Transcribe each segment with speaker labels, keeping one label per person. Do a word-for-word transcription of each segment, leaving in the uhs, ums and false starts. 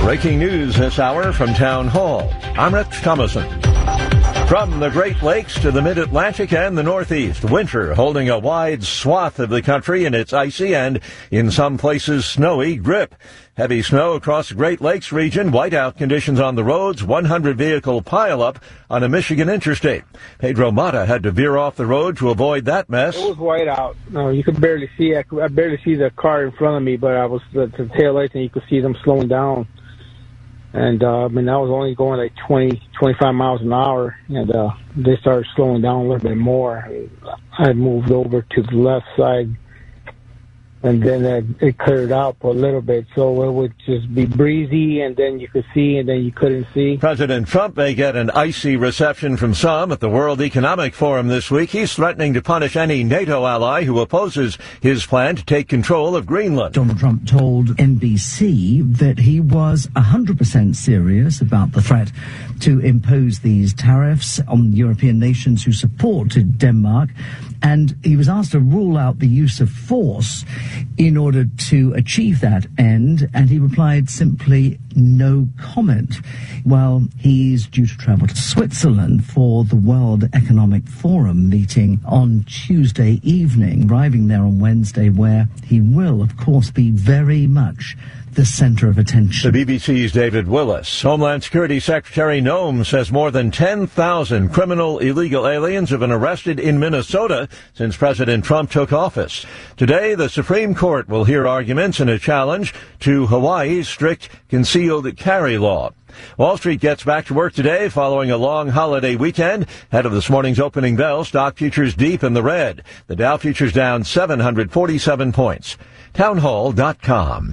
Speaker 1: Breaking news this hour from Town Hall. I'm Rich Thomason. From the Great Lakes to the Mid-Atlantic and the Northeast, winter holding a wide swath of the country in its icy and, in some places, snowy grip. Heavy snow across the Great Lakes region, whiteout conditions on the roads, one hundred vehicle pileup on a Michigan interstate. Pedro Mata had to veer off the road to avoid that mess.
Speaker 2: It was whiteout. No, you could barely see. I, could, I barely see the car in front of me, but I was to the tail lights, and you could see them slowing down. And, uh, I mean, I was only going like twenty, twenty-five miles an hour, and uh, they started slowing down a little bit more. I moved over to the left side, and then it, it cleared out a little bit, so it would just be breezy, and then you could see, and then you couldn't see.
Speaker 1: President Trump may get an icy reception from some at the World Economic Forum this week. He's threatening to punish any NATO ally who opposes his plan to take control of Greenland.
Speaker 3: Donald Trump told N B C that he was one hundred percent serious about the threat to impose these tariffs on European nations who support Denmark. And he was asked to rule out the use of force in order to achieve that end, and he replied simply, no comment. Well, he's due to travel to Switzerland for the World Economic Forum meeting on Tuesday evening, arriving there on Wednesday, where he will, of course, be very much the center of attention.
Speaker 1: The B B C's David Willis. Homeland Security Secretary Noem says more than ten thousand criminal illegal aliens have been arrested in Minnesota since President Trump took office. Today, the Supreme Court will hear arguments in a challenge to Hawaii's strict concealed carry law. Wall Street gets back to work today following a long holiday weekend. Ahead of this morning's opening bell, stock futures deep in the red. The Dow futures down seven hundred forty-seven points. townhall dot com.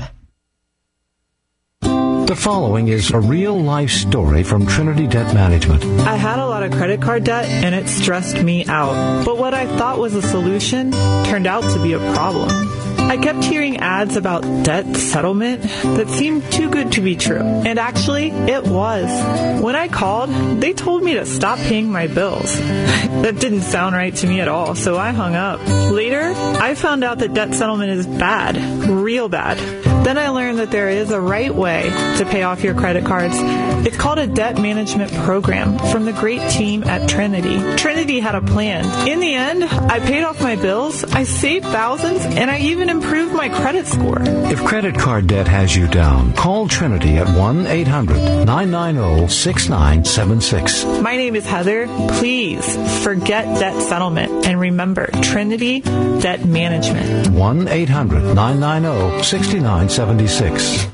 Speaker 4: The following is a real-life story from Trinity Debt Management.
Speaker 5: I had a lot of credit card debt, and it stressed me out. But what I thought was a solution turned out to be a problem. I kept hearing ads about debt settlement that seemed too good to be true. And actually, it was. When I called, they told me to stop paying my bills. That didn't sound right to me at all, so I hung up. Later, I found out that debt settlement is bad, real bad. Then I learned that there is a right way to pay off your credit cards. It's called a debt management program from the great team at Trinity. Trinity had a plan. In the end, I paid off my bills, I saved thousands, and I even improved my credit score.
Speaker 4: If credit card debt has you down, call Trinity at one eight hundred nine nine zero six nine seven six.
Speaker 5: My name is Heather. Please forget debt settlement and remember Trinity Debt Management.
Speaker 4: one eight hundred nine nine zero six nine seven six.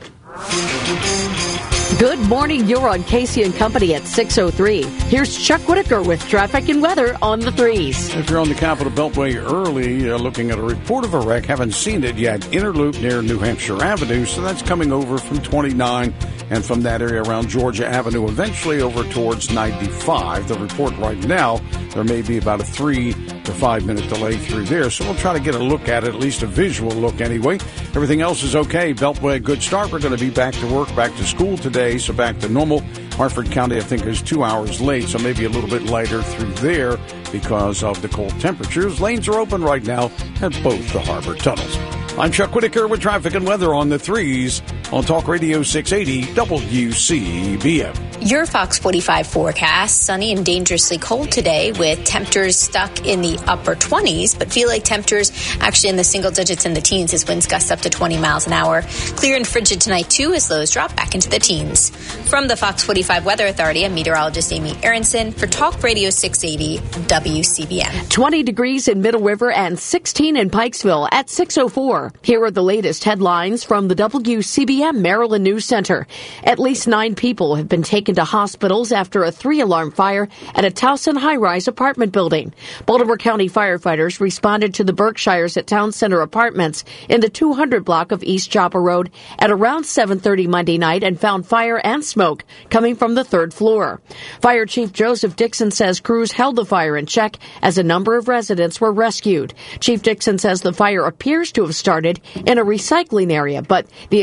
Speaker 6: Good morning. You're on Casey and Company at six oh three. Here's Chuck Whitaker with traffic and weather on the threes.
Speaker 7: If you're on the Capitol Beltway early, uh, looking at a report of a wreck, haven't seen it yet. Interloop near New Hampshire Avenue, so that's coming over from twenty-nine and from that area around Georgia Avenue, eventually over towards ninety-five. The report right now, there may be about a three to five minute delay through there, so we'll try to get a look at it, at least a visual look anyway. Everything else is okay. Beltway, good start. We're going to be back to work, back to school today, so back to normal. Hartford County, I think, is two hours late, so maybe a little bit lighter through there because of the cold temperatures. Lanes are open right now at both the harbor tunnels. I'm Chuck Whitaker with traffic and weather on the threes on Talk Radio six eighty W C B M.
Speaker 8: Your Fox forty-five forecast, sunny and dangerously cold today with temperatures stuck in the upper twenties, but feel like temperatures actually in the single digits in the teens as winds gust up to twenty miles an hour. Clear and frigid tonight, too, as lows drop back into the teens. From the Fox forty-five Weather Authority, I'm meteorologist Amy Aronson for Talk Radio six eighty W C B M.
Speaker 6: twenty degrees in Middle River and sixteen in Pikesville at six oh four. Here are the latest headlines from the W C B M Maryland News Center. At least nine people have been taken to hospitals after a three-alarm fire at a Towson high-rise apartment building. Baltimore County firefighters responded to the Berkshires at Town Center Apartments in the two hundred block of East Joppa Road at around seven thirty Monday night and found fire and smoke coming from the third floor. Fire Chief Joseph Dixon says crews held the fire in check as a number of residents were rescued. Chief Dixon says the fire appears to have started in a recycling area, but the exact cause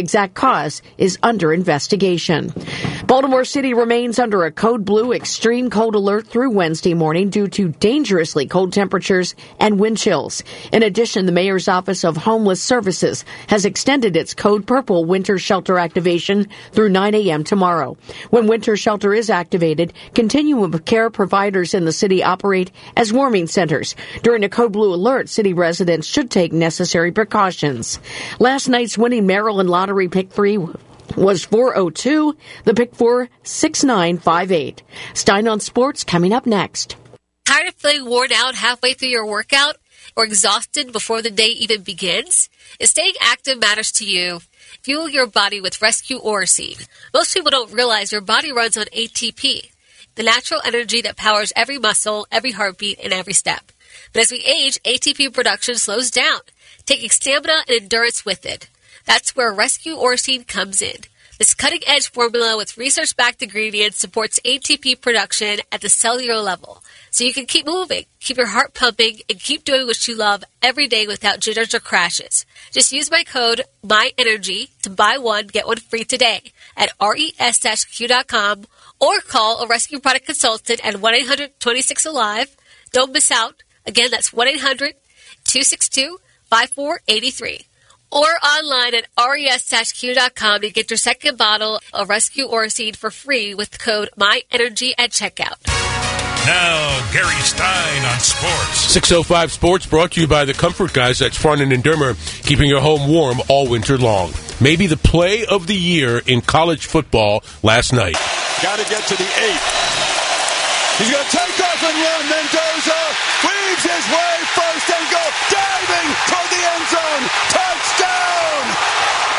Speaker 6: cause is under investigation. Baltimore City remains under a code blue extreme cold alert through Wednesday morning due to dangerously cold temperatures and wind chills. In addition, the mayor's Office of Homeless Services has extended its code purple winter shelter activation through nine a.m. tomorrow. When winter shelter is activated, continuum of care providers in the city operate as warming centers. During a code blue alert, city residents should take necessary precautions. Last night's winning Maryland Lottery Pick three was four oh two, the Pick four, six nine five eight. Stein on Sports coming up next.
Speaker 9: Tired of feeling worn out halfway through your workout or exhausted before the day even begins? If staying active matters to you, fuel your body with Rescue Orosine. Most people don't realize your body runs on A T P, the natural energy that powers every muscle, every heartbeat, and every step. But as we age, A T P production slows down, taking stamina and endurance with it. That's where Rescue Orosine comes in. This cutting-edge formula with research-backed ingredients supports A T P production at the cellular level, so you can keep moving, keep your heart pumping, and keep doing what you love every day without jitters or crashes. Just use my code MyEnergy to buy one, get one free today at res q dot com or call a rescue product consultant at one eight hundred two six alive. Don't miss out. Again, that's one eight hundred two six two five four eight three. Or online at res q dot com to get your second bottle of Rescue Orosine for free with the code MyEnergy at checkout.
Speaker 10: Now, Gary Stein on sports.
Speaker 11: six oh five Sports brought to you by the Comfort Guys at Farnan and Dermer, keeping your home warm all winter long. Maybe the play of the year in college football last night.
Speaker 12: Got to get to the eight. He's going to take off and run. Mendoza weaves his way first and goal. Diving toward the end zone. Touchdown!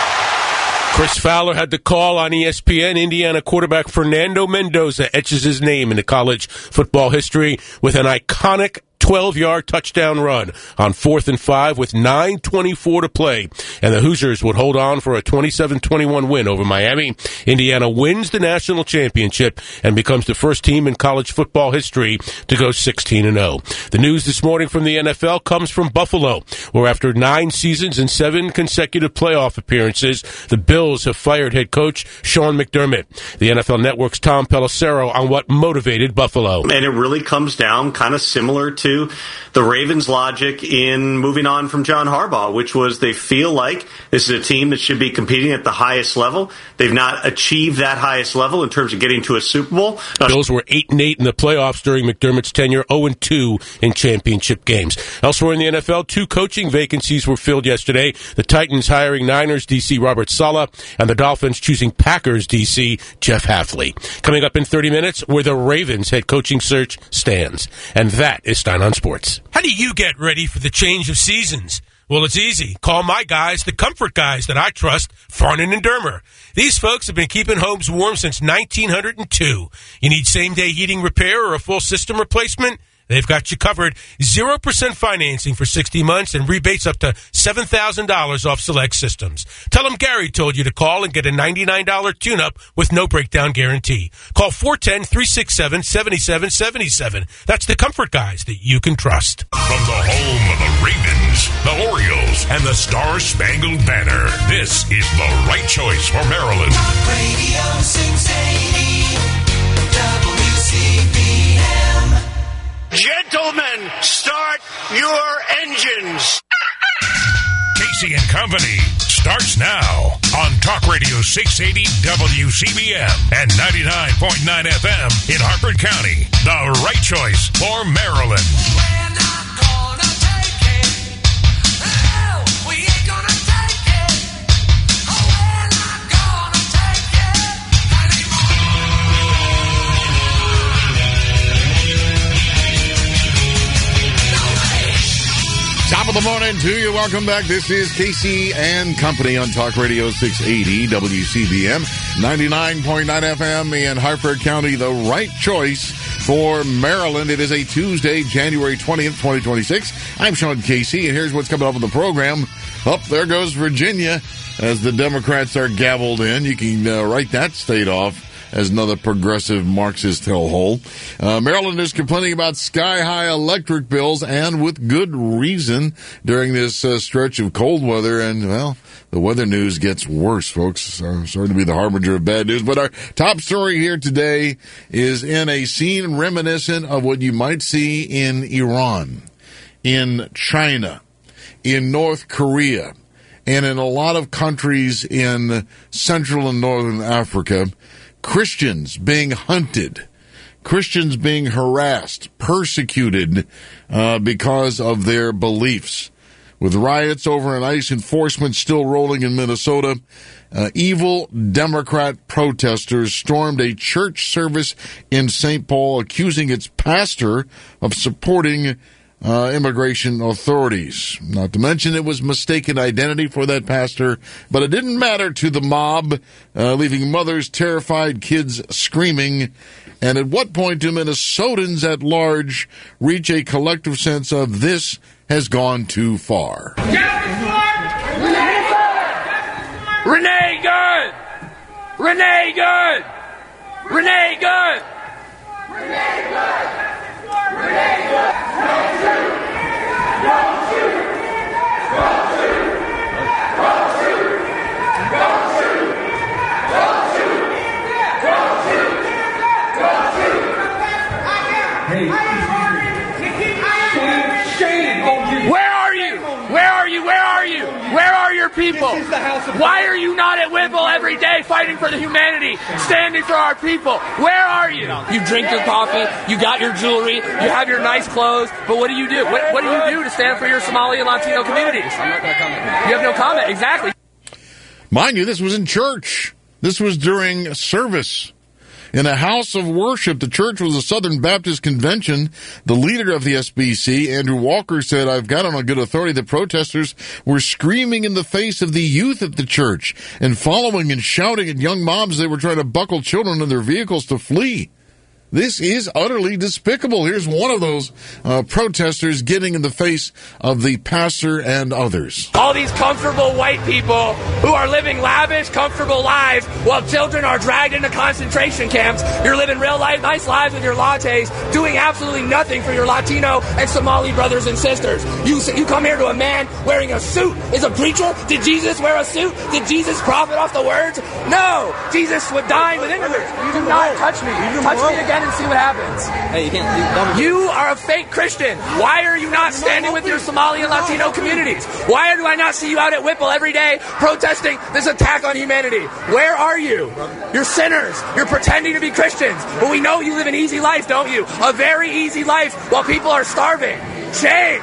Speaker 11: Chris Fowler had the call on E S P N. Indiana quarterback Fernando Mendoza etches his name into college football history with an iconic twelve-yard touchdown run on fourth and five with nine twenty-four to play. And the Hoosiers would hold on for a twenty-seven twenty-one win over Miami. Indiana wins the national championship and becomes the first team in college football history to go sixteen and oh. The news this morning from the N F L comes from Buffalo, where after nine seasons and seven consecutive playoff appearances, the Bills have fired head coach Sean McDermott. The N F L Network's Tom Pelissero on what motivated Buffalo.
Speaker 13: And it really comes down kind of similar to the Ravens' logic in moving on from John Harbaugh, which was they feel like this is a team that should be competing at the highest level. They've not achieved that highest level in terms of getting to a Super Bowl.
Speaker 11: Now, Bills were eight and eight in the playoffs during McDermott's tenure, oh and two in championship games. Elsewhere in the N F L, two coaching vacancies were filled yesterday. The Titans hiring Niners D C Robert Saleh, and the Dolphins choosing Packers D C Jeff Hafley. Coming up in thirty minutes, where the Ravens head coaching search stands. And that is Stein on Sports.
Speaker 10: How do you get ready for the change of seasons? Well, it's easy. Call my guys, the Comfort Guys that I trust, Farnan and Dermer. These folks have been keeping homes warm since nineteen oh two. You need same-day heating repair or a full system replacement? They've got you covered. zero percent financing for sixty months and rebates up to seven thousand dollars off select systems. Tell them Gary told you to call and get a ninety-nine dollars tune-up with no breakdown guarantee. Call four one zero, three six seven, seven seven seven seven. That's the Comfort Guys that you can trust.
Speaker 14: From the home of the Ravens, the Orioles, and the Star-Spangled Banner, this is the right choice for Maryland.
Speaker 15: Radio six eighty W C B M.
Speaker 16: Gentlemen, start your engines.
Speaker 14: Casey and Company starts now on Talk Radio six eighty W C B M and ninety-nine point nine F M in Harford County. The right choice for Maryland.
Speaker 15: We're not gonna take it. Oh, we ain't gonna take it. Oh, we're not gonna take it
Speaker 17: Top of the morning to you. Welcome back. This is Casey and Company on Talk Radio six eighty W C B M, ninety-nine point nine F M in Harford County. The right choice for Maryland. It is a Tuesday, January twentieth, twenty twenty-six. I'm Sean Casey, and here's what's coming up on the program. Up there goes Virginia as the Democrats are gavelled in. You can uh, write that state off as another progressive Marxist hellhole. Uh, Maryland is complaining about sky-high electric bills, and with good reason, during this uh, stretch of cold weather. And, well, the weather news gets worse, folks. So, sorry to be the harbinger of bad news. But our top story here today is in a scene reminiscent of what you might see in Iran, in China, in North Korea, and in a lot of countries in Central and Northern Africa. Christians being hunted, Christians being harassed, persecuted uh, because of their beliefs. With riots over an ICE enforcement still rolling in Minnesota, uh, evil Democrat protesters stormed a church service in Saint Paul, accusing its pastor of supporting Uh, immigration authorities. Not to mention it was mistaken identity for that pastor, but it didn't matter to the mob, uh, leaving mothers terrified, kids screaming. And at what point do Minnesotans at large reach a collective sense of this has gone too far?
Speaker 15: Renee Good! Renee Good! Renee Good! Renee Good! Renee Good! Where are you? Where are you? Where are you? Where are your people? Why are you not at Whipple every day fighting for the humanity, standing for our people? Where are you? You drink your coffee, you got your jewelry, you have your nice clothes, but what do you do? What, what do you do to stand for your Somali and Latino communities? I'm not going to comment. You have no comment, exactly.
Speaker 17: Mind you, this was in church. This was during service. In a house of worship, the church was a Southern Baptist Convention. The leader of the S B C, Andrew Walker, said, "I've got on a good authority that protesters were screaming in the face of the youth at the church and following and shouting at young moms. They were trying to buckle children in their vehicles to flee." This is utterly despicable. Here's one of those uh, protesters getting in the face of the pastor and others.
Speaker 15: All these comfortable white people who are living lavish, comfortable lives while children are dragged into concentration camps. You're living real life, nice lives with your lattes, doing absolutely nothing for your Latino and Somali brothers and sisters. You you come here to a man wearing a suit. Is a preacher? Did Jesus wear a suit? Did Jesus profit off the words? No. Jesus would dine with immigrants. Do not touch me. Touch me again and see what happens. Hey, you can't. You are a fake Christian. Why are you not standing with your Somali and Latino communities? Why do I not see you out at Whipple every day protesting this attack on humanity? Where are you? You're sinners. You're pretending to be Christians. But we know you live an easy life, don't you? A very easy life while people are starving. Shame.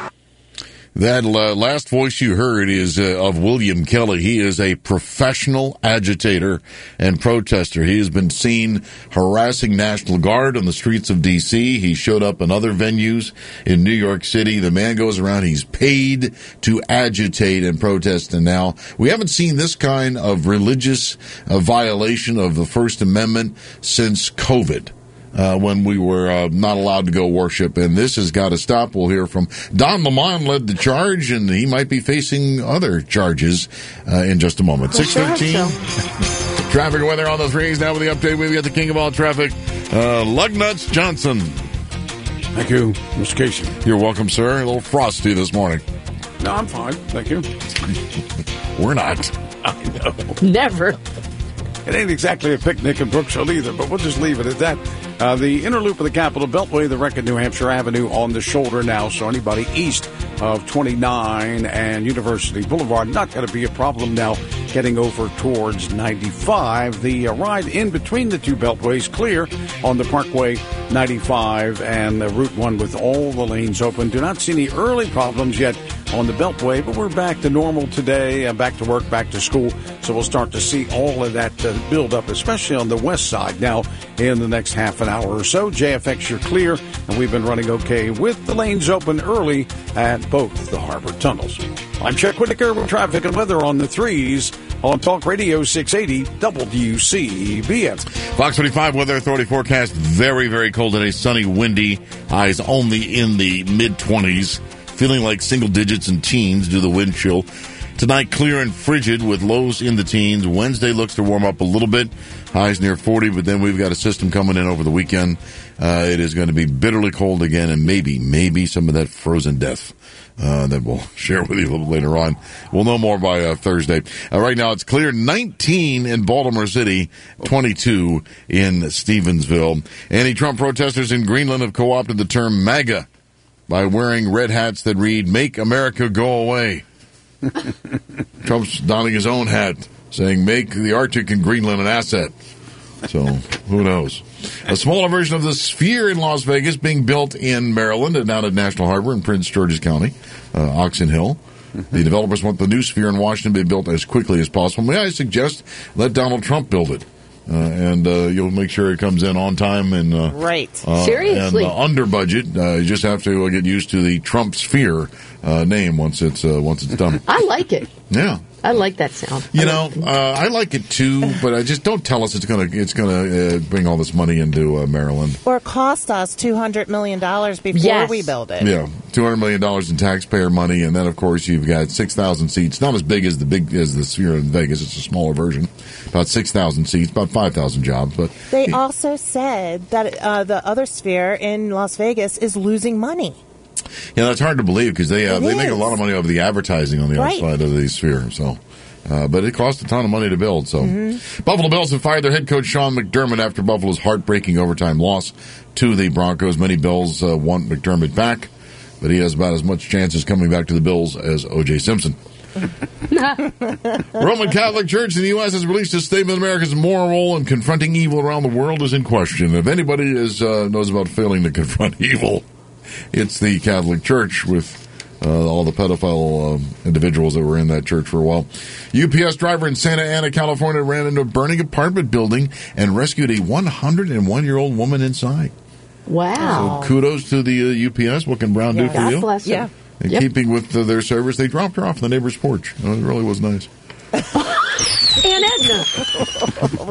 Speaker 17: That uh, last voice you heard is uh, of William Kelly. He is a professional agitator and protester. He has been seen harassing National Guard on the streets of D C. He showed up in other venues in New York City. The man goes around. He's paid to agitate and protest. And now we haven't seen this kind of religious uh, violation of the First Amendment since COVID. Uh, when we were uh, not allowed to go worship, and this has got to stop. We'll hear from Don Lemon, led the charge, and he might be facing other charges uh, in just a moment.
Speaker 6: Well,
Speaker 17: six thirteen. So. Traffic and weather on the threes. Now with the update, we've got the king of all traffic, uh, Lugnuts Johnson.
Speaker 7: Thank you, Mister Casey.
Speaker 17: You're welcome, sir. A little frosty this morning.
Speaker 7: No, I'm fine. Thank you.
Speaker 17: We're not.
Speaker 7: I know.
Speaker 6: Never.
Speaker 7: It ain't exactly a picnic in Brookshire either, but we'll just leave it at that. Uh, the inner loop of the Capitol Beltway, the wreck at New Hampshire Avenue on the shoulder now, so anybody east of twenty-nine and University Boulevard, not going to be a problem now getting over towards ninety-five. The uh, ride in between the two beltways clear on the Parkway ninety-five and uh, Route one with all the lanes open. Do not see any early problems yet on the Beltway, but we're back to normal today, uh, back to work, back to school, so we'll start to see all of that uh, build up, especially on the west side now in the next half an hour or so. J F X, you're clear, and we've been running okay with the lanes open early at both the harbor tunnels. I'm Chuck Whitaker with traffic and weather on the threes on Talk Radio six eighty W C B S.
Speaker 17: Fox twenty-five Weather Authority forecast very, very cold today. Sunny, windy, highs only in the mid-twenties. Feeling like single digits and teens due to the wind chill. Tonight, clear and frigid with lows in the teens. Wednesday looks to warm up a little bit. Highs near forty, but then we've got a system coming in over the weekend. Uh, it is going to be bitterly cold again, and maybe, maybe some of that frozen death uh, that we'll share with you a little later on. We'll know more by uh, Thursday. Uh, right now, it's clear. nineteen in Baltimore City, twenty-two in Stevensville. Anti-Trump protesters in Greenland have co-opted the term MAGA by wearing red hats that read, "Make America Go Away." Trump's donning his own hat, saying, "Make the Arctic and Greenland an asset." So, who knows? A smaller version of the Sphere in Las Vegas being built in Maryland and down at National Harbor in Prince George's County, uh, Oxon Hill. The developers want the new Sphere in Washington to be built as quickly as possible. May I suggest let Donald Trump build it? Uh, and uh, you'll make sure it comes in on time and uh,
Speaker 18: right.
Speaker 17: Uh,
Speaker 18: Seriously,
Speaker 17: and uh, under budget. Uh, you just have to uh, get used to the Trump Sphere uh, name once it's uh, once it's done.
Speaker 6: I like it.
Speaker 17: Yeah.
Speaker 6: I like that sound.
Speaker 17: You know, uh, I like it too, but I just don't tell us it's going to it's going to uh, bring all this money into uh, Maryland.
Speaker 18: Or cost us two hundred million dollars before
Speaker 6: yes.
Speaker 18: we build it.
Speaker 17: Yeah, two hundred million dollars in taxpayer money, and then of course you've got six thousand seats. Not as big as the big as the Sphere in Vegas. It's a smaller version. About six thousand seats, about five thousand jobs. But
Speaker 18: they yeah. also said that uh, the other Sphere in Las Vegas is losing money.
Speaker 17: Yeah, that's hard to believe because they uh,
Speaker 18: It
Speaker 17: they
Speaker 18: is.
Speaker 17: make a lot of money off the advertising on the
Speaker 18: Right.
Speaker 17: outside of the Sphere. So, uh, but it costs a ton of money to build. So,
Speaker 18: Mm-hmm.
Speaker 17: Buffalo Bills have fired their head coach Sean McDermott after Buffalo's heartbreaking overtime loss to the Broncos. Many Bills uh, want McDermott back, but he has about as much chance of coming back to the Bills as O J Simpson. Roman Catholic Church in the U S has released a statement: America's moral and confronting evil around the world is in question. If anybody is uh, knows about failing to confront evil, it's the Catholic Church with uh, all the pedophile um, individuals that were in that church for a while. U P S driver in Santa Ana, California, ran into a burning apartment building and rescued a one hundred one year old woman inside.
Speaker 6: Wow.
Speaker 17: So kudos to the uh, U P S. What can Brown
Speaker 6: Yeah.
Speaker 17: do for
Speaker 6: God
Speaker 17: you?
Speaker 6: bless her. Yeah.
Speaker 17: In
Speaker 6: Yep.
Speaker 17: keeping with uh, their service, they dropped her off on the neighbor's porch. Uh, it really was nice.
Speaker 6: Aunt Edna.
Speaker 18: Oh,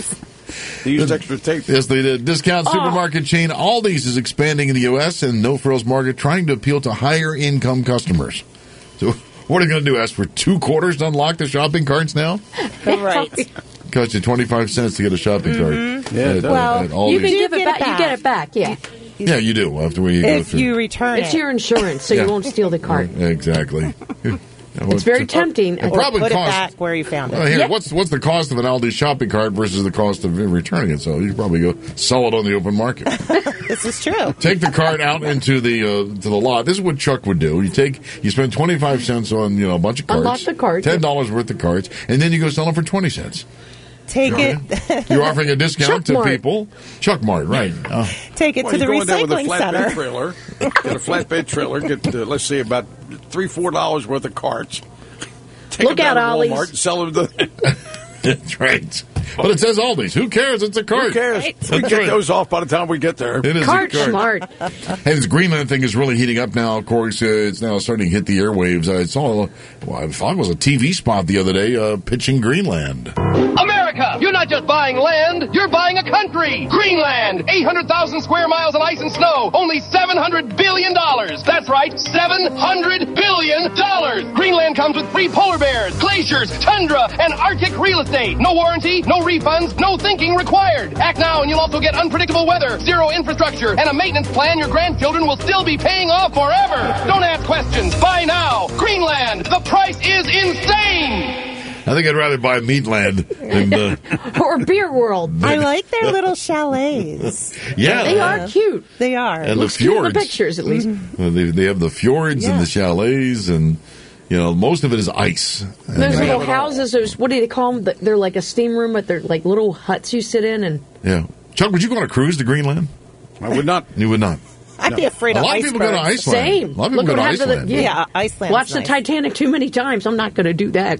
Speaker 18: jeez.
Speaker 7: They used extra tape.
Speaker 17: Yes, they did. Discount
Speaker 6: Oh.
Speaker 17: supermarket chain Aldi's is expanding in the U S and No Frills Market, trying to appeal to higher income customers. So, what are you going to do? Ask for two quarters to unlock the shopping carts now?
Speaker 18: Right.
Speaker 17: Cost you twenty-five cents to get a shopping
Speaker 18: Mm-hmm.
Speaker 17: cart.
Speaker 7: Yeah,
Speaker 17: at,
Speaker 7: it does.
Speaker 17: uh,
Speaker 6: Well,
Speaker 17: at Aldi's.
Speaker 6: you can give it
Speaker 18: get
Speaker 6: back.
Speaker 18: it back.
Speaker 6: You get it back, yeah.
Speaker 17: Yeah, you do after when you go
Speaker 18: If
Speaker 17: through.
Speaker 18: you return
Speaker 6: It's
Speaker 18: it.
Speaker 6: your insurance, so
Speaker 17: Yeah.
Speaker 6: you won't steal the cart.
Speaker 17: Exactly.
Speaker 6: It's very tempting.
Speaker 17: It
Speaker 18: or
Speaker 17: probably
Speaker 18: put
Speaker 17: costs.
Speaker 18: it back where you found it.
Speaker 17: Well, here,
Speaker 6: Yeah.
Speaker 17: what's what's the cost of an Aldi shopping cart versus the cost of returning it? So you could probably go sell it on the open market.
Speaker 18: This is true.
Speaker 17: Take the cart out into the uh, to the lot. This is what Chuck would do. You take you spend twenty five cents on you know a bunch of carts,
Speaker 6: Unlock the cart.
Speaker 17: ten dollars worth of carts, and then you go sell them for twenty cents.
Speaker 18: Take
Speaker 17: Okay.
Speaker 18: it.
Speaker 17: You're offering a discount
Speaker 6: Chuck
Speaker 17: to
Speaker 6: Mart.
Speaker 17: people. Chuck Mart, right? Uh,
Speaker 18: Take it
Speaker 7: Well,
Speaker 18: to
Speaker 7: you
Speaker 18: the
Speaker 7: go in there with a
Speaker 18: recycling
Speaker 7: flatbed
Speaker 18: center.
Speaker 7: trailer, get a flatbed trailer, get uh, let's say about three four dollars worth of carts. Take
Speaker 6: Look
Speaker 7: them down
Speaker 6: out,
Speaker 7: to
Speaker 6: Ollie's.
Speaker 7: Walmart and sell them to.
Speaker 17: that's right. But it says Aldi's. Who cares? It's a cart.
Speaker 7: Who cares? We
Speaker 17: That's
Speaker 7: get
Speaker 17: right.
Speaker 7: those off by the time we get there.
Speaker 17: It is
Speaker 6: Cart
Speaker 17: a cart.
Speaker 6: smart.
Speaker 17: Hey, this Greenland thing is really heating up now. Of course, uh, it's now starting to hit the airwaves. I saw, well, I thought it was a T V spot the other day uh, pitching Greenland.
Speaker 19: America, you're not just buying land, you're buying a country. Greenland, eight hundred thousand square miles of ice and snow, only seven hundred billion dollars. That's right, seven hundred billion dollars. Greenland comes with free polar bears, glaciers, tundra, and Arctic real estate. No warranty, no refunds, no thinking required. Act now and you'll also get unpredictable weather, zero infrastructure, and a maintenance plan your grandchildren will still be paying off forever. Don't ask questions. Buy now. Greenland, the price is insane.
Speaker 17: I think I'd rather buy Meatland than uh,
Speaker 6: Or Beer World.
Speaker 18: I like their little chalets.
Speaker 17: yeah.
Speaker 6: They are cute.
Speaker 18: They are.
Speaker 17: And
Speaker 6: Looks
Speaker 17: the
Speaker 6: cute in the
Speaker 17: fjords.
Speaker 6: pictures, at least.
Speaker 17: Uh, they, they have the fjords and
Speaker 18: Yeah.
Speaker 17: the chalets, and you know most of it is ice. And
Speaker 6: Those
Speaker 17: they
Speaker 6: little
Speaker 17: have it all.
Speaker 6: houses, those, what do they call them? They're like a steam room, but they're like little huts you sit in. And
Speaker 17: Yeah, Chuck, would you go on a cruise to Greenland?
Speaker 7: I would not.
Speaker 17: You would not.
Speaker 18: I'd be afraid
Speaker 17: A
Speaker 18: of
Speaker 17: lot of people go to
Speaker 18: icebergs.
Speaker 17: Iceland.
Speaker 6: Same.
Speaker 17: A lot of people
Speaker 6: Look
Speaker 17: go to
Speaker 6: what happened to the-
Speaker 17: Iceland.
Speaker 6: yeah.
Speaker 18: Yeah, Iceland.
Speaker 6: watch the Titanic too many times. I'm not going to do that.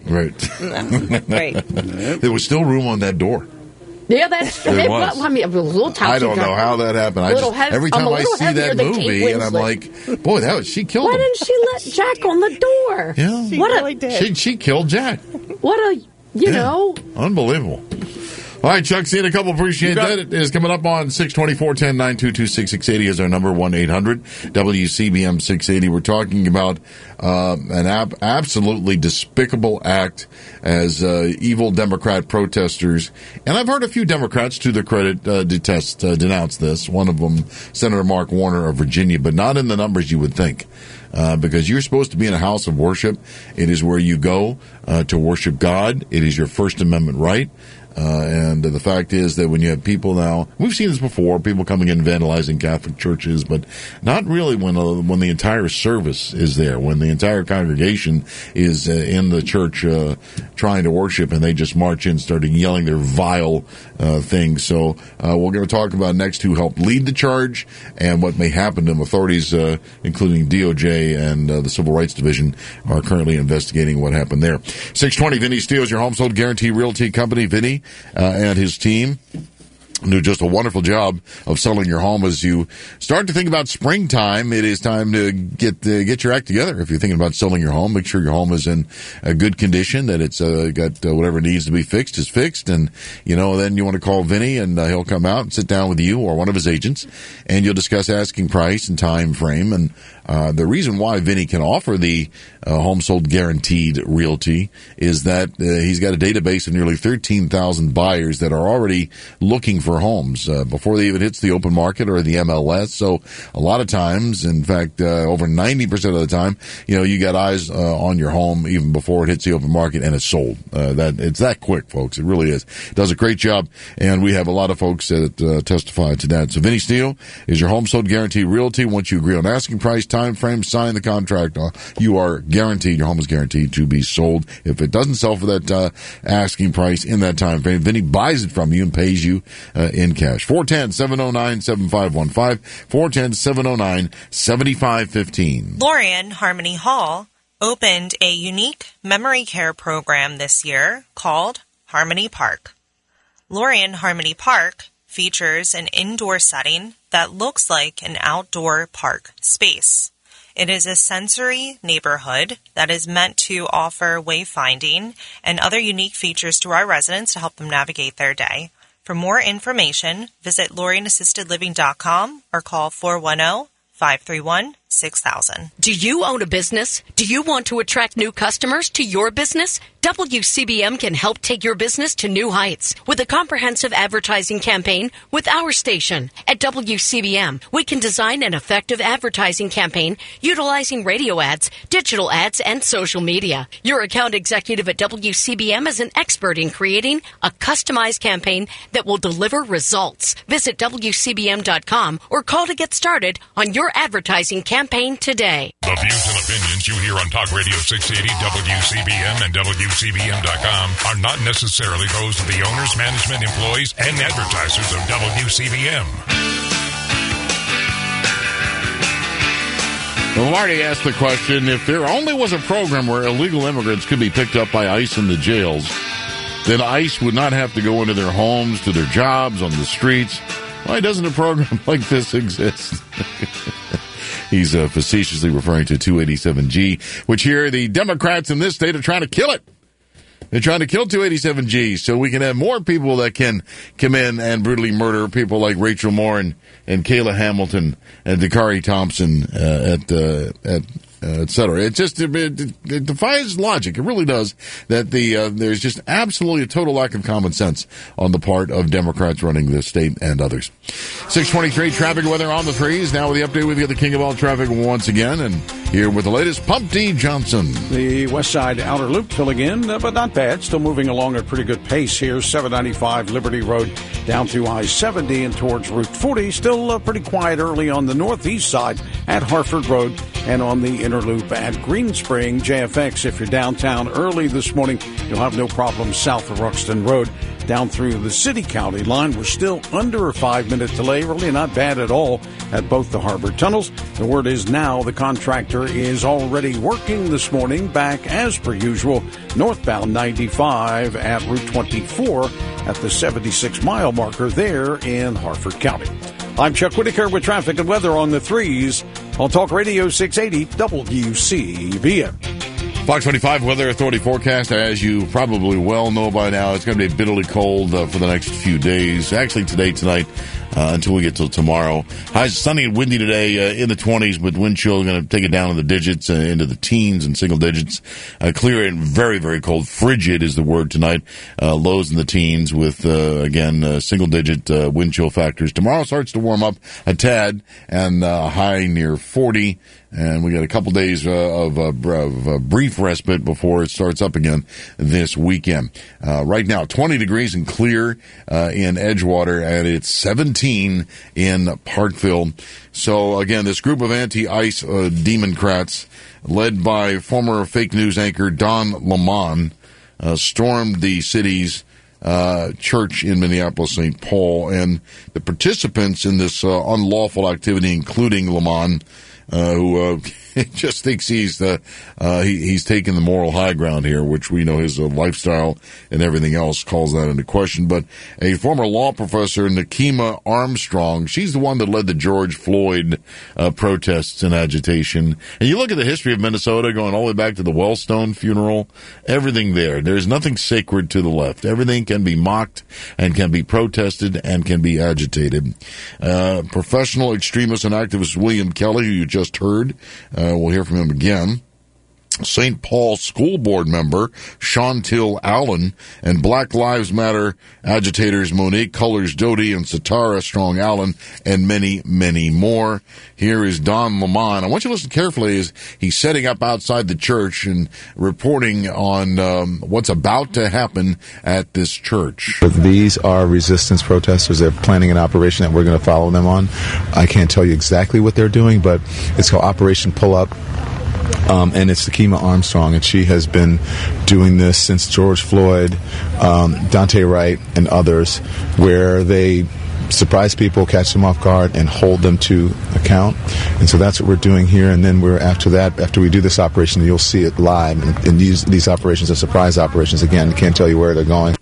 Speaker 17: Right.
Speaker 18: Right.
Speaker 17: There was still room on that door.
Speaker 6: Yeah, that's true.
Speaker 17: There
Speaker 6: It-
Speaker 17: was.
Speaker 6: I mean, it was a little topsy
Speaker 17: I don't know how that happened. I
Speaker 6: Little
Speaker 17: just,
Speaker 6: heav-
Speaker 17: every
Speaker 6: I'm
Speaker 17: time
Speaker 6: a
Speaker 17: I
Speaker 6: little
Speaker 17: see
Speaker 6: heavier
Speaker 17: that
Speaker 6: than Kate
Speaker 17: movie, and I'm
Speaker 6: Winslet.
Speaker 17: like, boy, that was, she killed
Speaker 6: Why
Speaker 17: him.
Speaker 6: didn't she let Jack on the door?
Speaker 17: Yeah.
Speaker 6: what
Speaker 18: really
Speaker 6: a
Speaker 18: did.
Speaker 17: She, she killed Jack.
Speaker 6: what a you
Speaker 17: Yeah.
Speaker 6: know.
Speaker 17: Unbelievable. All right, Chuck, seeing a couple. Appreciate that. It is coming up on six twenty-four, ten, nine two two, six six eight zero is our number, one eight hundred W C B M six eighty. We're talking about uh, an ab- absolutely despicable act as uh, evil Democrat protesters. And I've heard a few Democrats, to their credit, uh, detest, uh, denounce this. One of them, Senator Mark Warner of Virginia, but not in the numbers you would think. Uh, because you're supposed to be in a house of worship. It is where you go uh, to worship God. It is your First Amendment right. Uh, and the fact is that when you have people now, we've seen this before, people coming in vandalizing Catholic churches, but not really when uh, when the entire service is there, when the entire congregation is uh, in the church uh, trying to worship, and they just march in, starting yelling their vile uh, things. So uh, we're going to talk about next who helped lead the charge and what may happen to them. Authorities, uh, including D O J and uh, the Civil Rights Division, are currently investigating what happened there. six twenty, Vinny Steele is your home sold guarantee realty company. Vinny Uh, and his team do just a wonderful job of selling your home. As you start to think about springtime, it is time to get uh, get your act together. If you're thinking about selling your home, make sure your home is in a good condition, that it's uh, got uh, whatever needs to be fixed is fixed. And, you know, then you want to call Vinny, and uh, he'll come out and sit down with you or one of his agents, and you'll discuss asking price and time frame. And uh, the reason why Vinny can offer the uh, home sold guaranteed realty is that uh, he's got a database of nearly thirteen thousand buyers that are already looking for homes uh, before they even hits the open market or the M L S. So a lot of times, in fact, uh, over ninety percent of the time, you know, you got eyes uh, on your home even before it hits the open market and it's sold. Uh, that it's that quick, folks. It really is. Does a great job, and we have a lot of folks that uh, testify to that. So Vinny Steele is your home sold guarantee realty. Once you agree on asking price, time frame, sign the contract, uh, you are guaranteed, your home is guaranteed to be sold. If it doesn't sell for that uh, asking price in that time frame, Vinny buys it from you and pays you uh, in cash. four one zero, seven oh nine, seven five one five, four one zero, seven oh nine, seven five one five.
Speaker 20: Lorien Harmony Hall opened a unique memory care program this year called Harmony Park. Lorien Harmony Park features an indoor setting that looks like an outdoor park space. It is a sensory neighborhood that is meant to offer wayfinding and other unique features to our residents to help them navigate their day. For more information, visit Lorien Assisted Living dot com or call four one zero, five three one, six thousand.
Speaker 6: Do you own a business? Do you want to attract new customers to your business? W C B M can help take your business to new heights with a comprehensive advertising campaign with our station. At W C B M, we can design an effective advertising campaign utilizing radio ads, digital ads, and social media. Your account executive at W C B M is an expert in creating a customized campaign that will deliver results. Visit W C B M dot com or call to get started on your advertising campaign today.
Speaker 14: The views and opinions you hear on Talk Radio six eighty W C B M and W C B M dot com are not necessarily those of the owners, management, employees, and advertisers of W C B M.
Speaker 17: Well, Marty asked the question, if there only was a program where illegal immigrants could be picked up by ICE in the jails, then ICE would not have to go into their homes, to their jobs, on the streets. Why doesn't a program like this exist? He's uh, facetiously referring to two eighty-seven G, which here the Democrats in this state are trying to kill it. They're trying to kill two eighty-seven G so we can have more people that can come in and brutally murder people like Rachel Moore and, and Kayla Hamilton and Dakari Thompson uh, at uh, at uh, et cetera. It just it, it defies logic. It really does. That the uh, there's just absolutely a total lack of common sense on the part of Democrats running the state and others. six twenty-three traffic weather on the threes. Now with the update, we've got the king of all traffic once again, and here with the latest, Pump D. Johnson.
Speaker 7: The west side outer loop filling in, uh, but not bad. Still moving along at a pretty good pace here. seven ninety-five Liberty Road down through I seventy and towards Route forty. Still uh, pretty quiet early on the northeast side at Harford Road and on the inner loop at Green Spring. J F X, if you're downtown early this morning, you'll have no problem south of Ruxton Road down through the city-county line. We're still under a five-minute delay. Really not bad at all at both the harbor tunnels. The word is now the contractor is already working this morning back as per usual northbound ninety-five at Route twenty-four at the seventy-six mile marker there in Harford County. I'm Chuck Whitaker with traffic and weather on the threes on Talk Radio six eighty W C B M.
Speaker 17: Fox twenty-five Weather Authority forecast, as you probably well know by now, it's going to be bitterly cold uh, for the next few days. Actually, today, tonight, uh, until we get till tomorrow. Highs sunny and windy today uh, in the twenties, but wind chill going to take it down in the digits, uh, into the teens and single digits. Uh, clear and very, very cold. Frigid is the word tonight. Uh, lows in the teens with, uh, again, uh, single digit uh, wind chill factors. Tomorrow starts to warm up a tad and uh, high near forty. And we got a couple days uh, of, uh, of uh, brief respite before it starts up again this weekend. Uh, right now, twenty degrees and clear uh, in Edgewater, and it's seventeen in Parkville. So, again, this group of anti-ice uh, Democrats, led by former fake news anchor Don Lemon, uh, stormed the city's Uh, church in Minneapolis, Saint Paul, and the participants in this uh, unlawful activity, including Lemon, uh, who uh, just thinks he's the uh, he, he's taken the moral high ground here, which we know his uh, lifestyle and everything else calls that into question. But a former law professor, Nakima Armstrong, she's the one that led the George Floyd uh, protests and agitation. And you look at the history of Minnesota, going all the way back to the Wellstone funeral, everything there. There's nothing sacred to the left. Everything can be mocked and can be protested and can be agitated. Uh, professional extremist and activist William Kelly, who you just heard, uh, we'll hear from him again. Saint Paul School Board member Chantil Allen, and Black Lives Matter agitators Monique Cullors Doty and Satara Strong Allen, and many, many more. Here is Don Lemon. I want you to listen carefully as he's setting up outside the church and reporting on um, what's about to happen at this church.
Speaker 21: These are resistance protesters. They're planning an operation that we're going to follow them on. I can't tell you exactly what they're doing, but it's called Operation Pull Up. Um, and it's Nakima Armstrong, and she has been doing this since George Floyd, um, Dante Wright, and others, where they surprise people, catch them off guard, and hold them to account. And so that's what we're doing here. And then we're after that, after we do this operation, you'll see it live. And, and these these operations are surprise operations. Again, can't tell you where they're going.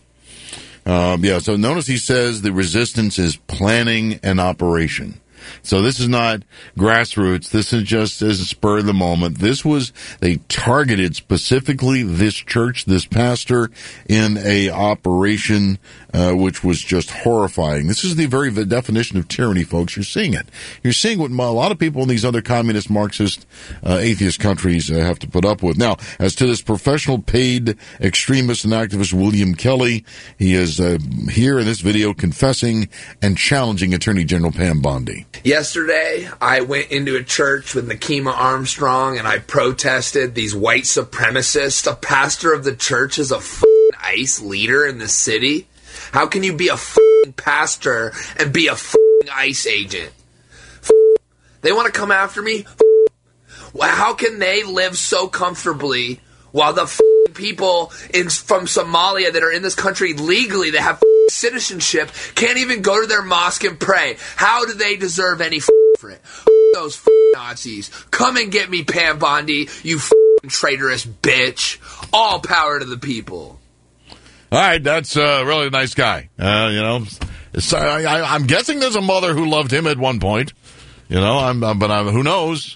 Speaker 17: Um, yeah. So notice he says the resistance is planning an operation. So this is not grassroots. This is just as a spur of the moment. This was, they targeted specifically this church, this pastor, in a operation uh, which was just horrifying. This is the very the definition of tyranny, folks. You're seeing it. You're seeing what a lot of people in these other communist, Marxist, uh, atheist countries uh, have to put up with. Now, as to this professional paid extremist and activist William Kelly, he is uh, here in this video confessing and challenging Attorney General Pam Bondi.
Speaker 22: Yesterday, I went into a church with Nakima Armstrong, and I protested these white supremacists. A pastor of the church is a f***ing ICE leader in the city. How can you be a f***ing pastor and be a f***ing ICE agent? F- they want to come after me? F- How can they live so comfortably while the f***ing people in, from Somalia that are in this country legally, that have f***ing citizenship, can't even go to their mosque and pray? How do they deserve any f*** for it? F- those f***ing Nazis. Come and get me, Pam Bondi, you f***ing traitorous bitch. All power to the people.
Speaker 17: All right, that's uh, really a nice guy. Uh, you know, it's, I, I, I'm guessing there's a mother who loved him at one point. You know, I'm, uh, but I'm, who knows?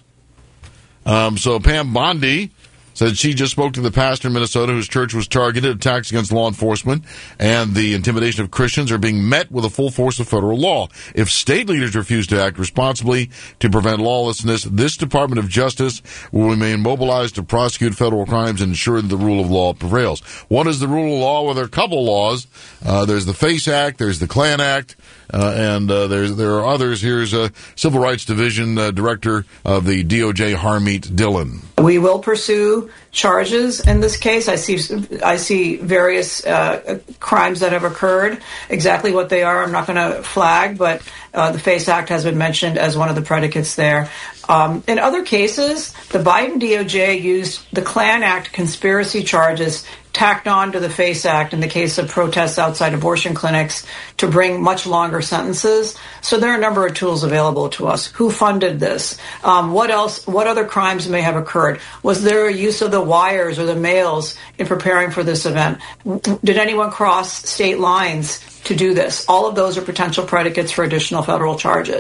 Speaker 17: Um, so Pam Bondi said she just spoke to the pastor in Minnesota whose church was targeted. Attacks against law enforcement and the intimidation of Christians are being met with the full force of federal law. If state leaders refuse to act responsibly to prevent lawlessness, this Department of Justice will remain mobilized to prosecute federal crimes and ensure that the rule of law prevails. What is the rule of law? Well, there are a couple laws. Uh, there's the FACE Act, there's the Klan Act, uh, and uh, there's there are others. Here's a Civil Rights Division uh, Director of the D O J, Harmeet Dillon.
Speaker 23: We will pursue charges in this case. I see I see various uh, crimes that have occurred. Exactly what they are, I'm not going to flag, but uh, the FACE Act has been mentioned as one of the predicates there. Um, in other cases, the Biden D O J used the Klan Act conspiracy charges tacked on to the FACE Act in the case of protests outside abortion clinics to bring much longer sentences. So there are a number of tools available to us. Who funded this? Um, what else? What other crimes may have occurred? Was there a use of the wires or the mails in preparing for this event? Did anyone cross state lines to do this? All of those are potential predicates for additional federal charges.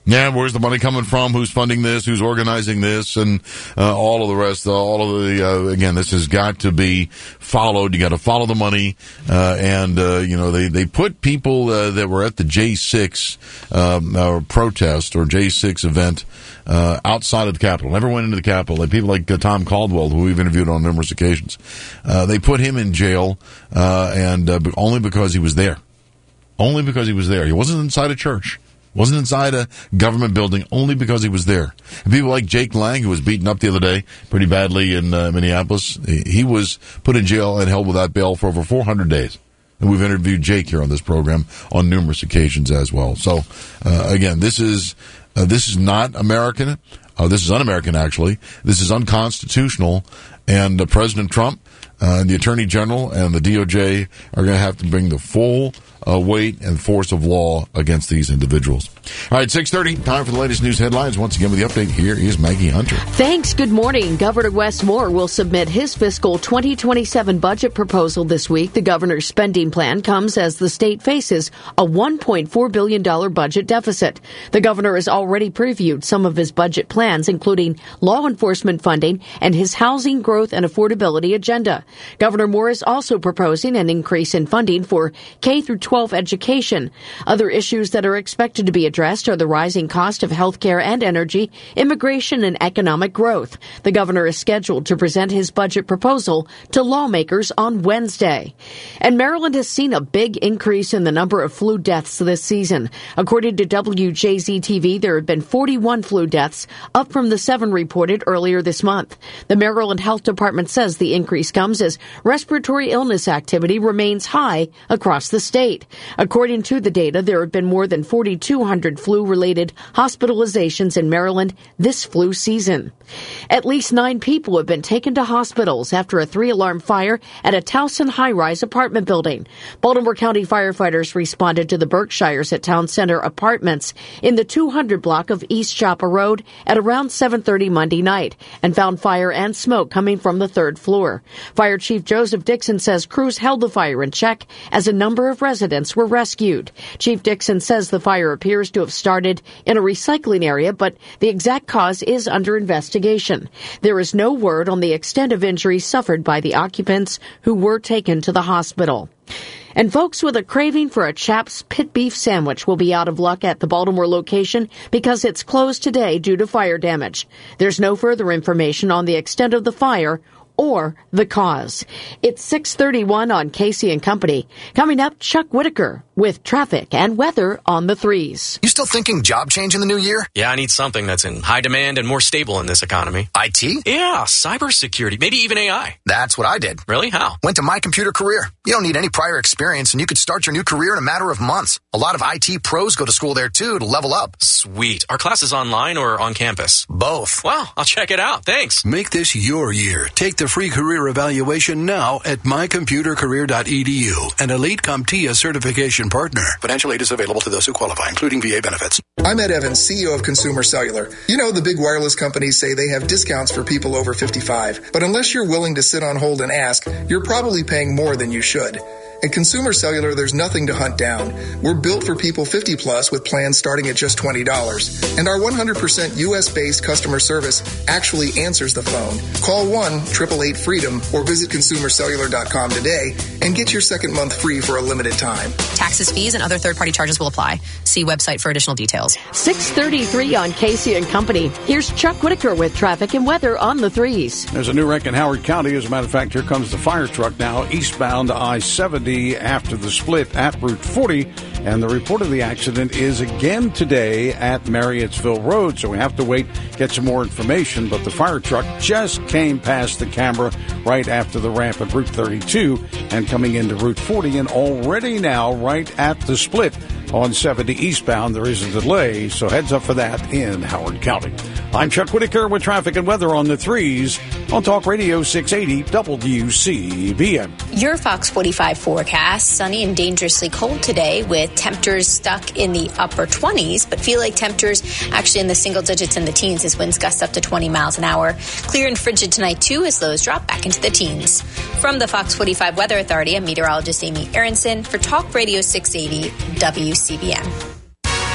Speaker 17: Yeah, where's the money coming from? Who's funding this? Who's organizing this? And uh, all of the rest, uh, all of the, uh, again, this has got to be followed. You got to follow the money. Uh, and, uh, you know, they, they put people uh, that were at the J six um, uh, protest or J six event uh, outside of the Capitol. Never went into the Capitol. Like people like uh, Tom Caldwell, who we've interviewed on numerous occasions. Uh, they put him in jail uh, and uh, only because he was there. Only because he was there. He wasn't inside a church. Wasn't inside a government building, only because he was there. And people like Jake Lang, who was beaten up the other day pretty badly in uh, Minneapolis, he was put in jail and held without bail for over four hundred days. And we've interviewed Jake here on this program on numerous occasions as well. So, uh, again, this is uh, this is not American. Uh, this is un-American, actually. This is unconstitutional. And uh, President Trump uh, and the Attorney General and the D O J are going to have to bring the full Uh, weight and force of law against these individuals. All right, six thirty, time for the latest news headlines. Once again with the update, here is Maggie Hunter.
Speaker 6: Thanks. Good morning. Governor Wes Moore will submit his fiscal twenty twenty-seven budget proposal this week. The governor's spending plan comes as the state faces a one point four billion dollars budget deficit. The governor has already previewed some of his budget plans, including law enforcement funding and his housing growth and affordability agenda. Governor Moore is also proposing an increase in funding for K through twelve education. Other issues that are expected to be addressed are the rising cost of health care and energy, immigration, and economic growth. The governor is scheduled to present his budget proposal to lawmakers on Wednesday. And Maryland has seen a big increase in the number of flu deaths this season. According to W J Z T V, there have been forty-one flu deaths, up from the seven reported earlier this month. The Maryland Health Department says the increase comes as respiratory illness activity remains high across the state. According to the data, there have been more than forty-two hundred flu-related hospitalizations in Maryland this flu season. At least nine people have been taken to hospitals after a three-alarm fire at a Towson high-rise apartment building. Baltimore County firefighters responded to the Berkshires at Town Center Apartments in the two hundred block of East Chopper Road at around seven thirty Monday night and found fire and smoke coming from the third floor. Fire Chief Joseph Dixon says crews held the fire in check as a number of residents were rescued. Chief Dixon says the fire appears to have started in a recycling area, but the exact cause is under investigation. There is no word on the extent of injuries suffered by the occupants who were taken to the hospital. And folks with a craving for a Chaps pit beef sandwich will be out of luck at the Baltimore location because it's closed today due to fire damage. There's no further information on the extent of the fire or the cause. It's six thirty-one on Casey and Company. Coming up, Chuck Whitaker with traffic and weather on the threes.
Speaker 1: You still thinking job change in the new year?
Speaker 2: Yeah, I need something that's in high demand and more stable in this economy.
Speaker 1: I T?
Speaker 2: Yeah, cybersecurity, maybe even A I.
Speaker 1: That's what I did.
Speaker 2: Really? How?
Speaker 1: Went to My Computer Career. You don't need any prior experience, and you could start your new career in a matter of months. A lot of I T pros go to school there, too, to level up.
Speaker 2: Sweet. Are classes online or on campus?
Speaker 1: Both.
Speaker 2: Wow, I'll check it out. Thanks.
Speaker 3: Make this your year. Take the free career evaluation now at my computer career dot e d u, an Elite CompTIA certification partner. Financial aid is available to those who qualify, including V A benefits.
Speaker 24: I'm Ed Evans, C E O of Consumer Cellular. You know, the big wireless companies say they have discounts for people over fifty-five, but unless you're willing to sit on hold and ask, you're probably paying more than you should. At Consumer Cellular, there's nothing to hunt down. We're built for people fifty plus with plans starting at just twenty dollars. And our one hundred percent U S-based customer service actually answers the phone. Call one eight eight eight freedom or visit consumer cellular dot com today and get your second month free for a limited time.
Speaker 25: Taxes, fees, and other third-party charges will apply. See website for additional details.
Speaker 6: six thirty-three on Casey and Company. Here's Chuck Whitaker with traffic and weather on the threes.
Speaker 7: There's a new wreck in Howard County. As a matter of fact, here comes the fire truck now eastbound I seventy after the split at Route forty. And the report of the accident is again today at Marriottsville Road. So we have to wait, get some more information. But the fire truck just came past the camera right after the ramp at Route thirty-two and coming into Route forty. And already now right at the split on seventy eastbound, there is a delay. So heads up for that in Howard County. I'm Chuck Whitaker with traffic and weather on the threes on Talk Radio six eighty W C B M.
Speaker 8: Your Fox forty-five forecast, sunny and dangerously cold today with temperatures stuck in the upper twenties, but feel like temperatures actually in the single digits and the teens as winds gust up to twenty miles an hour. Clear and frigid tonight too as lows drop back into the teens. From the Fox forty-five Weather Authority, I'm meteorologist Amy Aronson for Talk Radio six eighty W C B M.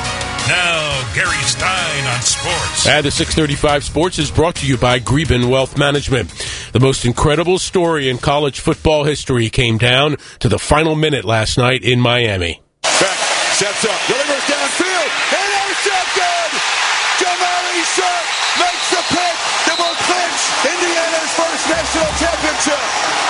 Speaker 14: Now, Gary Stein on sports.
Speaker 11: And the six thirty-five Sports is brought to you by Greben Wealth Management. The most incredible story in college football history came down to the final minute last night in Miami.
Speaker 4: Beck sets up, delivers downfield, intercepted! Jamari Sharp makes the pick that will clinch Indiana's first national championship.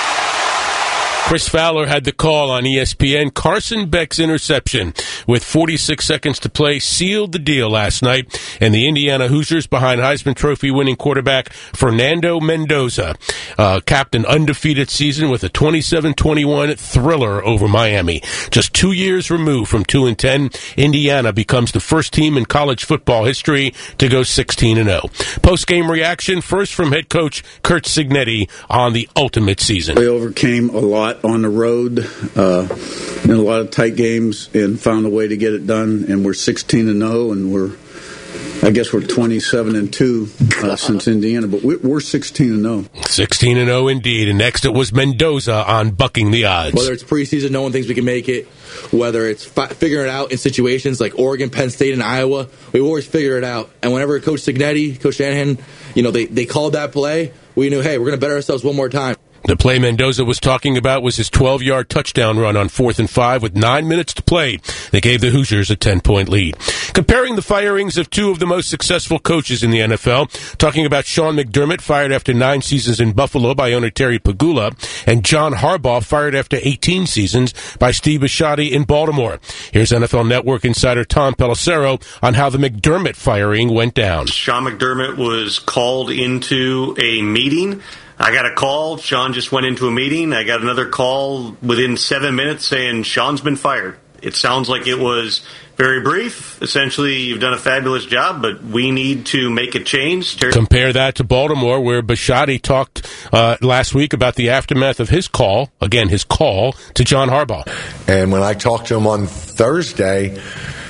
Speaker 11: Chris Fowler had the call on E S P N. Carson Beck's interception with forty-six seconds to play sealed the deal last night, and the Indiana Hoosiers, behind Heisman Trophy winning quarterback Fernando Mendoza, uh, capped an undefeated season with a twenty-seven twenty-one thriller over Miami. Just two years removed from two and ten, Indiana becomes the first team in college football history to go sixteen and oh. Post-game reaction first from head coach Curt Cignetti on the ultimate season.
Speaker 5: They overcame a lot on the road uh, in a lot of tight games and found a way to get it done, and we're sixteen and oh, and we're I guess we're twenty-seven and two uh, since Indiana, but we're sixteen and oh.
Speaker 11: sixteen and oh indeed, and next it was Mendoza on bucking the odds.
Speaker 9: Whether it's preseason, no one thinks we can make it. Whether it's fi- figuring it out in situations like Oregon, Penn State, and Iowa, we always figure it out. And whenever Coach Cignetti, Coach Shanahan, you know, they, they called that play, we knew, hey, we're going to better ourselves one more time.
Speaker 11: The play Mendoza was talking about was his twelve-yard touchdown run on fourth and five with nine minutes to play. They gave the Hoosiers a ten-point lead. Comparing the firings of two of the most successful coaches in the N F L, talking about Sean McDermott, fired after nine seasons in Buffalo by owner Terry Pagula, and John Harbaugh, fired after eighteen seasons by Steve Bisciotti in Baltimore. Here's N F L Network insider Tom Pelissero on how the McDermott firing went down.
Speaker 12: Sean McDermott was called into a meeting. I got a call. Sean just went into a meeting. I got another call within seven minutes saying Sean's been fired. It sounds like it was very brief. Essentially, you've done a fabulous job, but we need to make a change. Ter-
Speaker 11: Compare that to Baltimore, where Bisciotti talked uh, last week about the aftermath of his call, again, his call to John Harbaugh.
Speaker 13: And when I talked to him on Thursday,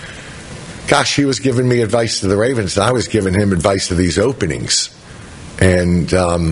Speaker 13: gosh, he was giving me advice to the Ravens, and I was giving him advice to these openings. And, um...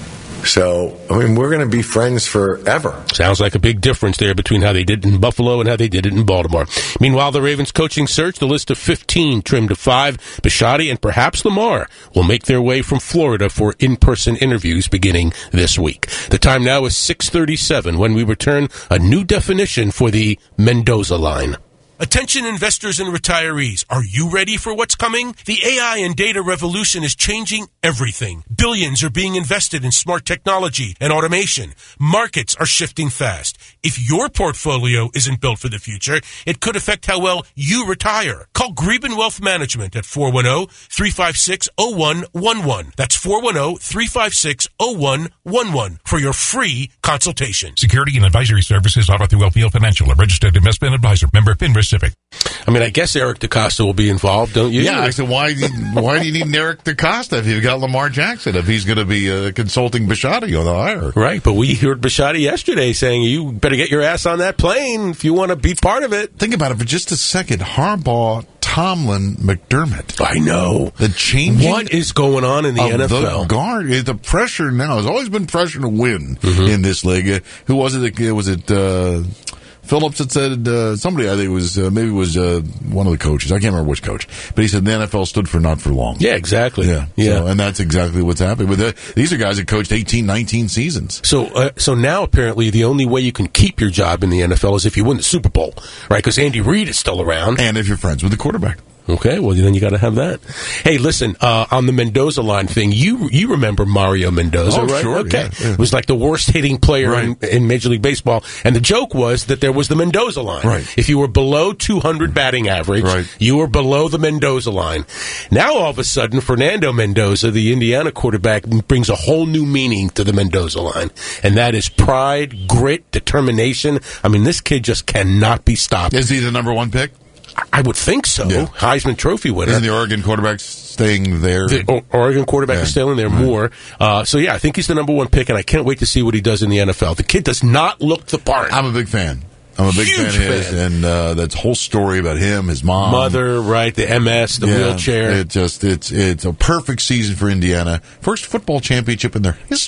Speaker 13: So, I mean, we're going to be friends forever.
Speaker 11: Sounds like a big difference there between how they did it in Buffalo and how they did it in Baltimore. Meanwhile, the Ravens coaching search, the list of fifteen trimmed to five. Bisciotti and perhaps Lamar will make their way from Florida for in-person interviews beginning this week. The time now is six thirty-seven. When we return, a new definition for the Mendoza line. Attention investors and retirees, are you ready for what's coming? The A I and data revolution is changing everything. Billions are being invested in smart technology and automation. Markets are shifting fast. If your portfolio isn't built for the future, it could affect how well you retire. Call Greben Wealth Management at four one zero, three five six, zero one one one. That's four one zero, three five six, zero one one one for your free consultation.
Speaker 14: Security and advisory services offered through L P L Financial, a registered investment advisor. Member FINRA Civic.
Speaker 11: I mean, I guess Eric DeCosta will be involved, don't you?
Speaker 17: Yeah, I said, why, why do you need Eric DeCosta if you've got Lamar Jackson, if he's going to be uh, consulting Bisciotti on the hire?
Speaker 11: Right, but we heard Bisciotti yesterday saying you better get your ass on that plane if you want to be part of it.
Speaker 17: Think about it for just a second. Harbaugh, Tomlin, McDermott.
Speaker 11: I know.
Speaker 17: The changing.
Speaker 11: What is going on in the
Speaker 17: of
Speaker 11: N F L?
Speaker 17: The guard, the pressure now. There's always been pressure to win mm-hmm. in this league. Uh, who was it? Was it... Uh, Phillips had said, uh, somebody, I think it was, uh, maybe it was uh, one of the coaches. I can't remember which coach. But he said the N F L stood for not for long.
Speaker 11: Yeah, exactly.
Speaker 17: Yeah.
Speaker 11: yeah.
Speaker 17: So, and that's exactly what's happening. But the, these are guys that coached eighteen, nineteen seasons.
Speaker 11: So uh, so now apparently the only way you can keep your job in the N F L is if you win the Super Bowl, right? Because Andy Reid is still around.
Speaker 17: And if you're friends with the quarterback.
Speaker 11: Okay, well, then you got to have that. Hey, listen, uh, on the Mendoza line thing, you you remember Mario Mendoza,
Speaker 17: oh,
Speaker 11: right?
Speaker 17: Sure,
Speaker 11: okay.
Speaker 17: Yeah, yeah.
Speaker 11: It was like the worst hitting player
Speaker 17: right.
Speaker 11: in, in Major League Baseball. And the joke was that there was the Mendoza line.
Speaker 17: Right.
Speaker 11: If you were below two hundred batting average,
Speaker 17: right.
Speaker 11: you were below the Mendoza line. Now, all of a sudden, Fernando Mendoza, the Indiana quarterback, brings a whole new meaning to the Mendoza line. And that is pride, grit, determination. I mean, this kid just cannot be stopped.
Speaker 17: Is he the number one pick?
Speaker 11: I would think so. Yeah. Heisman Trophy winner.
Speaker 17: Isn't the Oregon quarterback staying there?
Speaker 11: The o- Oregon quarterback
Speaker 17: yeah.
Speaker 11: is staying there right. more. Uh, so, yeah, I think he's the number one pick, and I can't wait to see what he does in the N F L. The kid does not look the part.
Speaker 17: I'm a big fan. I'm a big
Speaker 11: Huge
Speaker 17: fan of his,
Speaker 11: fan.
Speaker 17: and uh, that whole story about him, his mom,
Speaker 11: mother, right? The M S, the
Speaker 17: yeah,
Speaker 11: wheelchair.
Speaker 17: It just it's it's a perfect season for Indiana. First football championship in their history.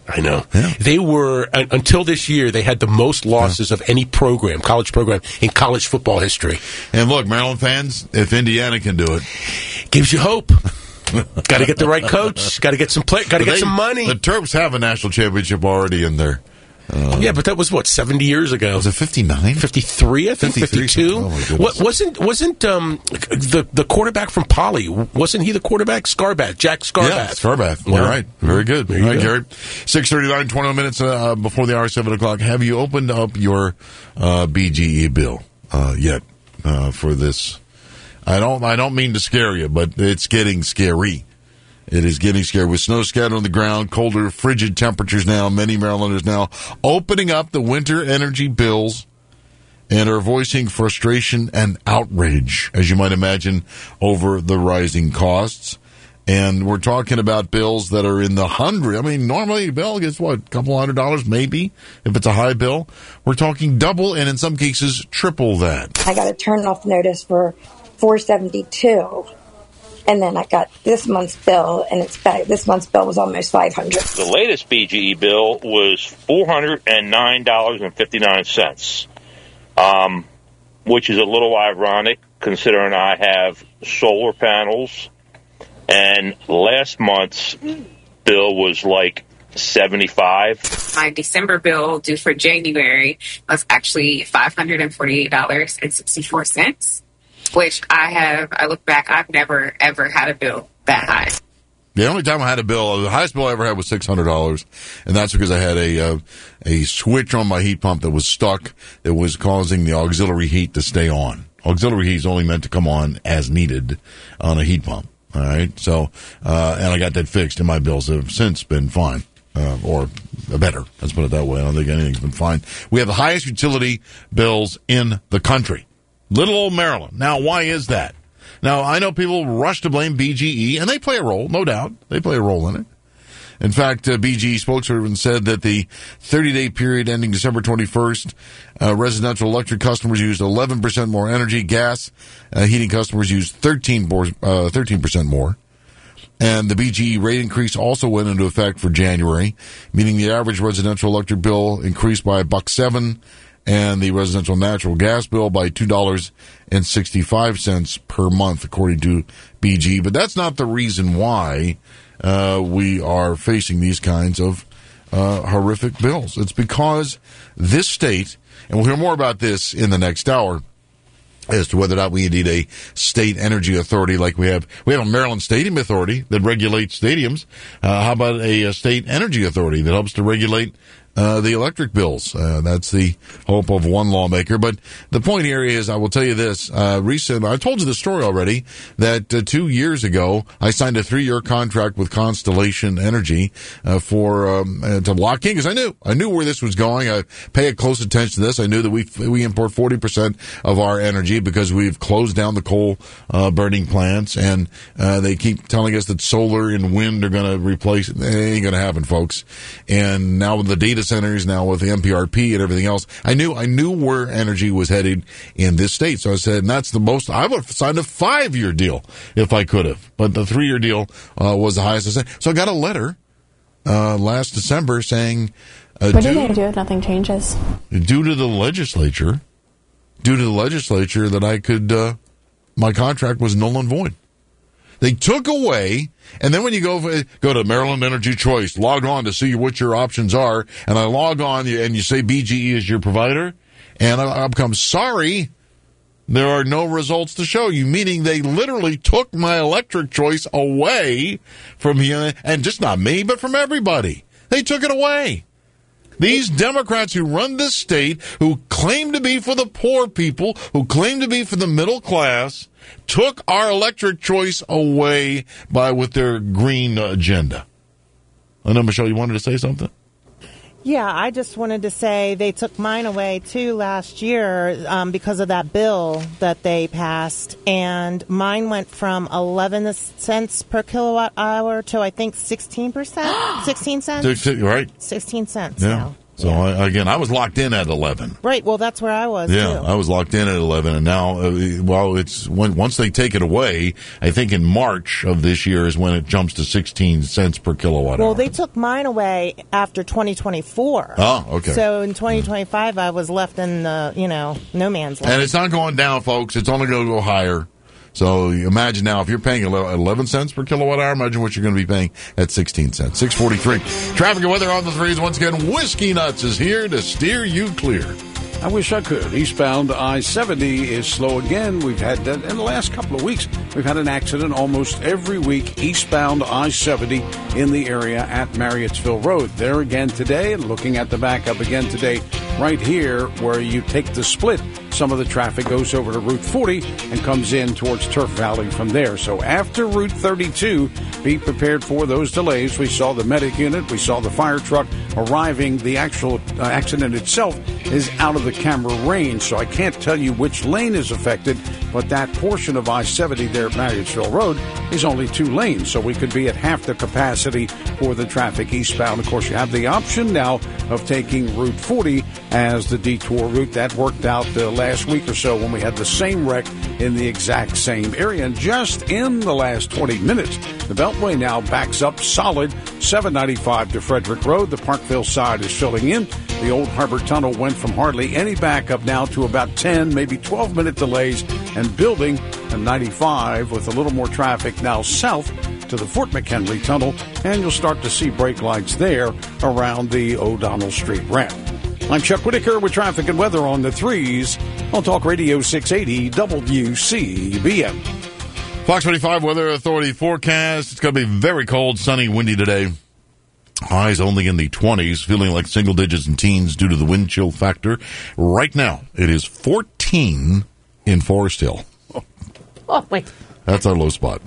Speaker 11: I know. Yeah. They were, uh, until this year, they had the most losses yeah. of any program, college program, in college football history.
Speaker 17: And look, Maryland fans, if Indiana can do it,
Speaker 11: gives you hope. Got to get the right coach. Got to get some play. Got to get
Speaker 17: they,
Speaker 11: some money.
Speaker 17: The Terps have a national championship already in there. Uh,
Speaker 11: yeah, but that was what seventy years ago.
Speaker 17: Was it fifty-nine?
Speaker 11: fifty-three, I think. fifty-two.
Speaker 17: Oh my goodness.
Speaker 11: What, wasn't wasn't um, the the quarterback from Poly? Wasn't he the quarterback? Scarbath, Jack Scarbath.
Speaker 17: Yeah, Scarbath. You're
Speaker 11: Wow.
Speaker 17: right. Very good.
Speaker 11: There you
Speaker 17: All right,
Speaker 11: go.
Speaker 17: Gary. Six thirty-nine, twenty minutes uh, before the hour, seven o'clock. Have you opened up your uh, B G E bill uh, yet uh, for this? I don't. I don't mean to scare you, but it's getting scary. It is getting scary. With snow scattered on the ground, colder, frigid temperatures now, many Marylanders now opening up the winter energy bills and are voicing frustration and outrage, as you might imagine, over the rising costs. And we're talking about bills that are in the hundred. I mean, normally a bill gets, what, a couple hundred dollars maybe, if it's a high bill. We're talking double and in some cases triple that.
Speaker 10: I got a turn-off notice for four seventy-two. And then I got this month's bill, and it's back. This month's bill was almost five hundred dollars.
Speaker 15: The latest B G E bill was four hundred nine dollars and fifty-nine cents, um, which is a little ironic considering I have solar panels, and last month's bill was like seventy-five dollars.
Speaker 16: My December bill due for January was actually five hundred forty-eight dollars and sixty-four cents. Which I have, I look back, I've never, ever had a bill that high.
Speaker 17: The only time I had a bill, the highest bill I ever had was six hundred dollars, and that's because I had a uh, a switch on my heat pump that was stuck that was causing the auxiliary heat to stay on. Auxiliary heat is only meant to come on as needed on a heat pump, all right? So, uh, and I got that fixed, and my bills have since been fine, uh, or better. Let's put it that way. I don't think anything's been fine. We have the highest utility bills in the country. Little old Maryland. Now, why is that? Now, I know people rush to blame B G E, and they play a role, no doubt. They play a role in it. In fact, uh, B G E spokesperson said that the thirty-day period ending December twenty-first, uh, residential electric customers used eleven percent more energy. Gas uh, heating customers used thirteen percent more. And the B G E rate increase also went into effect for January, meaning the average residential electric bill increased by a buck seven, and the residential natural gas bill by two dollars and sixty-five cents per month, according to B G E. But that's not the reason why uh, we are facing these kinds of uh, horrific bills. It's because this state, and we'll hear more about this in the next hour, as to whether or not we need a state energy authority like we have. We have a Maryland Stadium Authority that regulates stadiums. Uh, how about a, a state energy authority that helps to regulate Uh, the electric bills? Uh, that's the hope of one lawmaker. But the point here is, I will tell you this. Uh, recent, I told you the story already, that uh, two years ago, I signed a three-year contract with Constellation Energy uh, for um, uh, to lock in, because I knew. I knew where this was going. I pay a close attention to this. I knew that we we import forty percent of our energy because we've closed down the coal uh, burning plants, and uh, they keep telling us that solar and wind are going to replace it. It ain't going to happen, folks. And now with the data centers, now with the M P R P and everything else, I knew I knew where energy was headed in this state. So I said, and that's the most, I would have signed a five-year deal if I could have. But the three-year deal uh, was the highest I said. So I got a letter uh, last December saying, uh,
Speaker 18: what
Speaker 17: due,
Speaker 18: did they do if nothing changes?
Speaker 17: Due to the legislature, due to the legislature that I could, uh, my contract was null and void. They took away, and then when you go go to Maryland Energy Choice, log on to see what your options are, and I log on and you say B G E is your provider, and I, I become sorry, there are no results to show you, meaning they literally took my electric choice away from me, and just not me, but from everybody. They took it away. These Democrats who run this state, who claim to be for the poor people, who claim to be for the middle class, took our electric choice away by with their green agenda. I know, Michelle, you wanted to say something?
Speaker 19: Yeah, I just wanted to say they took mine away, too, last year um, because of that bill that they passed. And mine went from eleven cents per kilowatt hour to, I think, sixteen percent? sixteen cents?
Speaker 17: Right.
Speaker 19: sixteen cents
Speaker 17: Yeah.
Speaker 19: now.
Speaker 17: So, I, again, I was locked in at eleven.
Speaker 19: Right. Well, that's where I was,
Speaker 17: Yeah,
Speaker 19: too.
Speaker 17: I was locked in at eleven, and now, uh, well, it's when, once they take it away, I think in March of this year is when it jumps to sixteen cents per kilowatt
Speaker 19: Well,
Speaker 17: hour.
Speaker 19: they took mine away after twenty twenty-four.
Speaker 17: Oh, okay.
Speaker 19: So in twenty twenty-five, I was left in the, you know, no man's land.
Speaker 17: And it's not going down, folks. It's only going to go higher. So imagine now, if you're paying eleven cents per kilowatt hour, imagine what you're going to be paying at sixteen cents. six forty-three. Traffic and weather on the threes. Once again, Whiskey Nuts is here to steer you clear.
Speaker 7: I wish I could. Eastbound I seventy is slow again. We've had that in the last couple of weeks. We've had an accident almost every week eastbound I seventy in the area at Marriottsville Road. There again today, and looking at the backup again today, right here where you take the split. Some of the traffic goes over to Route forty and comes in towards Turf Valley from there. So after Route thirty-two, be prepared for those delays. We saw the medic unit. We saw the fire truck arriving. The actual uh, accident itself is out of the camera range, so I can't tell you which lane is affected, but that portion of I seventy there at Marriottsville Road is only two lanes, so we could be at half the capacity for the traffic eastbound. Of course, you have the option now of taking Route forty as the detour route. That worked out the last week or so when we had the same wreck in the exact same area. And just in the last twenty minutes, the Beltway now backs up solid seven ninety-five to Frederick Road. The Parkville side is filling in. The Old Harbor Tunnel went from hardly any backup now to about ten, maybe twelve minute delays, and building a ninety-five with a little more traffic now south to the Fort McHenry Tunnel, and you'll start to see brake lights there around the O'Donnell Street ramp. I'm Chuck Whitaker with traffic and weather on the threes on Talk Radio six eighty W C B M.
Speaker 17: Fox twenty-five Weather Authority forecast. It's going to be very cold, sunny, windy today. Highs only in the twenties, feeling like single digits and teens due to the wind chill factor. Right now, it is fourteen in Forest Hill.
Speaker 6: Oh, wait.
Speaker 17: That's our low spot.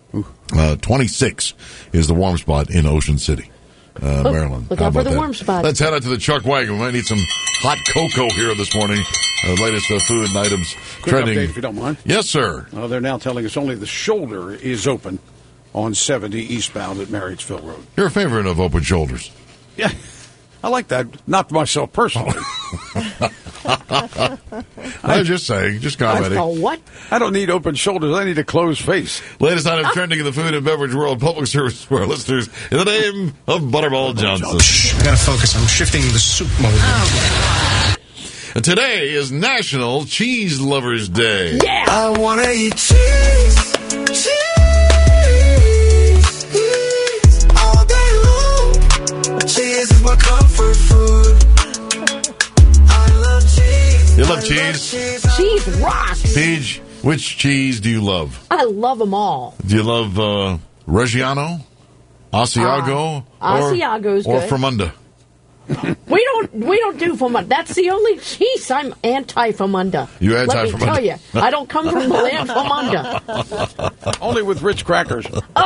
Speaker 17: Uh, twenty-six is the warm spot in Ocean City, uh,
Speaker 6: Oh,
Speaker 17: Maryland.
Speaker 6: look
Speaker 17: How
Speaker 6: out for
Speaker 17: about
Speaker 6: the
Speaker 17: that?
Speaker 6: warm spot.
Speaker 17: Let's head out to the Chuck Wagon. We might need some hot cocoa here this morning. Uh, latest uh, food and items
Speaker 7: Quick
Speaker 17: trending.
Speaker 7: update, if you don't mind.
Speaker 17: Yes, sir.
Speaker 7: Uh, they're now telling us only the shoulder is open on seventy eastbound at Marriottsville Road.
Speaker 17: You're a favorite of open shoulders.
Speaker 7: Yeah, I like that. Not myself personally.
Speaker 17: I'm just saying, just commenting.
Speaker 6: what?
Speaker 7: I don't need open shoulders. I need a closed face.
Speaker 17: Latest item trending in the food and beverage world. Public service for our listeners in the name of Butterball Johnson.
Speaker 18: Shh, I gotta focus. I'm shifting the soup mode.
Speaker 17: And today is National Cheese Lovers Day.
Speaker 6: Yeah!
Speaker 18: I wanna eat cheese, cheese, cheese all day long. Cheese is my comfort food. I love cheese.
Speaker 17: You love cheese?
Speaker 6: Cheese rocks.
Speaker 17: Paige, which cheese do you love?
Speaker 6: I love them all.
Speaker 17: Do you love uh, Reggiano, Asiago,
Speaker 6: Uh,
Speaker 17: or,
Speaker 6: Asiago's
Speaker 17: or
Speaker 6: good.
Speaker 17: Famunda?
Speaker 6: We don't we don't do Famunda. That's the only cheese I'm anti-Famunda.
Speaker 17: You
Speaker 6: Let me
Speaker 17: anti-Famunda.
Speaker 6: tell you, I don't come from the land Famunda.
Speaker 7: Only with Ritz crackers.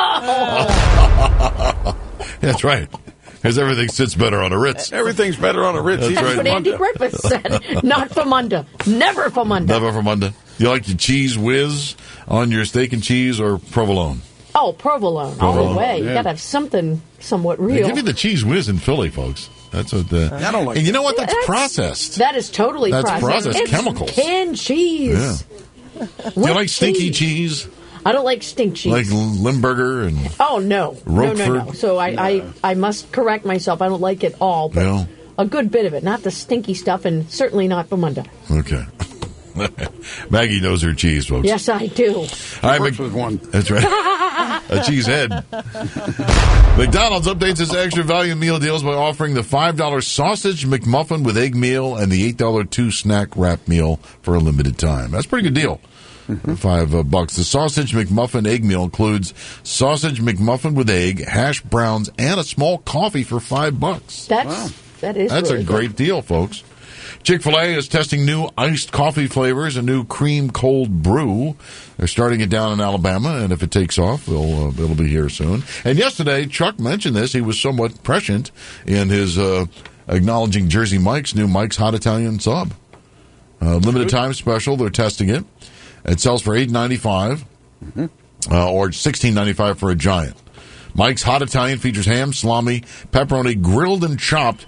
Speaker 17: That's right. Because everything sits better on a Ritz.
Speaker 7: Everything's better on a Ritz.
Speaker 17: That's
Speaker 7: even
Speaker 17: right.
Speaker 6: But Andy
Speaker 7: Famunda.
Speaker 6: Griffith said, not Famunda. Never Famunda.
Speaker 17: Never Famunda. You like your cheese whiz on your steak and cheese or provolone?
Speaker 6: Oh, provolone, all
Speaker 17: Provolone,
Speaker 6: the way. You
Speaker 17: yeah.
Speaker 6: got to have something somewhat
Speaker 17: They
Speaker 6: real.
Speaker 17: give you the cheese whiz in Philly, folks. That's what the.
Speaker 7: I don't like
Speaker 17: And you know what? That's,
Speaker 6: That's-
Speaker 17: processed.
Speaker 6: That is totally
Speaker 17: That's
Speaker 6: processed.
Speaker 17: processed
Speaker 6: It's
Speaker 17: chemicals.
Speaker 6: Canned cheese.
Speaker 17: Yeah. Do you like stinky cheese?
Speaker 6: I don't like stink cheese.
Speaker 17: Like Limburger and.
Speaker 6: oh no, no, no, no.
Speaker 17: Roquefort?
Speaker 6: So I, I, I must correct myself. I don't like it all, but
Speaker 17: Yeah.
Speaker 6: a good bit of it, not the stinky stuff, and certainly not Famunda.
Speaker 17: Okay. Maggie knows her cheese, folks.
Speaker 6: Yes, I do.
Speaker 17: All right,
Speaker 7: Works
Speaker 17: Mc-
Speaker 7: with one.
Speaker 17: That's right. A cheese head. McDonald's updates its extra value meal deals by offering the five dollar sausage McMuffin with egg meal and the eight dollar two snack wrap meal for a limited time. That's a pretty good deal.
Speaker 7: Mm-hmm.
Speaker 17: Five uh, bucks. The sausage McMuffin egg meal includes sausage McMuffin with egg, hash browns, and a small coffee for five bucks.
Speaker 6: That's that is.
Speaker 17: That's
Speaker 6: really
Speaker 17: a
Speaker 6: good.
Speaker 17: great deal, folks. Chick-fil-A is testing new iced coffee flavors, a new cream cold brew. They're starting it down in Alabama, and if it takes off, it'll, uh, it'll be here soon. And yesterday, Chuck mentioned this. He was somewhat prescient in his uh, acknowledging Jersey Mike's new Mike's Hot Italian Sub. Uh, limited time special. They're testing it. It sells for eight ninety-five uh, or sixteen ninety-five for a giant. Mike's Hot Italian features ham, salami, pepperoni, grilled and chopped,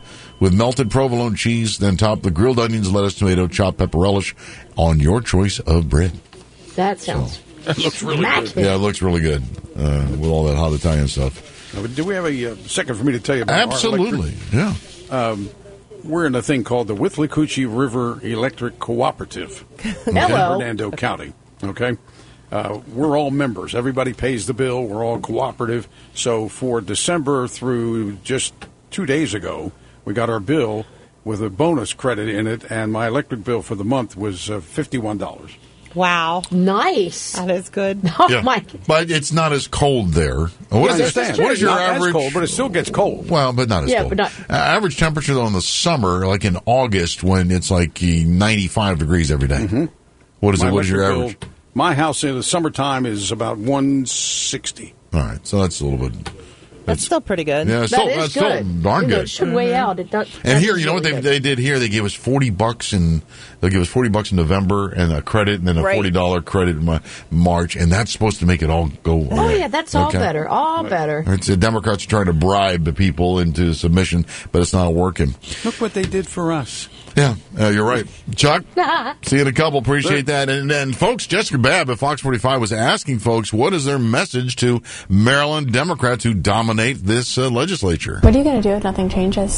Speaker 17: with melted provolone cheese, then top the grilled onions, lettuce, tomato, chopped pepper relish on your choice of bread.
Speaker 6: That sounds.
Speaker 7: That looks really good.
Speaker 17: Yeah, it looks really good uh, with all that hot Italian stuff.
Speaker 7: Now, do we have a uh, second for me to tell you about our
Speaker 17: Absolutely,
Speaker 7: electric?
Speaker 17: yeah.
Speaker 7: Um, we're in a thing called the Withlacoochee River Electric Cooperative in
Speaker 6: Hello.
Speaker 7: Hernando County. Okay, uh, we're all members. Everybody pays the bill. We're all cooperative. So for December through just two days ago, we got our bill with a bonus credit in it, and my electric bill for the month was uh, fifty-one dollars.
Speaker 19: Wow.
Speaker 6: Nice.
Speaker 19: That is good.
Speaker 6: Oh,
Speaker 17: Yeah.
Speaker 6: my.
Speaker 17: But it's not as cold there. What
Speaker 7: I
Speaker 17: is,
Speaker 7: understand.
Speaker 17: what is your
Speaker 7: Not as
Speaker 17: average?
Speaker 7: cold, but it still gets cold.
Speaker 17: Well, but not as
Speaker 6: Yeah,
Speaker 17: cold.
Speaker 6: but not-
Speaker 17: Uh, average temperature, though, in the summer, like in August, when it's like uh, ninety-five degrees every day.
Speaker 7: Mm-hmm.
Speaker 17: What is
Speaker 7: My
Speaker 17: it? What is your
Speaker 7: electric
Speaker 17: average?
Speaker 7: bill- my house in the summertime is about one sixty.
Speaker 17: All right, so that's a little bit.
Speaker 19: That's still pretty good.
Speaker 17: Yeah,
Speaker 6: That
Speaker 17: it's still,
Speaker 6: is
Speaker 17: that's still
Speaker 6: good.
Speaker 17: darn
Speaker 6: You know,
Speaker 17: good.
Speaker 6: it should weigh out. It does.
Speaker 17: And
Speaker 6: that
Speaker 17: here,
Speaker 6: is
Speaker 17: you know what
Speaker 6: really
Speaker 17: they
Speaker 6: good.
Speaker 17: they did here? They gave us forty bucks, and they'll give us forty bucks in November, and a credit, and then a
Speaker 6: Right.
Speaker 17: forty dollar credit in my March, and that's supposed to make it all go.
Speaker 6: Oh,
Speaker 17: away.
Speaker 6: yeah, that's all
Speaker 17: Okay?
Speaker 6: better. All better.
Speaker 17: It's the Democrats are trying to bribe the people into submission, but it's not working.
Speaker 7: Look what they did for us.
Speaker 17: Yeah, uh, you're right, Chuck. See you in a couple. Appreciate that. And then, folks, Jessica Babb at Fox forty-five was asking folks, what is their message to Maryland Democrats who dominate this uh, legislature?
Speaker 1: What are you going to do if nothing changes?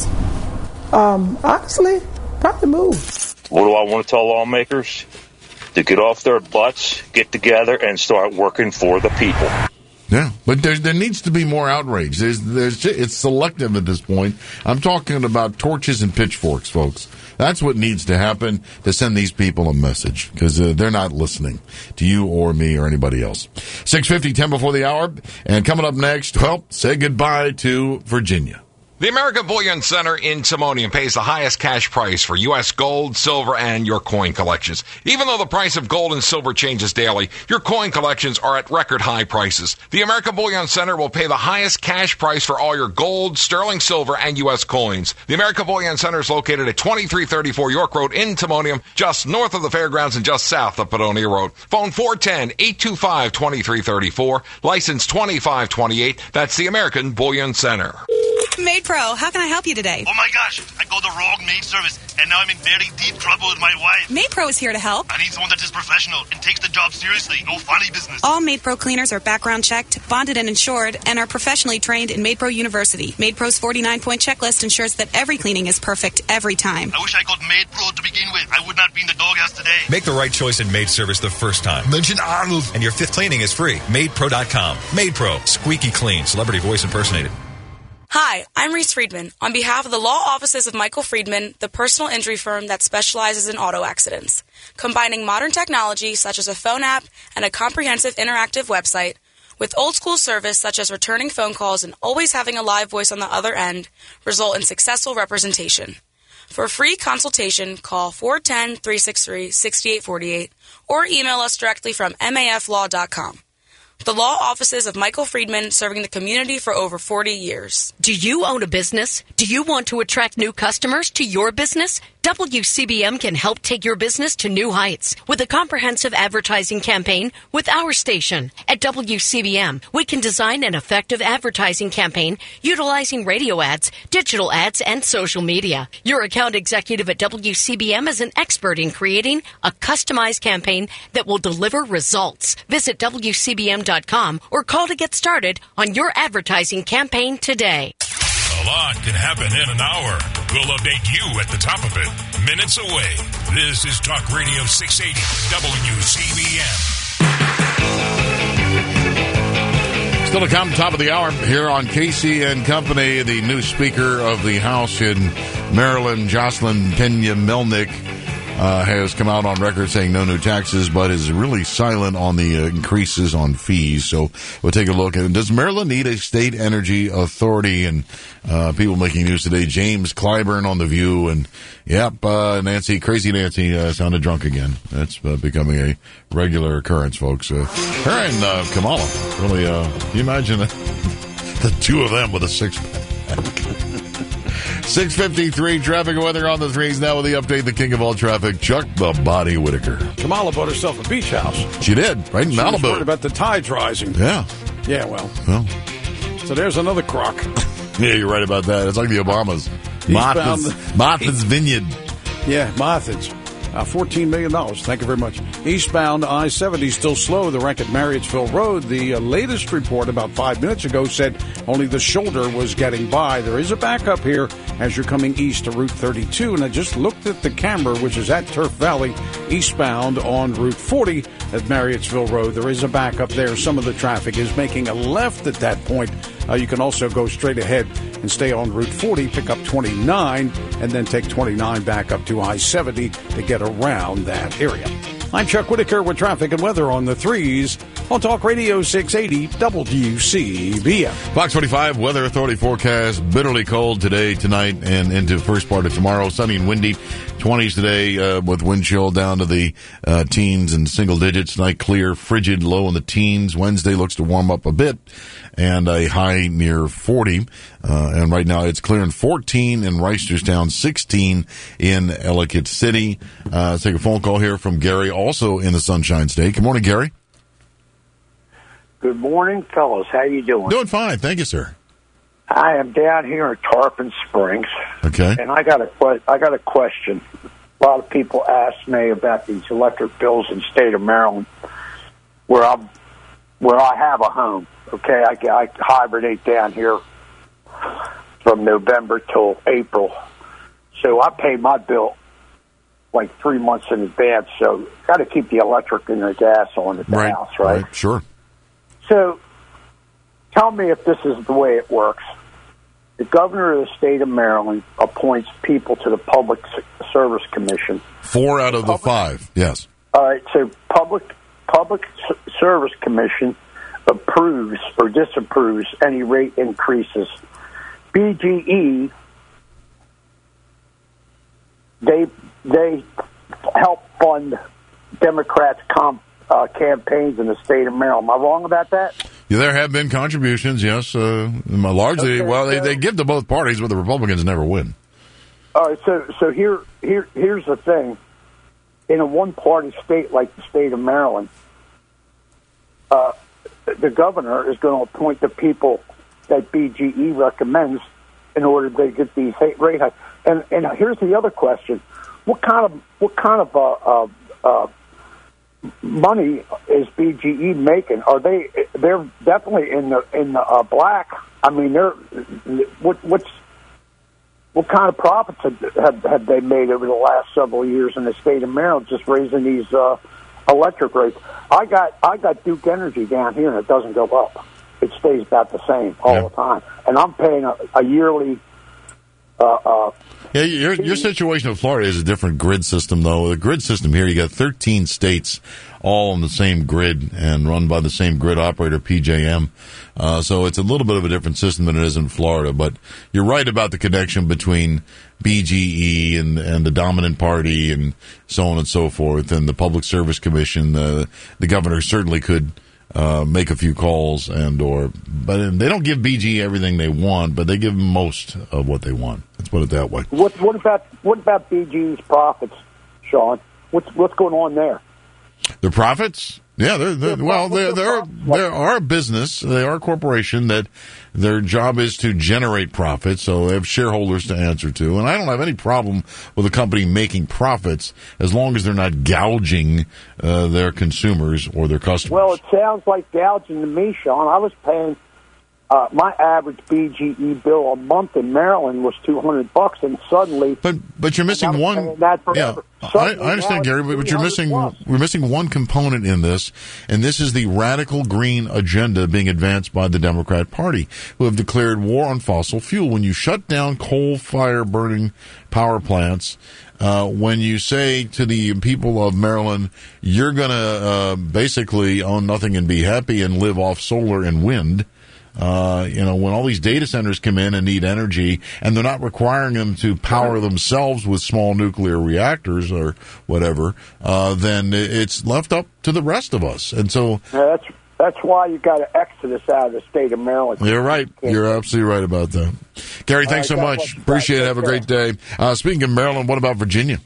Speaker 20: Um, honestly, probably move.
Speaker 15: What do I want to tell lawmakers? To get off their butts, get together, and start working for the people.
Speaker 17: Yeah, but there there needs to be more outrage. There's there's it's selective at this point. I'm talking about torches and pitchforks, folks. That's what needs to happen to send these people a message, because uh, they're not listening to you or me or anybody else. six fifty, ten before the hour, and coming up next, well, say goodbye to Virginia.
Speaker 21: The American Bullion Center in Timonium pays the highest cash price for U S gold, silver, and your coin collections. Even though the price of gold and silver changes daily, your coin collections are at record high prices. The American Bullion Center will pay the highest cash price for all your gold, sterling silver, and U S coins. The American Bullion Center is located at twenty-three thirty-four York Road in Timonium, just north of the fairgrounds and just south of Padonia Road. Phone four one zero, eight two five, two three three four, license twenty-five twenty-eight. That's the American Bullion Center.
Speaker 22: Maid Pro, how can I help you today?
Speaker 23: Oh my gosh, I got the wrong maid service, and now I'm in very deep trouble with my wife.
Speaker 22: Maid Pro is here to help.
Speaker 23: I need someone that is professional and takes the job seriously, no funny business.
Speaker 22: All Maid Pro cleaners are background checked, bonded and insured, and are professionally trained in Maid Pro University. Maid Pro's forty-nine point checklist ensures that every cleaning is perfect every time.
Speaker 23: I wish I got Maid Pro to begin with. I would not be in the doghouse today.
Speaker 26: Make the right choice in maid service the first time.
Speaker 23: Mention Arnold.
Speaker 26: And your fifth cleaning is free. maid pro dot com. Maid Pro. Squeaky clean. Celebrity voice impersonated.
Speaker 27: Hi, I'm Reese Friedman. On behalf of the law offices of Michael Friedman, the personal injury firm that specializes in auto accidents, combining modern technology such as a phone app and a comprehensive interactive website with old school service such as returning phone calls and always having a live voice on the other end, result in successful representation. For a free consultation, call four one zero, three six three, six eight four eight or email us directly from M A F law dot com. The law offices of Michael Friedman, serving the community for over forty years.
Speaker 6: Do you own a business? Do you want to attract new customers to your business? W C B M can help take your business to new heights with a comprehensive advertising campaign with our station. At W C B M, we can design an effective advertising campaign utilizing radio ads, digital ads, and social media. Your account executive at W C B M is an expert in creating a customized campaign that will deliver results. Visit W C B M dot com or call to get started on your advertising campaign today.
Speaker 14: A lot can happen in an hour. We'll update you at the top of it, minutes away. This is Talk Radio six eighty W C B M.
Speaker 17: Still to come, top of the hour here on Casey and Company. The new Speaker of the House in Maryland, Jocelyn Tenya Melnick, uh, has come out on record saying no new taxes, but is really silent on the uh, increases on fees. So we'll take a look at it. Does Maryland need a state energy authority? And uh, people making news today, James Clyburn on The View. And, yep, uh, Nancy, crazy Nancy, uh, sounded drunk again. That's uh, becoming a regular occurrence, folks. Uh, her and uh, Kamala, really, uh, can you imagine the two of them with a six-pack? six fifty-three, traffic and weather on the threes now with the update, the king of all traffic, Chuck the Body Whitaker.
Speaker 7: Kamala bought herself a beach house.
Speaker 17: She did, right in
Speaker 7: she was
Speaker 17: Malibu.
Speaker 7: worried about the tides rising.
Speaker 17: Yeah.
Speaker 7: Yeah, well.
Speaker 17: Well.
Speaker 7: So there's another crock.
Speaker 17: Yeah, you're right about that. It's like the Obamas. Martha's,
Speaker 7: Eastbound-
Speaker 17: Martha's Vineyard.
Speaker 7: Yeah, Martha's. Uh, fourteen million dollars. Thank you very much. Eastbound I seventy still slow. The wreck at Marriottsville Road. The uh, latest report about five minutes ago said only the shoulder was getting by. There is a backup here as you're coming east to Route thirty-two. And I just looked at the camera, which is at Turf Valley, eastbound on Route forty at Marriottsville Road. There is a backup there. Some of the traffic is making a left at that point. Uh, you can also go straight ahead and stay on Route forty, pick up twenty-nine, and then take twenty-nine back up to I seventy to get around that area. I'm Chuck Whitaker with traffic and weather on the threes on Talk Radio six eighty W C B M.
Speaker 17: Fox forty-five Weather Authority forecast. Bitterly cold today, tonight, and into the first part of tomorrow. Sunny and windy. twenties today uh, with wind chill down to the uh, teens and single digits. Tonight clear, frigid, low in the teens. Wednesday looks to warm up a bit and a high near forty. Uh, and right now it's clear in fourteen in Reisterstown, sixteen in Ellicott City. Uh, let's take a phone call here from Gary, also in the Sunshine State. Good morning, Gary.
Speaker 1: Good morning, fellas. How you doing?
Speaker 17: Doing fine. Thank you, sir.
Speaker 1: I am down here in Tarpon Springs.
Speaker 17: Okay.
Speaker 1: And I got a que- I got a question. A lot of people ask me about these electric bills in the state of Maryland, where I'm, where I have a home. Okay, I, I hibernate down here from November till April, so I pay my bill like three months in advance. So got to keep the electric and the gas on at the
Speaker 17: Right.
Speaker 1: house, right?
Speaker 17: Right. Sure.
Speaker 1: So, tell me if this is the way it works. The governor of the state of Maryland appoints people to the Public Service Commission.
Speaker 17: Four out of the five. Yes.
Speaker 1: All right, so Public Public Service Commission approves or disapproves any rate increases. B G E, they they help fund Democrats' comp. Uh, campaigns in the state of Maryland. Am I wrong about that?
Speaker 17: Yeah, there have been contributions, yes. Uh, largely,
Speaker 1: Okay,
Speaker 17: well, they,
Speaker 1: so-
Speaker 17: they give to both parties, but the Republicans never win.
Speaker 1: All right, so so here here here's the thing. In a one-party state like the state of Maryland, uh, the governor is going to appoint the people that B G E recommends in order to get these rate hikes. And and here's the other question: What kind of what kind of uh, uh, uh, money is B G E making? Are they? They're definitely in the in the uh, black. I mean, they're what what's what kind of profits have, have have they made over the last several years in the state of Maryland, just raising these uh, electric rates? I got I got Duke Energy down here, and it doesn't go up. It stays about the same all
Speaker 17: Yeah.
Speaker 1: the time, and I'm paying a, a yearly. Uh, uh,
Speaker 17: Yeah, your your situation in Florida is a different grid system, though. The grid system here, you got thirteen states all on the same grid and run by the same grid operator, P J M. Uh, so it's a little bit of a different system than it is in Florida. But you're right about the connection between B G E and, and the dominant party and so on and so forth, and the Public Service Commission. Uh, the governor certainly could uh, make a few calls, and or but they don't give B G E everything they want, but they give them most of what they want. Let's put it that way.
Speaker 1: what what about what about B G E's profits, Sean? What's what's going on there?
Speaker 17: The profits? Yeah, they're, they're, well, they're, they're, they're are a business. They are a corporation that their job is to generate profits, so they have shareholders to answer to. And I don't have any problem with a company making profits as long as they're not gouging uh, their consumers or their customers.
Speaker 1: Well, it sounds like gouging to me, Sean. I was paying uh, my average B G E bill a month in Maryland was two hundred bucks, and suddenly,
Speaker 17: but but you're missing
Speaker 1: and I was
Speaker 17: one.
Speaker 1: paying that
Speaker 17: Yeah,
Speaker 1: forever.
Speaker 17: I,
Speaker 1: Suddenly,
Speaker 17: I understand,
Speaker 1: now
Speaker 17: Gary,
Speaker 1: it's
Speaker 17: but, but you're missing
Speaker 1: plus.
Speaker 17: we're missing one component in this, and this is the radical green agenda being advanced by the Democrat Party, who have declared war on fossil fuel. When you shut down coal fire burning power plants, uh, when you say to the people of Maryland, you're going to uh, basically own nothing and be happy and live off solar and wind. Uh, you know, when all these data centers come in and need energy, and they're not requiring them to power themselves with small nuclear reactors or whatever, uh, then it's left up to the rest of us. And so,
Speaker 1: Yeah, that's that's why you got to exodus out of the state of Maryland.
Speaker 17: you're right. You're absolutely right about that. Gary, thanks
Speaker 1: All
Speaker 17: so
Speaker 1: right, God
Speaker 17: much.
Speaker 1: bless you.
Speaker 17: Appreciate it. Have a great day. Uh, speaking of Maryland, what about Virginia?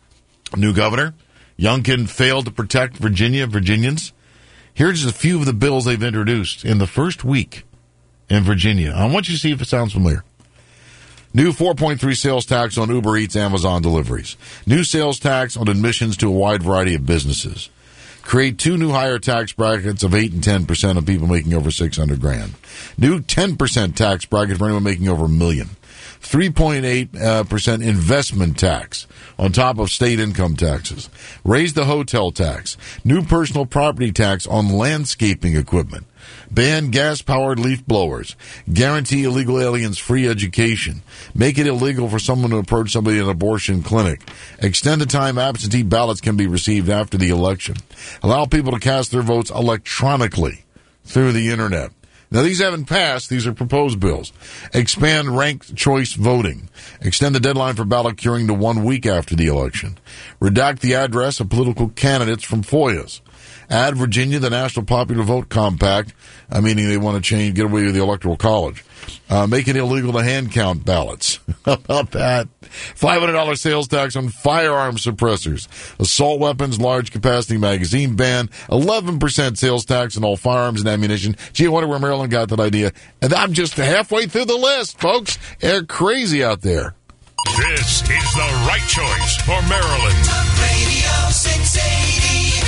Speaker 17: New governor. Youngkin failed to protect Virginia, Virginians. Here's just a few of the bills they've introduced in the first week in Virginia. I want you to see if it sounds familiar. New four point three sales tax on Uber Eats, Amazon deliveries. New sales tax on admissions to a wide variety of businesses. Create two new higher tax brackets of eight and ten percent of people making over six hundred grand. New ten percent tax bracket for anyone making over a million. three point eight percent uh, investment tax on top of state income taxes. Raise the hotel tax. New personal property tax on landscaping equipment. Ban gas-powered leaf blowers. Guarantee illegal aliens free education. Make it illegal for someone to approach somebody in an abortion clinic. Extend the time absentee ballots can be received after the election. Allow people to cast their votes electronically through the internet. Now, these haven't passed. These are proposed bills. Expand ranked choice voting. Extend the deadline for ballot curing to one week after the election. Redact the address of political candidates from F O I As. Add Virginia, the National Popular Vote Compact, uh, meaning they want to change, get away with the Electoral College. Uh, make it illegal to hand count ballots. How about that? five hundred dollars sales tax on firearm suppressors. Assault weapons, large capacity magazine ban. eleven percent sales tax on all firearms and ammunition. Gee, I wonder where Maryland got that idea. And I'm just halfway through the list, folks. They're crazy out there.
Speaker 14: This is the right choice for Maryland.
Speaker 18: Radio six eighty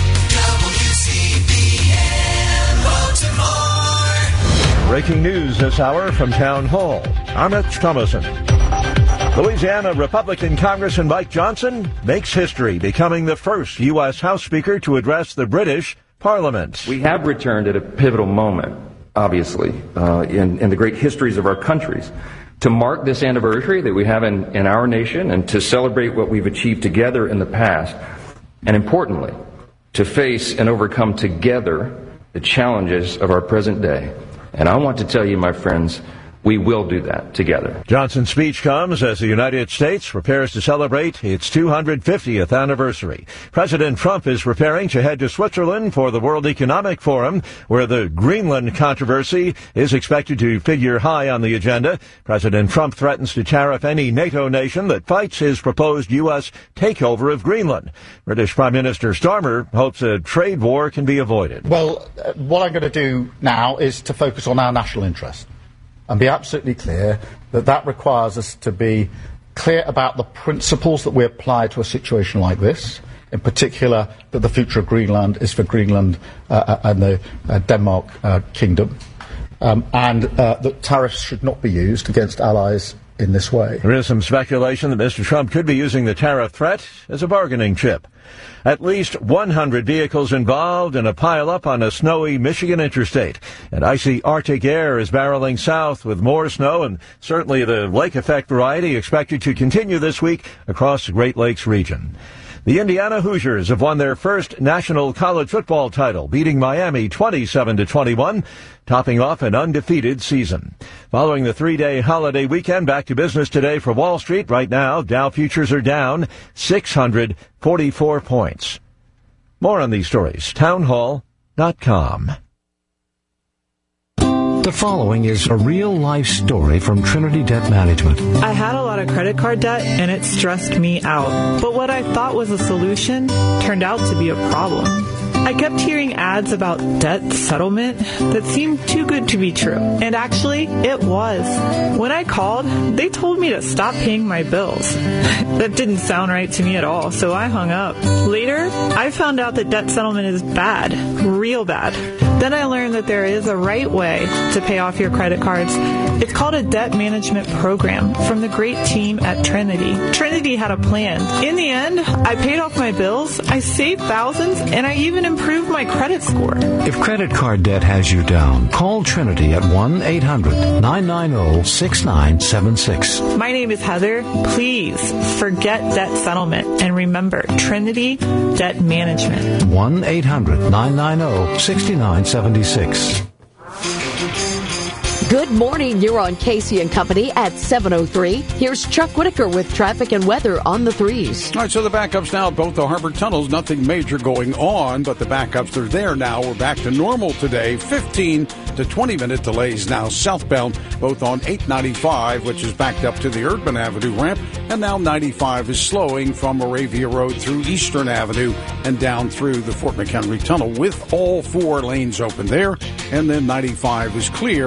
Speaker 18: W C B M Baltimore.
Speaker 2: Breaking news this hour from Town Hall. I'm Rich Thomason. Louisiana Republican Congressman Mike Johnson makes history, becoming the first U S House Speaker to address the British Parliament.
Speaker 3: We have returned at a pivotal moment, obviously, uh, in, in the great histories of our countries, to mark this anniversary that we have in, in our nation and to celebrate what we've achieved together in the past, and importantly, to face and overcome together the challenges of our present day. And I want to tell you, my friends, we will do that together.
Speaker 2: Johnson's speech comes as the United States prepares to celebrate its two hundred fiftieth anniversary. President Trump is preparing to head to Switzerland for the World Economic Forum, where the Greenland controversy is expected to figure high on the agenda. President Trump threatens to tariff any NATO nation that fights his proposed U S takeover of Greenland. British Prime Minister Starmer hopes a trade war can be avoided.
Speaker 4: Well, uh, what I'm going to do now is to focus on our national interest and be absolutely clear that that requires us to be clear about the principles that we apply to a situation like this, in particular that the future of Greenland is for Greenland uh, and the uh, Denmark uh, Kingdom, um, and uh, that tariffs should not be used against allies in this way.
Speaker 2: There is some speculation that Mister Trump could be using the tariff threat as a bargaining chip. At least one hundred vehicles involved in a pileup on a snowy Michigan interstate. And icy Arctic air is barreling south with more snow, and certainly the lake effect variety expected to continue this week across the Great Lakes region. The Indiana Hoosiers have won their first national college football title, beating Miami twenty-seven to twenty-one, topping off an undefeated season. Following the three-day holiday weekend, back to business today for Wall Street. Right now, Dow futures are down six hundred forty-four points. More on these stories, townhall dot com.
Speaker 5: The following is a real-life story from Trinity Debt Management.
Speaker 8: I had a lot of credit card debt, and it stressed me out. But what I thought was a solution turned out to be a problem. I kept hearing ads about debt settlement that seemed too good to be true. And actually, it was. When I called, they told me to stop paying my bills. That didn't sound right to me at all, so I hung up. Later, I found out that debt settlement is bad, real bad. Then I learned that there is a right way to pay off your credit cards. It's called a debt management program from the great team at Trinity. Trinity had a plan. In the end, I paid off my bills, I saved thousands, and I even improved my credit score.
Speaker 5: If credit card debt has you down, call Trinity at one eight hundred nine nine zero six nine seven six.
Speaker 8: My name is Heather. Please forget debt settlement and remember Trinity Debt Management.
Speaker 5: one eight hundred nine nine zero six nine seven six.
Speaker 6: Good morning. You're on Casey and Company at seven oh three. Here's Chuck Whitaker with traffic and weather on the threes.
Speaker 7: All right, so the backups now at both the Harbor Tunnels. Nothing major going on, but the backups are there now. We're back to normal today. fifteen to twenty minute delays now southbound, both on eight ninety-five, which is backed up to the Erdman Avenue ramp, and now ninety-five is slowing from Moravia Road through Eastern Avenue and down through the Fort McHenry Tunnel with all four lanes open there. And then ninety-five is clear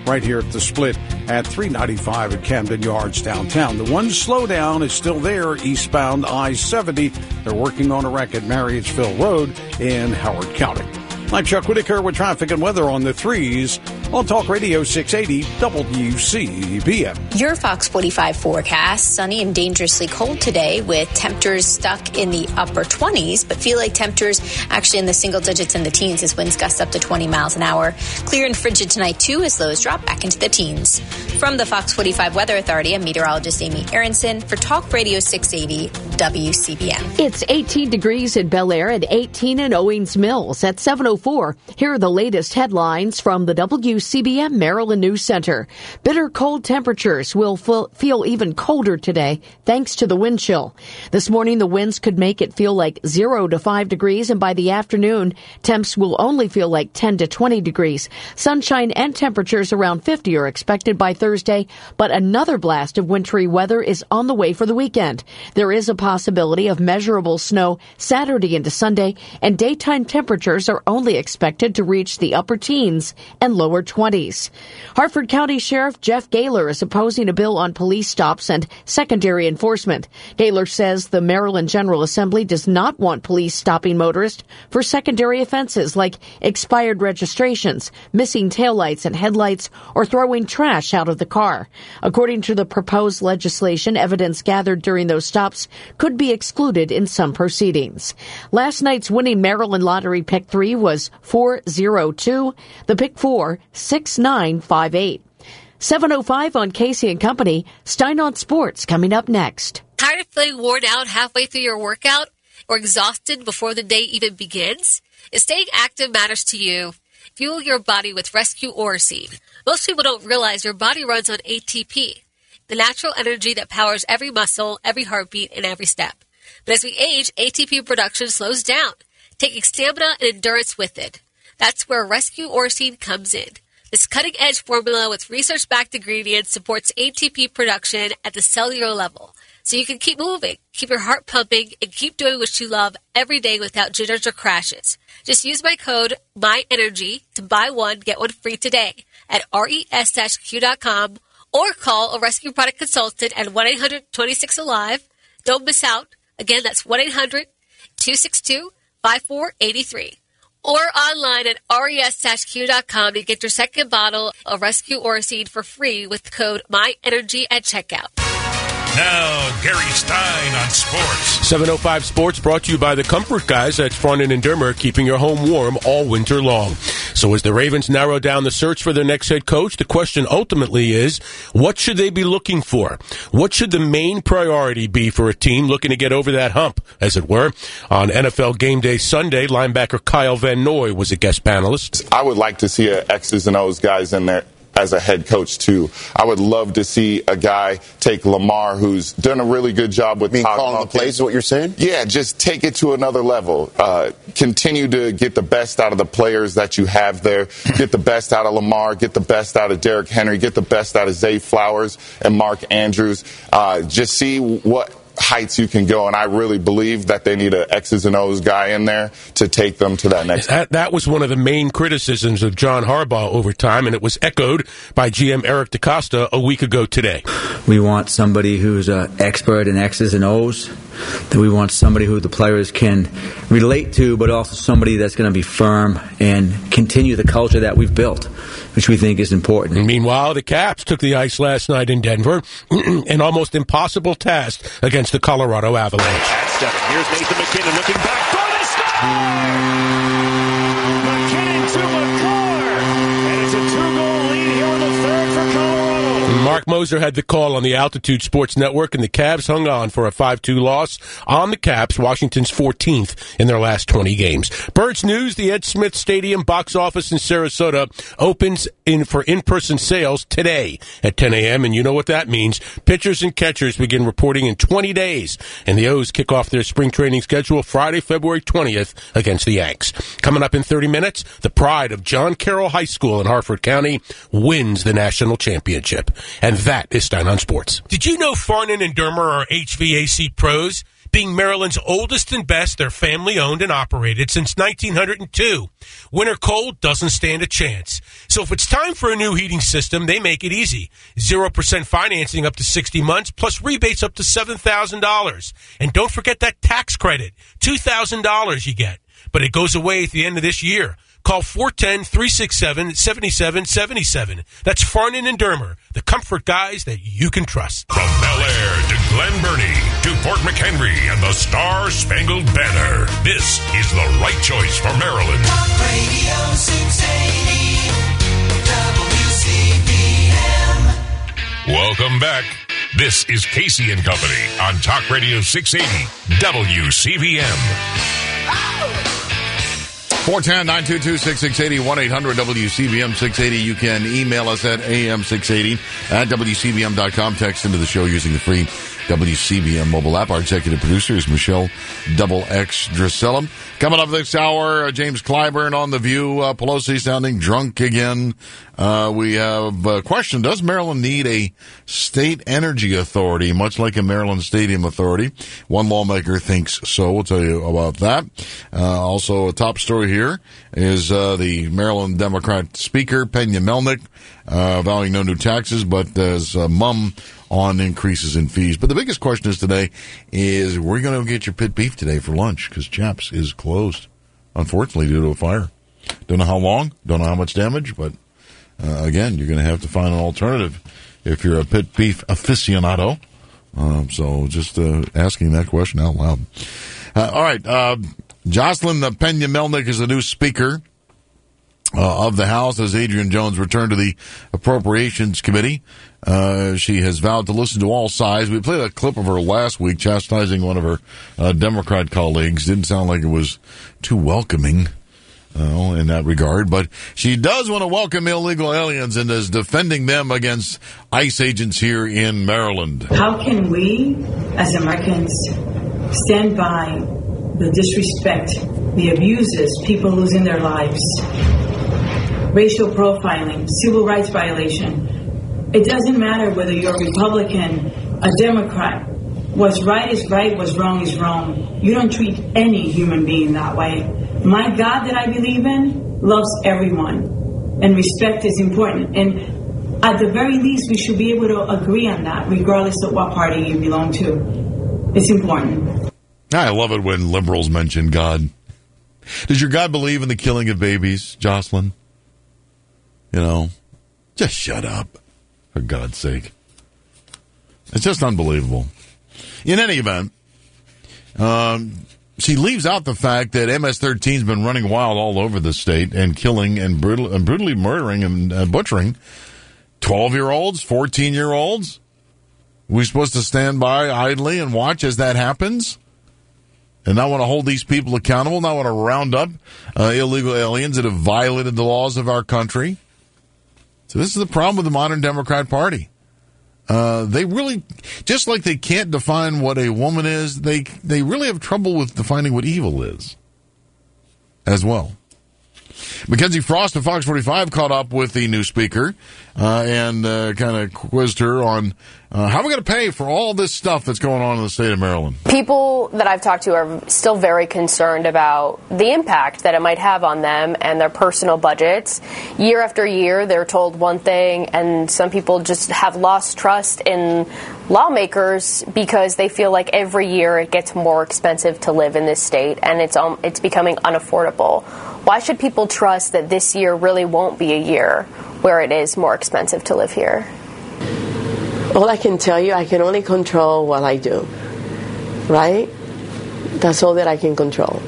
Speaker 7: right here at the Split at three ninety-five at Camden Yards downtown. The one slowdown is still there, eastbound I seventy. They're working on a wreck at Marriottsville Road in Howard County. I'm Chuck Whitaker with traffic and weather on the threes on Talk Radio six eighty W C B M.
Speaker 9: Your Fox forty-five forecast, sunny and dangerously cold today with temperatures stuck in the upper twenties, but feel like temperatures actually in the single digits in the teens as winds gust up to twenty miles an hour. Clear and frigid tonight too as lows drop back into the teens. From the Fox forty-five Weather Authority, I'm meteorologist Amy Aronson for Talk Radio six eighty W C B M.
Speaker 6: It's eighteen degrees in Bel Air and eighteen in Owings Mills at seven oh four. Here are the latest headlines from the W C B M Maryland News Center. Bitter cold temperatures will feel even colder today thanks to the wind chill. This morning, the winds could make it feel like zero to five degrees, and by the afternoon, temps will only feel like ten to twenty degrees. Sunshine and temperatures around fifty are expected by Thursday, but another blast of wintry weather is on the way for the weekend. There is a possibility of measurable snow Saturday into Sunday, and daytime temperatures are only expected to reach the upper teens and lower twenties. Hartford County Sheriff Jeff Gaylor is opposing a bill on police stops and secondary enforcement. Gaylor says the Maryland General Assembly does not want police stopping motorists for secondary offenses like expired registrations, missing taillights and headlights, or throwing trash out of the car. According to the proposed legislation, evidence gathered during those stops could be excluded in some proceedings. Last night's winning Maryland Lottery Pick three was four oh two. The Pick four, six nine five eight. seven oh five on Casey and Company. Stein on Sports coming up next.
Speaker 10: Tired of feeling worn out halfway through your workout or exhausted before the day even begins? If staying active matters to you, fuel your body with Rescue Orosine. Most people don't realize your body runs on A T P, the natural energy that powers every muscle, every heartbeat, and every step. But as we age, A T P production slows down, taking stamina and endurance with it. That's where Rescue Orosine comes in. This cutting-edge formula with research-backed ingredients supports A T P production at the cellular level, so you can keep moving, keep your heart pumping, and keep doing what you love every day without jitters or crashes. Just use my code MyEnergy to buy one, get one free today at res q dot com or call a rescue product consultant at one eight hundred twenty-six alive. Don't miss out. Again, that's one eight hundred two six two five four eight three. Or online at res q dot com to get your second bottle of Rescue Orosine for free with the code MyEnergy at checkout.
Speaker 14: Now, Gary Stein on sports.
Speaker 11: seven oh five Sports brought to you by the Comfort Guys at Farnan and Dermer, keeping your home warm all winter long. So as the Ravens narrow down the search for their next head coach, the question ultimately is, what should they be looking for? What should the main priority be for a team looking to get over that hump, as it were? On N F L Game Day Sunday, linebacker Kyle Van Noy was a guest panelist.
Speaker 12: I would like to see a X's and O's guys in there as a head coach, too. I would love to see a guy take Lamar, who's done a really good job with...
Speaker 13: You mean calling the plays is what you're saying?
Speaker 12: Yeah, just take it to another level. Uh, continue to get the best out of the players that you have there. Get the best out of Lamar. Get the best out of Derrick Henry. Get the best out of Zay Flowers and Mark Andrews. Uh, just see what heights you can go, and I really believe that they need an X's and O's guy in there to take them to that next
Speaker 11: that, that was one of the main criticisms of John Harbaugh over time, and it was echoed by G M Eric DeCosta a week ago today.
Speaker 24: We want somebody who's an expert in X's and O's, that we want somebody who the players can relate to, but also somebody that's going to be firm and continue the culture that we've built, which we think is important.
Speaker 11: And meanwhile, the Caps took the ice last night in Denver, an almost impossible task against the Colorado Avalanche.
Speaker 25: Here's Nathan McKinnon looking back for the score! McKinnon to McCarr! And it's a two-goal lead here in the third for Colorado.
Speaker 11: Mark Moser had the call on the Altitude Sports Network, and the Cavs hung on for a five two loss on the Caps, Washington's fourteenth in their last twenty games. Birds News, the Ed Smith Stadium box office in Sarasota opens in for in-person sales today at ten a.m., and you know what that means. Pitchers and catchers begin reporting in twenty days, and the O's kick off their spring training schedule Friday, February twentieth against the Yanks. Coming up in thirty minutes, the pride of John Carroll High School in Hartford County wins the national championship. And that is Stein on Sports.
Speaker 28: Did you know Farnan and Dermer are H V A C pros?
Speaker 11: Being Maryland's oldest and best, they're family-owned and operated since nineteen oh two. Winter cold doesn't stand a chance. So if it's time for a new heating system, they make it easy. zero percent financing up to sixty months, plus rebates up to seven thousand dollars. And don't forget that tax credit, two thousand dollars you get. But it goes away at the end of this year. Call four one zero, three six seven, seven seven seven seven. That's Farnan and Dermer, the comfort guys that you can trust.
Speaker 14: From Bel Air to Glen Burnie to Fort McHenry and the Star-Spangled Banner, this is the right choice for Maryland.
Speaker 18: Talk Radio six eighty W C B M.
Speaker 14: Welcome back. This is Casey and Company on Talk Radio six eighty W C B M.
Speaker 17: four one zero, nine two two, six six eight zero, one eight hundred W C B M six eighty. You can email us at A M six eighty at W C B M dot com. Text into the show using the free W C B M mobile app. Our executive producer is Michelle Double X Drusilla. Coming up this hour, uh, James Clyburn on The View. Uh, Pelosi sounding drunk again. Uh, we have a question. Does Maryland need a state energy authority, much like a Maryland Stadium Authority? One lawmaker thinks so. We'll tell you about that. Uh, also, a top story here is uh, the Maryland Democrat Speaker, Pena Melnick, uh, vowing no new taxes, but as uh, mum on increases in fees. But the biggest question is today is, we're going to get your pit beef today for lunch because Chaps is closed, unfortunately, due to a fire. Don't know how long, don't know how much damage, but uh, again, you're going to have to find an alternative if you're a pit beef aficionado. Um, so just uh, asking that question out loud. Uh, all right, uh, Jocelyn Pena Melnick is the new speaker Uh, of the House as Adrian Jones returned to the Appropriations Committee. Uh, she has vowed to listen to all sides. We played a clip of her last week chastising one of her uh, Democrat colleagues. Didn't sound like it was too welcoming uh, in that regard, but she does want to welcome illegal aliens and is defending them against ICE agents here in Maryland.
Speaker 15: How can we, as Americans, stand by the disrespect, the abuses, people losing their lives, racial profiling, civil rights violation? It doesn't matter whether you're a Republican, a Democrat. What's right is right, what's wrong is wrong. You don't treat any human being that way. My God that I believe in loves everyone, and respect is important. And at the very least, we should be able to agree on that, regardless of what party you belong to. It's important.
Speaker 17: I love it when liberals mention God. Does your God believe in the killing of babies, Jocelyn? You know, just shut up, for God's sake. It's just unbelievable. In any event, um, she leaves out the fact that M S thirteen's been running wild all over the state and killing and, brutal, and brutally murdering and uh, butchering twelve-year-olds, fourteen-year-olds. Are we supposed to stand by idly and watch as that happens? And not want to hold these people accountable, not want to round up uh, illegal aliens that have violated the laws of our country? So this is the problem with the modern Democrat Party. Uh, they really, just like they can't define what a woman is, they they really have trouble with defining what evil is as well. Mackenzie Frost of Fox forty-five caught up with the new speaker uh, and uh, kind of quizzed her on uh, how we're going to pay for all this stuff that's going on in the state of Maryland.
Speaker 16: People that I've talked to are still very concerned about the impact that it might have on them and their personal budgets. Year after year, they're told one thing, and some people just have lost trust in lawmakers because they feel like every year it gets more expensive to live in this state, and it's um, it's becoming unaffordable. Why should people trust that this year really won't be a year where it is more expensive to live here?
Speaker 19: All I can tell you, I can only control what I do, right? That's all that I can control.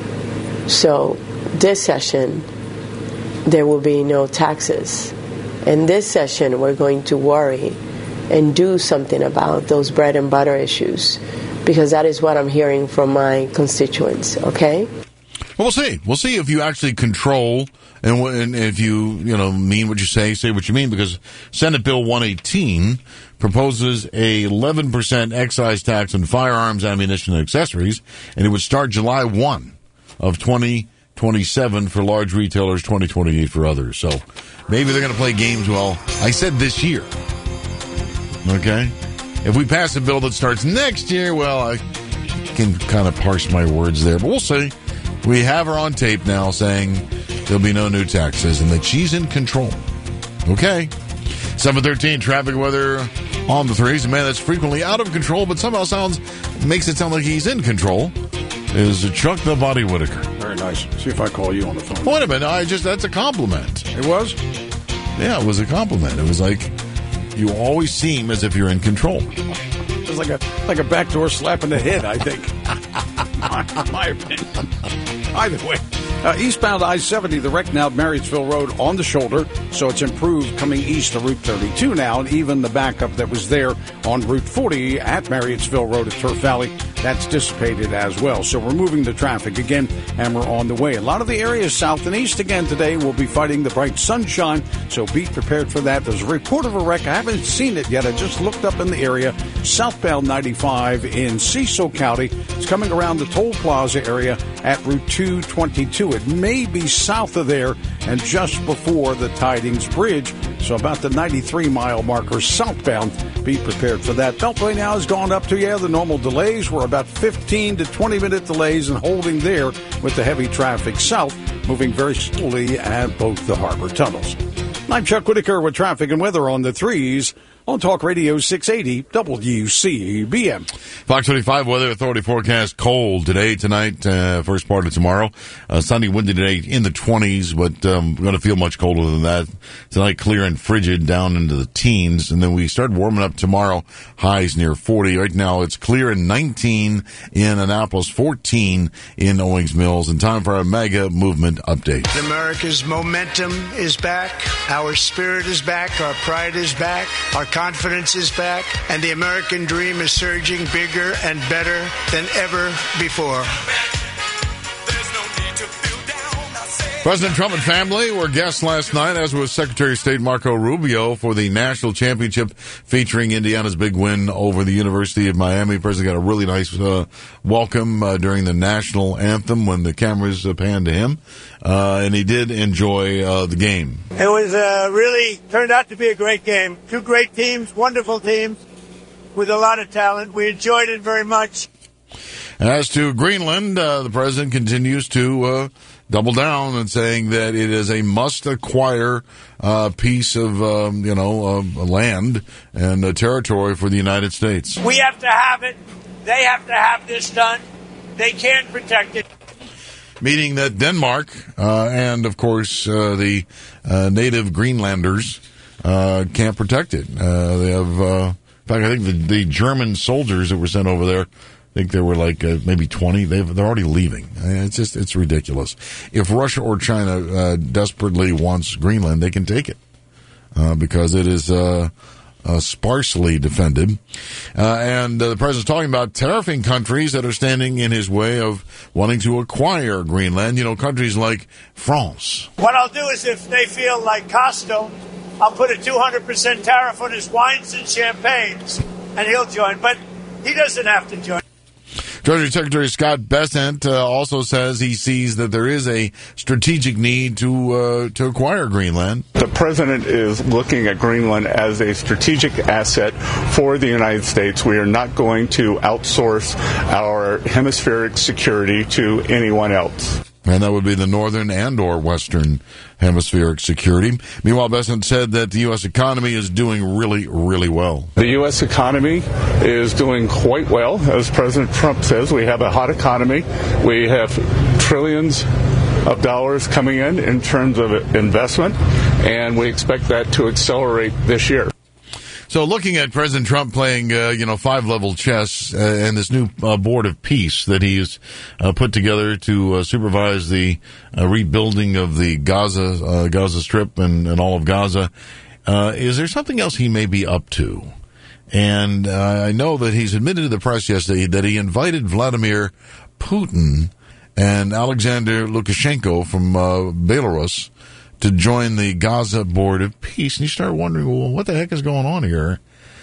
Speaker 19: So this session, there will be no taxes. In this session, we're going to worry and do something about those bread and butter issues, because that is what I'm hearing from my constituents, okay?
Speaker 17: Well, we'll see. We'll see if you actually control and, and if you, you know, mean what you say, say what you mean, because Senate Bill one eighteen proposes a eleven percent excise tax on firearms, ammunition, and accessories, and it would start July first of twenty twenty-seven for large retailers, twenty twenty-eight for others. So maybe they're going to play games. Well, I said this year. Okay? If we pass a bill that starts next year, well, I, can kind of parse my words there, but we'll see. We have her on tape now saying there'll be no new taxes and that she's in control. Okay. seven thirteen, traffic weather on the threes. A man that's frequently out of control, but somehow sounds makes it sound like he's in control, is Chuck the Body Whitaker.
Speaker 7: Very nice. See if I call you on the phone.
Speaker 17: Wait a minute. I just that's a compliment.
Speaker 7: It was?
Speaker 17: Yeah, it was a compliment. It was like you always seem as if you're in control.
Speaker 7: It's like a like a backdoor slap in the head, I think. my, my opinion. Either way. Uh, eastbound I seventy, the wreck now at Marriottsville Road on the shoulder, so it's improved coming east to Route thirty-two now, and even the backup that was there on Route forty at Marriottsville Road at Turf Valley, that's dissipated as well. So we're moving the traffic again, and we're on the way. A lot of the areas south and east again today will be fighting the bright sunshine, so be prepared for that. There's a report of a wreck. I haven't seen it yet. I just looked up in the area. Southbound ninety-five in Cecil County. It's coming around the Toll Plaza area at Route two twenty-two. It may be south of there and just before the Tidings Bridge. So about the ninety-three mile marker southbound. Be prepared for that. Beltway now has gone up to, yeah, the normal delays. We're about fifteen to twenty minute delays and holding there with the heavy traffic south, moving very slowly at both the harbor tunnels. I'm Chuck Whitaker with traffic and weather on the threes on Talk Radio six eighty W C B M.
Speaker 17: Fox twenty-five Weather Authority forecast cold today, tonight, uh, first part of tomorrow. Uh, sunny, windy today in the twenties, but um, we're going to feel much colder than that. Tonight, clear and frigid down into the teens, and then we start warming up tomorrow, highs near forty. Right now, it's clear and nineteen in Annapolis, fourteen in Owings Mills, and time for our mega movement update.
Speaker 1: America's momentum is back. Our spirit is back. Our pride is back. Our confidence is back, and the American dream is surging bigger and better than ever before.
Speaker 17: President Trump and family were guests last night, as was Secretary of State Marco Rubio, for the national championship featuring Indiana's big win over the University of Miami. The president got a really nice uh, welcome uh, during the national anthem when the cameras uh, panned to him, uh, and he did enjoy uh, the game.
Speaker 20: It was uh, really turned out to be a great game. Two great teams, wonderful teams with a lot of talent. We enjoyed it very much.
Speaker 17: As to Greenland, uh, the president continues to uh, double down and saying that it is a must-acquire uh, piece of, um, you know, uh, land and uh, territory for the United States.
Speaker 20: We have to have it. They have to have this done. They can't protect it.
Speaker 17: Meaning that Denmark uh, and, of course, uh, the uh, native Greenlanders uh, can't protect it. Uh, they have, uh, in fact, I think the, the German soldiers that were sent over there, I think there were like uh, maybe twenty. They've, they're already leaving. I mean, it's just it's ridiculous. If Russia or China uh, desperately wants Greenland, they can take it uh, because it is uh, uh, sparsely defended. Uh, and uh, the president's talking about tariffing countries that are standing in his way of wanting to acquire Greenland. You know, countries like France.
Speaker 20: What I'll do is, if they feel like Costa, I'll put a two hundred percent tariff on his wines and champagnes, and he'll join. But he doesn't have to join.
Speaker 17: Treasury Secretary Scott Bessent uh, also says he sees that there is a strategic need to uh, to acquire Greenland.
Speaker 21: The president is looking at Greenland as a strategic asset for the United States. We are not going to outsource our hemispheric security to anyone else.
Speaker 17: And that would be the northern and or western hemispheric security. Meanwhile, Bessent said that the U S economy is doing really, really well.
Speaker 21: The U S economy is doing quite well. As President Trump says, we have a hot economy. We have trillions of dollars coming in in terms of investment, and we expect that to accelerate this year.
Speaker 17: So looking at President Trump playing, uh, you know, five-level chess uh, and this new uh, board of peace that he's uh, put together to uh, supervise the uh, rebuilding of the Gaza uh, Gaza Strip and, and all of Gaza, uh, is there something else he may be up to? And uh, I know that he's admitted to the press yesterday that he invited Vladimir Putin and Alexander Lukashenko from uh, Belarus to join the Gaza Board of Peace. And you start wondering, well, what the heck is going on here?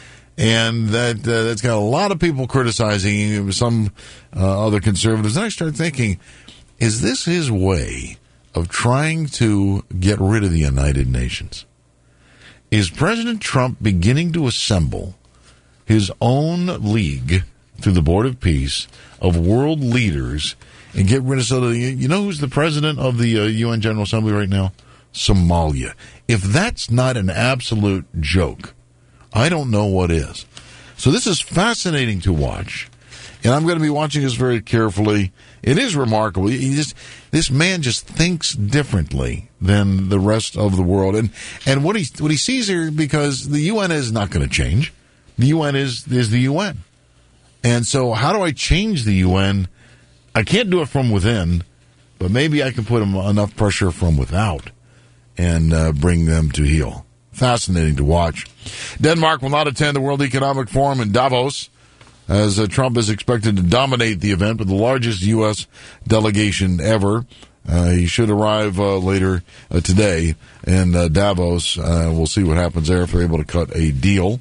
Speaker 17: And that uh, that's got a lot of people criticizing some uh, other conservatives. And I start thinking, is this his way of trying to get rid of the United Nations? Is President Trump beginning to assemble his own league through the Board of Peace of world leaders and get rid of so you know who's the president of the uh, U N General Assembly right now? Somalia. If that's not an absolute joke, I don't know what is. So this is fascinating to watch, and I'm going to be watching this very carefully. It is remarkable. He just, this man just thinks differently than the rest of the world, and and what he what he sees here, because the U N is not going to change. The U N is is the U N, and so how do I change the U N? I can't do it from within, but maybe I can put enough pressure from without and uh, bring them to heel. Fascinating to watch. Denmark will not attend the World Economic Forum in Davos, as uh, Trump is expected to dominate the event with the largest U S delegation ever. Uh, he should arrive uh, later uh, today in uh, Davos. Uh, we'll see what happens there if they're able to cut a deal.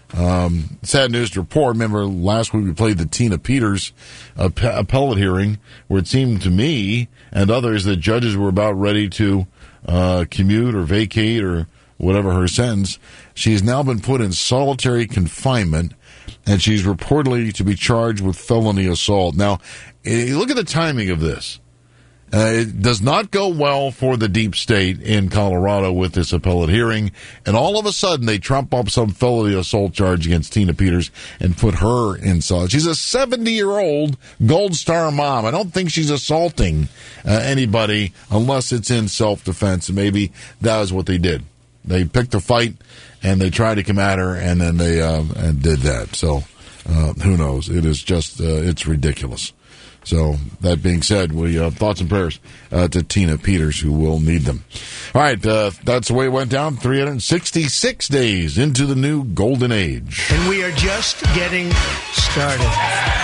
Speaker 17: Um, sad news to report. Remember, last week we played the Tina Peters uh, appellate hearing, where it seemed to me and others that judges were about ready to uh, commute or vacate or whatever her sentence. She's now been put in solitary confinement, and she's reportedly to be charged with felony assault. Now, look at the timing of this. Uh, it does not go well for the deep state in Colorado with this appellate hearing, and all of a sudden they trump up some felony assault charge against Tina Peters and put her in solitary. She's a seventy-year-old Gold Star mom. I don't think she's assaulting uh, anybody unless it's in self-defense, and maybe that was what they did. They picked a fight, and they tried to come at her, and then they uh, and did that. So uh, who knows? It is just, uh, it's ridiculous. So, that being said, we uh, thoughts and prayers uh, to Tina Peters, who will need them. All right, uh, that's the way it went down. three hundred sixty-six days into the new golden age.
Speaker 1: And we are just getting started.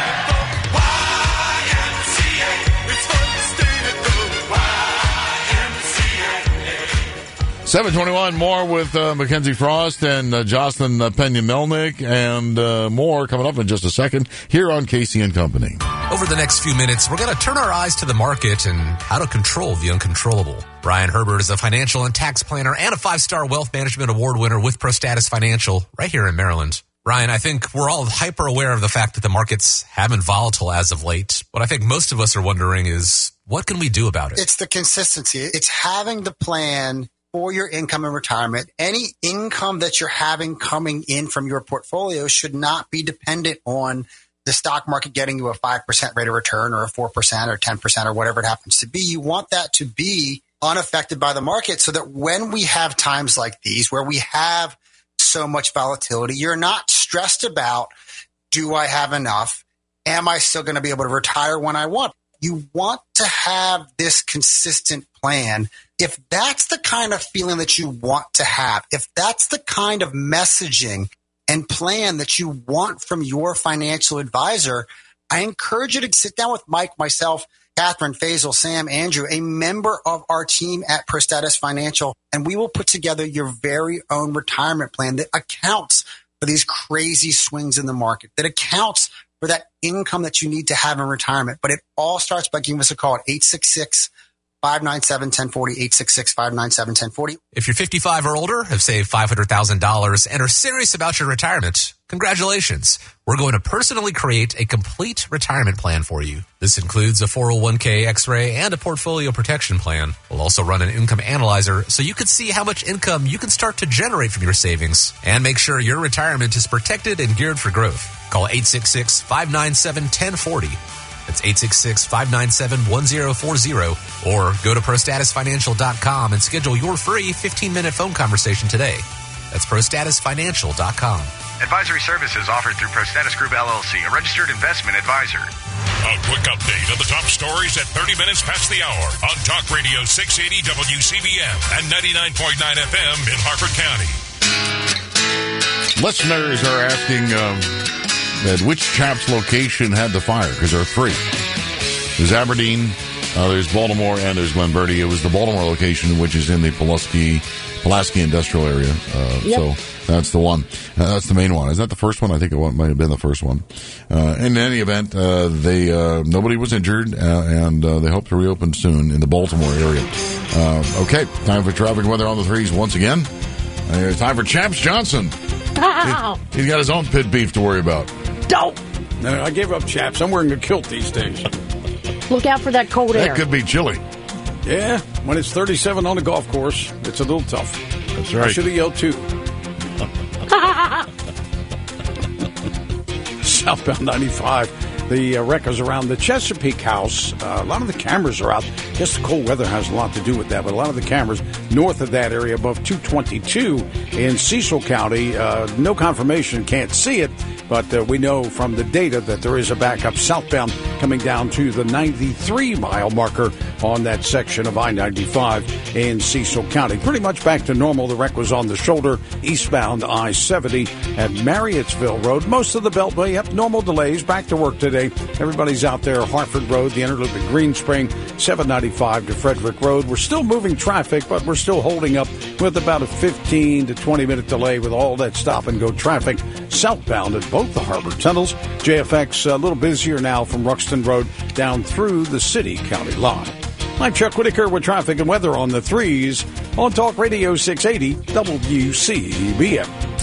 Speaker 17: seven twenty-one, more with uh, Mackenzie Frost and uh, Jocelyn uh, Pena-Melnick, and uh, more coming up in just a second here on Casey and Company.
Speaker 2: Over the next few minutes, we're going to turn our eyes to the market and how to control the uncontrollable. Brian Herbert is a financial and tax planner and a five-star wealth management award winner with ProStatus Financial right here in Maryland. Brian, I think we're all hyper aware of the fact that the markets have been volatile as of late. What I think most of us are wondering is, what can we do about it?
Speaker 3: It's the consistency. It's having the plan for your income and retirement. Any income that you're having coming in from your portfolio should not be dependent on the stock market getting you a five percent rate of return or a four percent or ten percent or whatever it happens to be. You want that to be unaffected by the market so that when we have times like these where we have so much volatility, you're not stressed about, do I have enough? Am I still going to be able to retire when I want? You want to have this consistent plan. If that's the kind of feeling that you want to have, if that's the kind of messaging and plan that you want from your financial advisor, I encourage you to sit down with Mike, myself, Catherine, Faisal, Sam, Andrew, a member of our team at ProStatus Financial, and we will put together your very own retirement plan that accounts for these crazy swings in the market, that accounts for that income that you need to have in retirement. But it all starts by giving us a call at eight six six, five nine seven, one zero four zero, eight six six, five nine seven, one zero four zero.
Speaker 2: If you're fifty-five or older, have saved five hundred thousand dollars, and are serious about your retirement, congratulations. We're going to personally create a complete retirement plan for you. This includes a four oh one k X-ray and a portfolio protection plan. We'll also run an income analyzer so you can see how much income you can start to generate from your savings and make sure your retirement is protected and geared for growth. Call eight six six, five nine seven, one zero four zero. That's eight six six, five nine seven, one zero four zero. Or go to pro status financial dot com and schedule your free fifteen-minute phone conversation today. That's pro status financial dot com.
Speaker 4: Advisory services offered through ProStatus Group, L L C, a registered investment advisor.
Speaker 14: A quick update of the top stories at thirty minutes past the hour on Talk Radio six eighty W C B M and ninety-nine point nine F M in Harford County.
Speaker 17: Listeners are asking um, that which Chaps location had the fire, because there are three. There's Aberdeen, uh, there's Baltimore, and there's Glen Burnie. It was the Baltimore location, which is in the Pulaski, Pulaski industrial area. Uh, yep. So that's the one. Uh, that's the main one. Is that the first one? I think it might have been the first one. Uh, in any event, uh, they uh, nobody was injured, uh, and uh, they hope to reopen soon in the Baltimore area. Uh, okay, time for traffic and weather on the threes once again. Uh, time for Chaps Johnson. He, he's got his own pit beef to worry about.
Speaker 6: Don't.
Speaker 7: No, I gave up chaps. I'm wearing a kilt these days.
Speaker 6: Look out for that cold air.
Speaker 17: That could be chilly.
Speaker 7: Yeah, when it's thirty-seven on the golf course, it's a little tough.
Speaker 17: That's right.
Speaker 7: I should have yelled too. Southbound ninety-five. The uh, wreck is around the Chesapeake House. Uh, a lot of the cameras are out. Guess the cold weather has a lot to do with that, but a lot of the cameras north of that area above two twenty-two in Cecil County. Uh, no confirmation, can't see it, but uh, we know from the data that there is a backup southbound coming down to the ninety-three mile marker on that section of I ninety-five in Cecil County. Pretty much back to normal. The wreck was on the shoulder eastbound I seventy at Marriottsville Road. Most of the Beltway, yep, normal delays. Back to work today. Everybody's out there. Hartford Road, the interloop at Green Spring, seven ninety-five to Frederick Road. We're still moving traffic, but we're still holding up with about a fifteen to twenty minute delay with all that stop and go traffic southbound at both the harbor tunnels. J F X a little busier now from Ruxton Road down through the city county line. I'm Chuck Whitaker with traffic and weather on the threes on Talk Radio six eighty W C B M.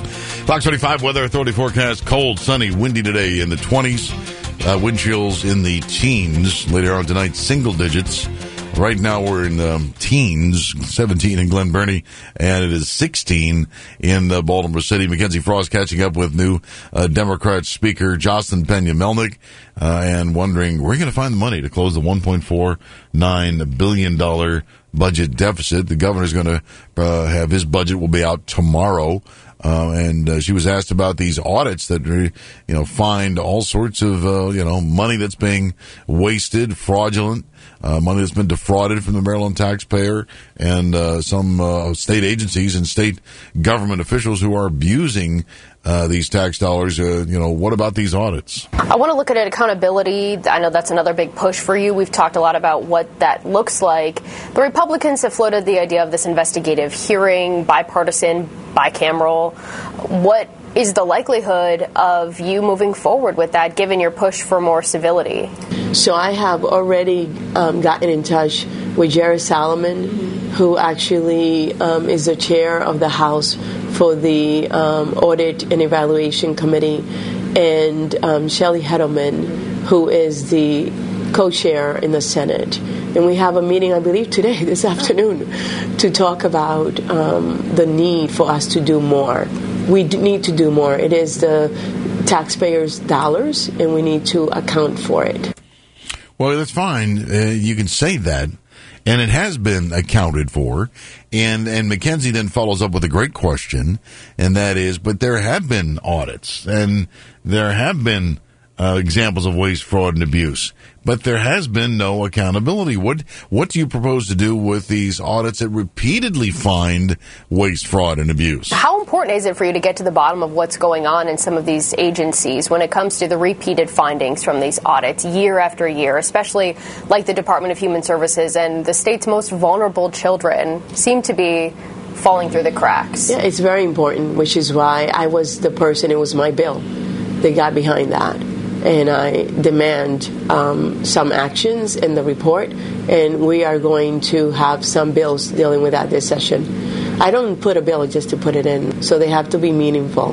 Speaker 17: Fox twenty-five Weather Authority forecast: cold, sunny, windy today in the twenties. Uh, wind chills in the teens. Later on tonight, single digits. Right now we're in um, teens, seventeen in Glen Burnie, and it is sixteen in uh, Baltimore City. Mackenzie Frost catching up with new uh, Democrat Speaker Jocelyn Pena-Melnick uh, and wondering, where are you going to find the money to close the one point four nine billion dollars budget deficit? The governor's going to uh, have his budget will be out tomorrow. Uh, and uh, she was asked about these audits that, you know, find all sorts of, uh, you know, money that's being wasted, fraudulent, uh, money that's been defrauded from the Maryland taxpayer, and uh, some uh, state agencies and state government officials who are abusing uh, these tax dollars. Uh, you know, what about these audits?
Speaker 16: I want to look at accountability. I know that's another big push for you. We've talked a lot about what that looks like. The Republicans have floated the idea of this investigative hearing, bipartisan, bicameral. What is the likelihood of you moving forward with that, given your push for more civility?
Speaker 19: So I have already um, gotten in touch with Jerry Solomon, who actually um, is the chair of the House for the um, Audit and Evaluation Committee, and um, Shelley Heddleman, who is the co-chair in the Senate. And we have a meeting, I believe, today, this afternoon, to talk about um, the need for us to do more. We do need to do more. It is the taxpayers' dollars, and we need to account for it.
Speaker 17: Well, that's fine. Uh, you can say that. And it has been accounted for. And, and Mackenzie then follows up with a great question, and that is, but there have been audits, and there have been uh, examples of waste, fraud, and abuse. But there has been no accountability. What what do you propose to do with these audits that repeatedly find waste, fraud, and abuse?
Speaker 16: How important is it for you to get to the bottom of what's going on in some of these agencies when it comes to the repeated findings from these audits year after year, especially like the Department of Human Services and the state's most vulnerable children seem to be falling through the cracks?
Speaker 19: Yeah, it's very important, which is why I was the person, it was my bill that got behind that. And I demand um, some actions in the report, and we are going to have some bills dealing with that this session. I don't put a bill just to put it in, so they have to be meaningful.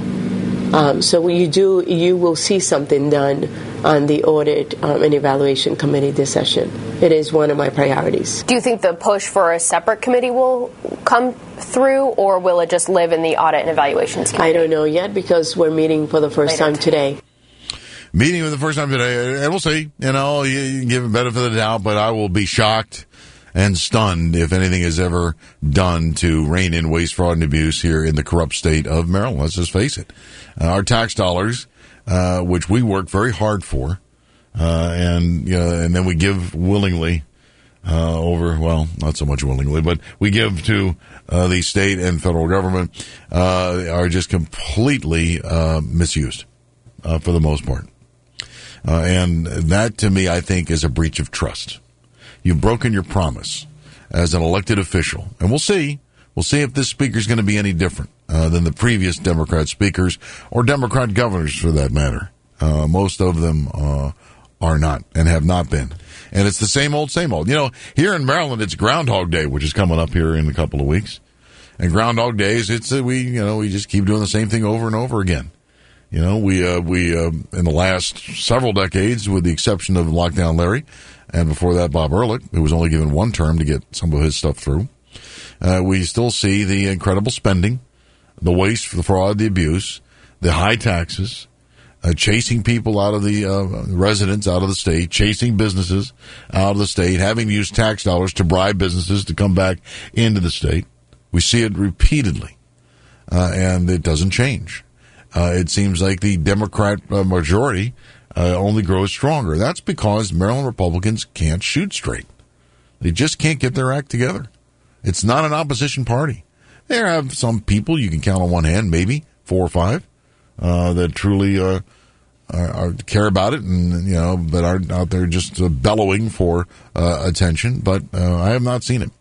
Speaker 19: Um, so when you do, you will see something done on the Audit um, and Evaluation Committee this session. It is one of my priorities.
Speaker 16: Do you think the push for a separate committee will come through, or will it just live in the Audit and Evaluations Committee?
Speaker 19: I don't know yet, because we're meeting for the first
Speaker 16: Later
Speaker 19: time today.
Speaker 17: Meeting for the first time today, and we'll see. You know, you, you give it benefit of the doubt, but I will be shocked and stunned if anything is ever done to rein in waste, fraud, and abuse here in the corrupt state of Maryland. Let's just face it. Uh, our tax dollars, uh, which we work very hard for, uh, and, you know, and then we give willingly, uh, over, well, not so much willingly, but we give to, uh, the state and federal government, uh, are just completely, uh, misused, uh, for the most part. Uh, and that, to me, I think, is a breach of trust. You've broken your promise as an elected official. And we'll see. We'll see if this speaker is going to be any different uh, than the previous Democrat speakers or Democrat governors, for that matter. Uh, most of them uh, are not and have not been. And it's the same old, same old. You know, here in Maryland, it's Groundhog Day, which is coming up here in a couple of weeks. And Groundhog Days, it's uh, we, you know, we just keep doing the same thing over and over again. You know, we uh, we uh, in the last several decades, with the exception of Lockdown Larry, and before that Bob Ehrlich, who was only given one term to get some of his stuff through, uh, we still see the incredible spending, the waste, the fraud, the abuse, the high taxes, uh, chasing people out of the uh, residents out of the state, chasing businesses out of the state, having to use tax dollars to bribe businesses to come back into the state. We see it repeatedly, uh, and it doesn't change. Uh, it seems like the Democrat uh, majority uh, only grows stronger. That's because Maryland Republicans can't shoot straight. They just can't get their act together. It's not an opposition party. There have some people you can count on one hand, maybe four or five, uh, that truly uh, are, are, care about it, and you know, that aren't out there just uh, bellowing for uh, attention. But uh, I have not seen it.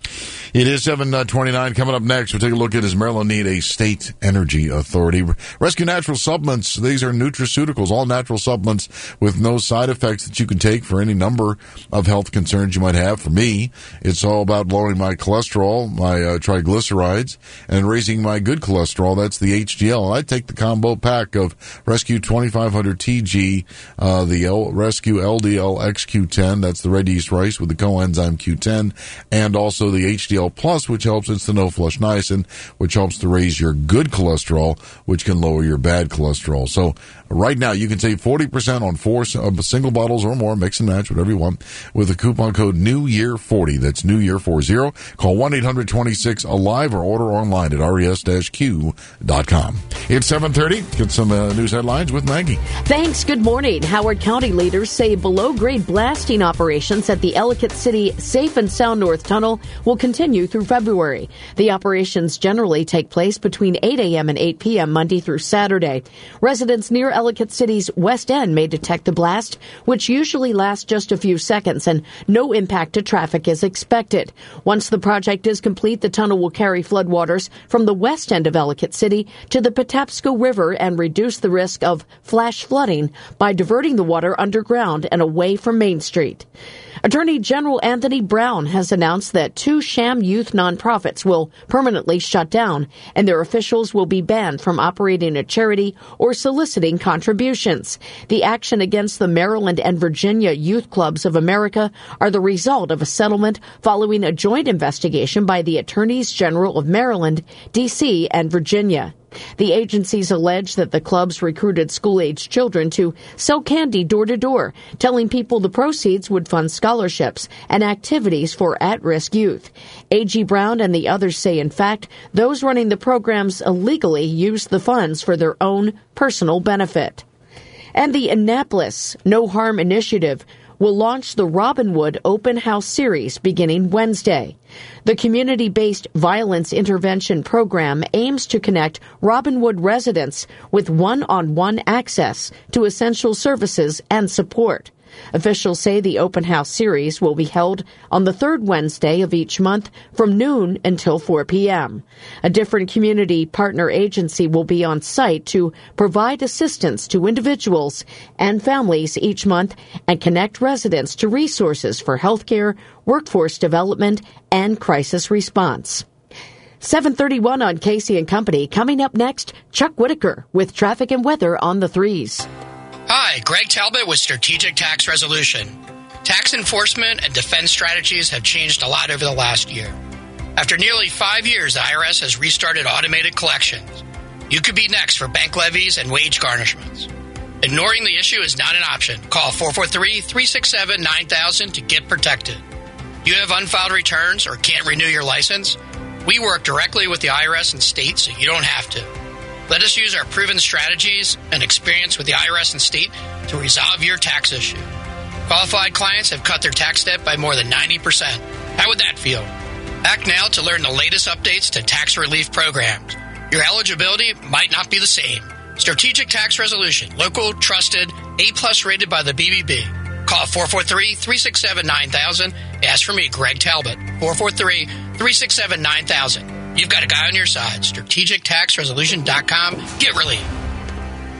Speaker 17: It is seven twenty-nine. Coming up next, we'll take a look at, does Maryland need a state energy authority? Rescue Natural Supplements. These are nutraceuticals, all natural supplements with no side effects that you can take for any number of health concerns you might have. For me, it's all about lowering my cholesterol, my uh, triglycerides, and raising my good cholesterol. That's the H D L. I take the combo pack of Rescue twenty-five hundred T G, uh, the L- Rescue L D L X Q ten. That's the red yeast rice with the coenzyme Q ten, and also the H D L Plus, which helps. It's the no flush niacin, which helps to raise your good cholesterol, which can lower your bad cholesterol. So right now, you can save forty percent on four uh, single bottles or more, mix and match, whatever you want, with the coupon code New Year forty. That's New Year forty. Call one eight hundred twenty-six alive or order online at res q dot com. It's seven thirty. Get some uh, news headlines with Maggie.
Speaker 6: Thanks. Good morning. Howard County leaders say below-grade blasting operations at the Ellicott City Safe and Sound North Tunnel will continue through February. The operations generally take place between eight a.m. and eight p.m. Monday through Saturday. Residents near Ellicott City's West End may detect the blast, which usually lasts just a few seconds, and no impact to traffic is expected. Once the project is complete, the tunnel will carry floodwaters from the west end of Ellicott City to the Patapsco River and reduce the risk of flash flooding by diverting the water underground and away from Main Street. Attorney General Anthony Brown has announced that two sham youth nonprofits will permanently shut down, and their officials will be banned from operating a charity or soliciting contributions. The action against the Maryland and Virginia Youth Clubs of America are the result of a settlement following a joint investigation by the Attorneys General of Maryland, D C, and Virginia. The agencies allege that the clubs recruited school-age children to sell candy door-to-door, telling people the proceeds would fund scholarships and activities for at-risk youth. A G Brown and the others say, in fact, those running the programs illegally used the funds for their own personal benefit. And the Annapolis No Harm Initiative will launch the Robinwood Open House Series beginning Wednesday. The community-based violence intervention program aims to connect Robinwood residents with one-on-one access to essential services and support. Officials say the open house series will be held on the third Wednesday of each month from noon until four p.m. A different community partner agency will be on site to provide assistance to individuals and families each month and connect residents to resources for healthcare, workforce development, and crisis response. seven thirty-one on Casey and Company. Coming up next, Chuck Whitaker with traffic and weather on the threes.
Speaker 5: Hi, Greg Talbot with Strategic Tax Resolution. Tax enforcement and defense strategies have changed a lot over the last year. After nearly five years, the I R S has restarted automated collections. You could be next for bank levies and wage garnishments. Ignoring the issue is not an option. Call four four three, three six seven, nine thousand to get protected. You have unfiled returns or can't renew your license? We work directly with the I R S and state so you don't have to. Let us use our proven strategies and experience with the I R S and state to resolve your tax issue. Qualified clients have cut their tax debt by more than ninety percent. How would that feel? Act now to learn the latest updates to tax relief programs. Your eligibility might not be the same. Strategic Tax Resolution, local, trusted, A-plus rated by the B B B. Call four four three, three six seven, nine thousand. Ask for me, Greg Talbot, four four three, three six seven, nine thousand. You've got a guy on your side. strategic tax resolution dot com. Get relief.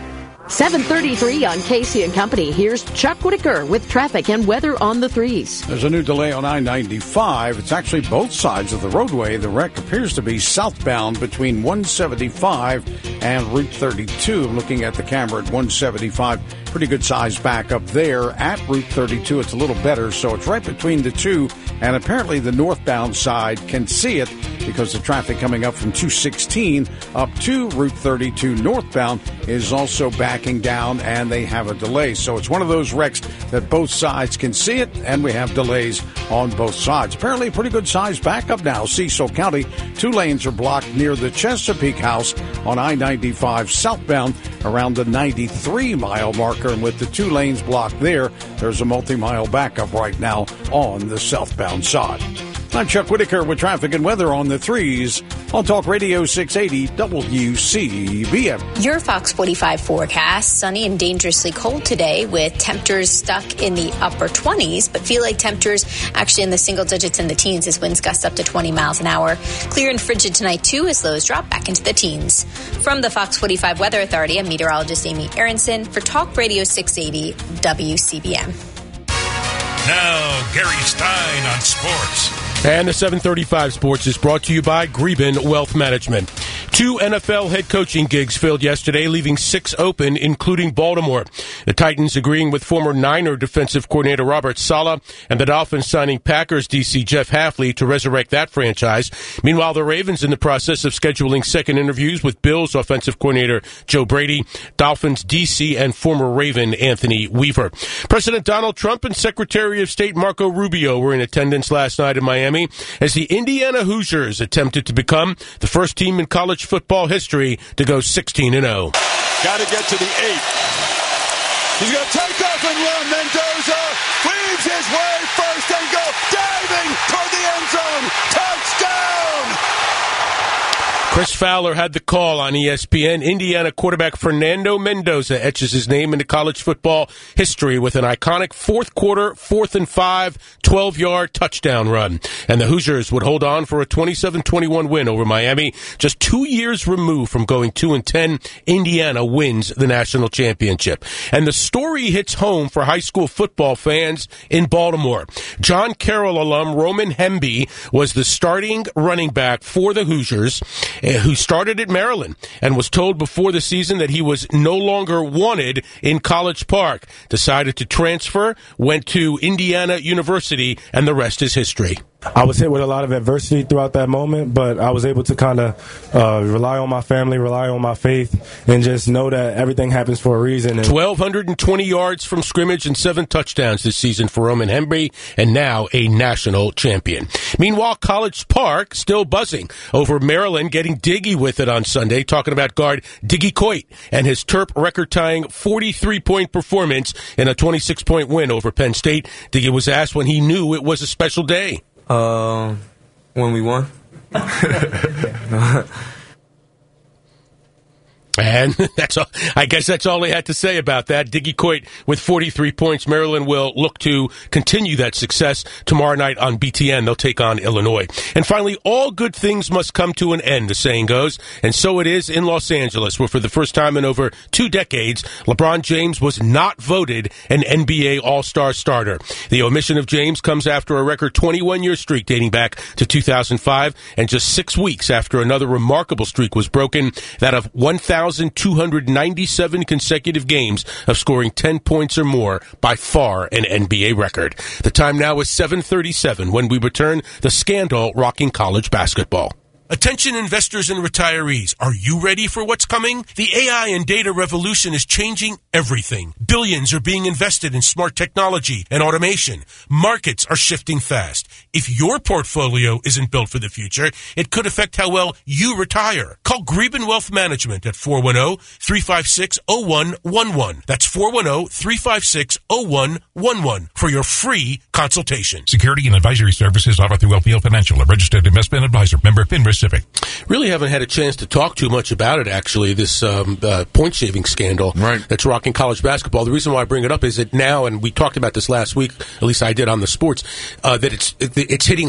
Speaker 6: seven thirty-three on Casey and Company. Here's Chuck Whitaker with traffic and weather on the threes.
Speaker 7: There's a new delay on I ninety-five. It's actually both sides of the roadway. The wreck appears to be southbound between one seventy-five and Route thirty-two. I'm looking at the camera at one seventy-five. Pretty good size backup there. At Route thirty-two, it's a little better, so it's right between the two. And apparently the northbound side can see it because the traffic coming up from two sixteen up to Route thirty-two northbound is also backing down, and they have a delay. So it's one of those wrecks that both sides can see it, and we have delays on both sides. Apparently a pretty good size backup now. Cecil County, two lanes are blocked near the Chesapeake House on I ninety-five southbound around the ninety-three mile marker. And with the two lanes blocked there, there's a multi-mile backup right now on the southbound side. I'm Chuck Whitaker with traffic and weather on the threes on Talk Radio six eighty W C B M.
Speaker 8: Your Fox forty-five forecast, sunny and dangerously cold today with temperatures stuck in the upper twenties, but feel like temperatures actually in the single digits in the teens as winds gust up to twenty miles an hour. Clear and frigid tonight too as lows drop back into the teens. From the Fox forty-five Weather Authority, I'm meteorologist Amy Aronson for Talk Radio six eighty W C B M.
Speaker 14: Now, Gary Stein on sports.
Speaker 11: And the seven thirty-five Sports is brought to you by Greben Wealth Management. Two N F L head coaching gigs filled yesterday, leaving six open, including Baltimore. The Titans agreeing with former Niner defensive coordinator Robert Saleh, and the Dolphins signing Packers D C Jeff Hafley to resurrect that franchise. Meanwhile, the Ravens in the process of scheduling second interviews with Bills offensive coordinator Joe Brady, Dolphins D C, and former Raven Anthony Weaver. President Donald Trump and Secretary of State Marco Rubio were in attendance last night in Miami as the Indiana Hoosiers attempted to become the first team in college football history to go sixteen and oh.
Speaker 9: Got to get to the eight. He's going to take off and run. Mendoza weaves his way first and go diving toward the end zone. Touchdown!
Speaker 11: Chris Fowler had the call on E S P N. Indiana quarterback Fernando Mendoza etches his name into college football history with an iconic fourth quarter, fourth and five, twelve-yard touchdown run. And the Hoosiers would hold on for a twenty-seven twenty-one win over Miami. Just two years removed from going two and ten, Indiana wins the national championship. And the story hits home for high school football fans in Baltimore. John Carroll alum Roman Hemby was the starting running back for the Hoosiers, who started at Maryland and was told before the season that he was no longer wanted in College Park, decided to transfer, went to Indiana University, and the rest is history.
Speaker 10: I was hit with a lot of adversity throughout that moment, but I was able to kind of uh, rely on my family, rely on my faith, and just know that everything happens for a reason. And
Speaker 11: twelve twenty yards from scrimmage and seven touchdowns this season for Roman Hemby, and now a national champion. Meanwhile, College Park still buzzing over Maryland getting diggy with it on Sunday, talking about guard Diggy Coit and his Terp record-tying forty-three point performance in a twenty-six point win over Penn State. Diggy was asked when he knew it was a special day.
Speaker 22: Uh, when we won.
Speaker 11: And that's all, I guess that's all he had to say about that. Diggy Coit with forty-three points. Maryland will look to continue that success tomorrow night on B T N. They'll take on Illinois. And finally, all good things must come to an end, the saying goes. And so it is in Los Angeles, where for the first time in over two decades, LeBron James was not voted an N B A All-Star starter. The omission of James comes after a record twenty-one year streak dating back to two thousand five, and just six weeks after another remarkable streak was broken, that of one thousand two hundred ninety-seven consecutive games of scoring ten points or more, by far an N B A record. The time now is seven thirty-seven when we return the scandal rocking college basketball. Attention investors and retirees, are you ready for what's coming? The A I and data revolution is changing everything. Billions are being invested in smart technology and automation. Markets are shifting fast. If your portfolio isn't built for the future, it could affect how well you retire. Call Greben Wealth Management at four one zero, three five six, zero one one one. That's four one zero, three five six, zero one one one for your free consultation.
Speaker 14: Security and advisory services offered through L P L Financial, a registered investment advisor. Member FINRA Civic.
Speaker 11: Really haven't had a chance to talk too much about it, actually, this um, uh, point-shaving scandal right. that's rocking college basketball. The reason why I bring it up is that now, and we talked about this last week, at least I did on the sports, uh, that it's it, it's hitting home.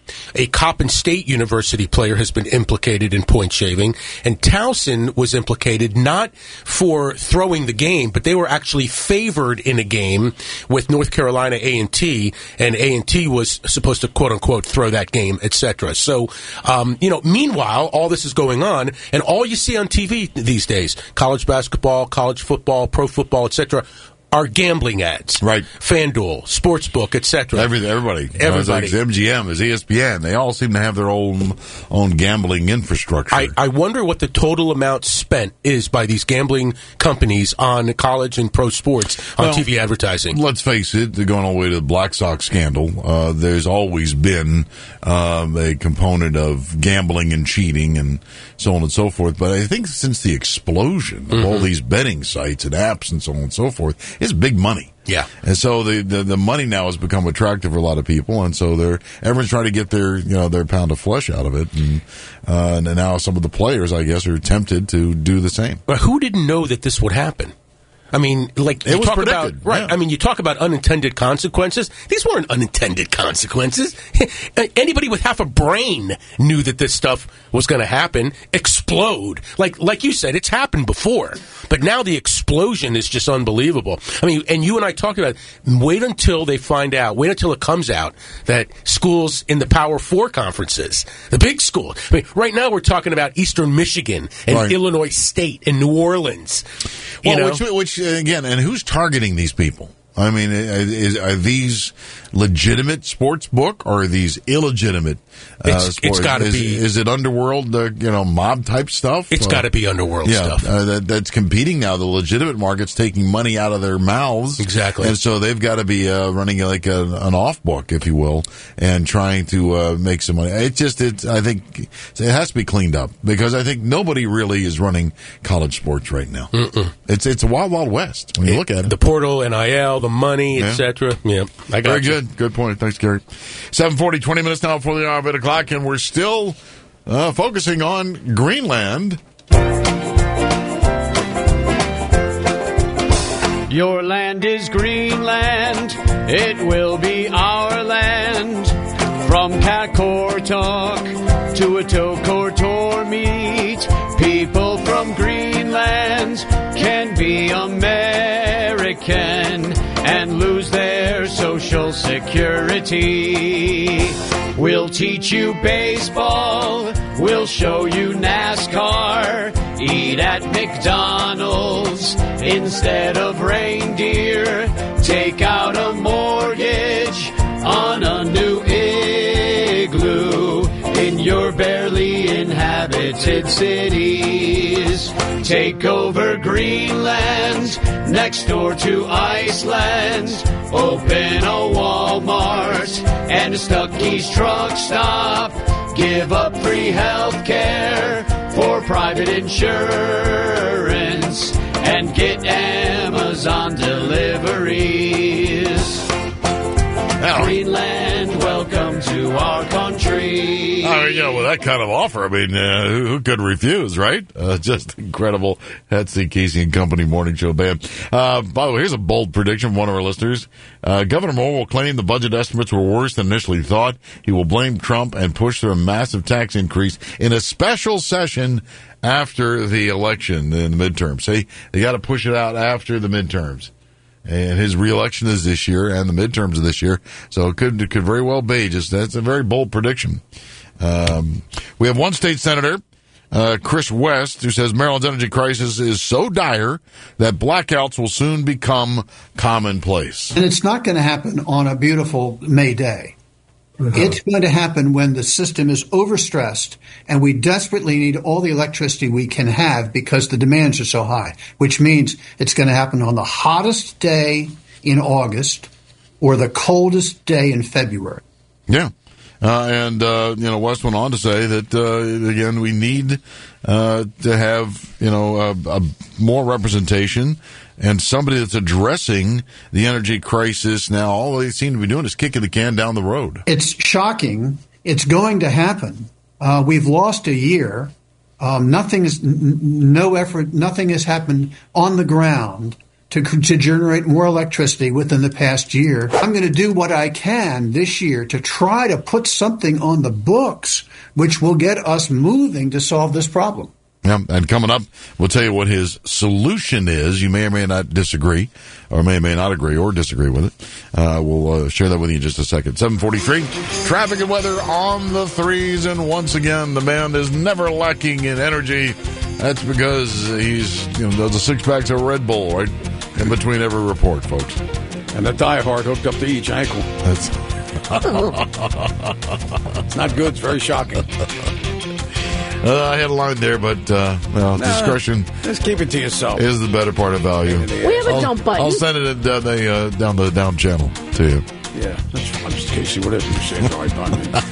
Speaker 11: a Coppin State University player has been implicated in point shaving, and Towson was implicated not for throwing the game, but they were actually favored in a game with North Carolina A and T, and A and T was supposed to quote-unquote throw that game, et cetera. So, um, you know, meanwhile, all this is going on, and all you see on T V these days, college basketball, college football, pro football, et cetera, are gambling ads.
Speaker 17: Right.
Speaker 11: FanDuel, Sportsbook, et cetera.
Speaker 17: Every, everybody.
Speaker 11: Everybody.
Speaker 17: It's like M G M, it's E S P N. They all seem to have their own own gambling infrastructure.
Speaker 11: I, I wonder what the total amount spent is by these gambling companies on college and pro sports on
Speaker 17: well,
Speaker 11: T V advertising.
Speaker 17: Let's face it, they're going all the way to the Black Sox scandal. Uh, there's always been um, a component of gambling and cheating and so on and so forth. But I think since the explosion of
Speaker 11: Mm-hmm.
Speaker 17: all these betting sites and apps and so on and so forth, it's big money.
Speaker 11: Yeah.
Speaker 17: And so the, the, the money now has become attractive for a lot of people, and so they're everyone's trying to get their you know their pound of flesh out of it, and, uh, and now some of the players, I guess, are tempted to do the same.
Speaker 11: But who didn't know that this would happen? I mean, like,
Speaker 17: It
Speaker 11: you
Speaker 17: was
Speaker 11: talk about,
Speaker 17: predicted,
Speaker 11: right.
Speaker 17: yeah.
Speaker 11: I mean, you talk about unintended consequences. These weren't unintended consequences. Anybody with half a brain knew that this stuff was going to happen, explode. Like, like you said, it's happened before, but now the explosion is just unbelievable. I mean, and you and I talked about it. Wait until they find out, wait until it comes out that schools in the Power Four conferences, the big schools, I mean, right now we're talking about Eastern Michigan and
Speaker 17: Right.
Speaker 11: Illinois State and New Orleans. You
Speaker 17: Well,
Speaker 11: know?
Speaker 17: which, which again, and who's targeting these people? I mean, is, are these legitimate sports book or are these illegitimate? Uh,
Speaker 11: It's- it's
Speaker 17: sports?
Speaker 11: gotta
Speaker 17: is,
Speaker 11: be-
Speaker 17: Is it underworld, uh, you know, mob type stuff?
Speaker 11: It's
Speaker 17: Uh,
Speaker 11: got to be underworld
Speaker 17: yeah,
Speaker 11: stuff.
Speaker 17: uh, that, that's competing now. The legitimate market's taking money out of their mouths.
Speaker 11: Exactly.
Speaker 17: And so they've got to be uh, running like a, an off book, if you will, and trying to uh, make some money. It just, it's, I think it has to be cleaned up because I think nobody really is running college sports right now.
Speaker 11: Mm-mm.
Speaker 17: It's it's a wild, wild west when you look at it.
Speaker 11: The portal, N I L, the money,
Speaker 17: Yeah.
Speaker 11: et cetera. Yeah, I got
Speaker 17: Very
Speaker 11: you.
Speaker 17: good. Good point. Thanks, Gary. seven forty, twenty minutes now before the hour of eight o'clock, and we're still uh, focusing on Greenland.
Speaker 12: Your land is Greenland, it will be our land. From Kakortok to Etokortor meet, people from Greenland can be American and lose their social security. We'll teach you baseball, we'll show you NASCAR, eat at McDonald's instead of reindeer, take out a mortgage on a new igloo in your barely inhabited cities. Take over Greenland, next door to Iceland. Open a Walmart and a Stuckey's truck stop. Give up free health care for private insurance and get Amazon deliveries. Greenland, welcome to our country.
Speaker 17: Oh, yeah, with that kind of offer, I mean, uh, who, who could refuse, right? Uh, just incredible. That's the Casey and Company Morning Show band. Uh, by the way, here's a bold prediction from one of our listeners. Uh, Governor Moore will claim the budget estimates were worse than initially thought. He will blame Trump and push through a massive tax increase in a special session after the election in the midterms. See, they got to push it out after the midterms. And his reelection is this year, and the midterms are this year, so it could it could very well be. Just that's a very bold prediction. Um, we have one state senator, uh, Chris West, who says Maryland's energy crisis is so dire that blackouts will soon become commonplace.
Speaker 13: And it's not going to happen on a beautiful May day. Uh-huh. It's going to happen when the system is overstressed and we desperately need all the electricity we can have because the demands are so high, which means it's going to happen on the hottest day in August or the coldest day in February.
Speaker 17: Yeah. Uh, and, uh, you know, West went on to say that, uh, again, we need uh, to have, you know, a, a more representation and somebody that's addressing the energy crisis now. All they seem to be doing is kicking the can down the road.
Speaker 13: It's shocking. It's going to happen. Uh, we've lost a year. Um, nothing is, n- no effort, nothing has happened on the ground to, to generate more electricity within the past year. I'm going to do what I can this year to try to put something on the books which will get us moving to solve this problem.
Speaker 17: Yeah, and coming up, we'll tell you what his solution is. You may or may not disagree, or may or may not agree or disagree with it. Uh, we'll uh, share that with you in just a second. seven forty-three, traffic and weather on the threes, and once again, the man is never lacking in energy. That's because he's, you know, does a six-packs of Red Bull, right, in between every report, folks.
Speaker 7: And a diehard hooked up to each ankle.
Speaker 17: That's
Speaker 7: it's not good. It's very shocking.
Speaker 17: Uh, I had a line there, but uh, well,
Speaker 7: nah,
Speaker 17: discretion.
Speaker 7: Just keep it to yourself.
Speaker 17: Is the better part of value.
Speaker 6: We have a
Speaker 17: I'll,
Speaker 6: dump button.
Speaker 17: I'll send it down the uh, down the down channel to you.
Speaker 7: Yeah, that's fine. Just Casey, whatever you say, all right by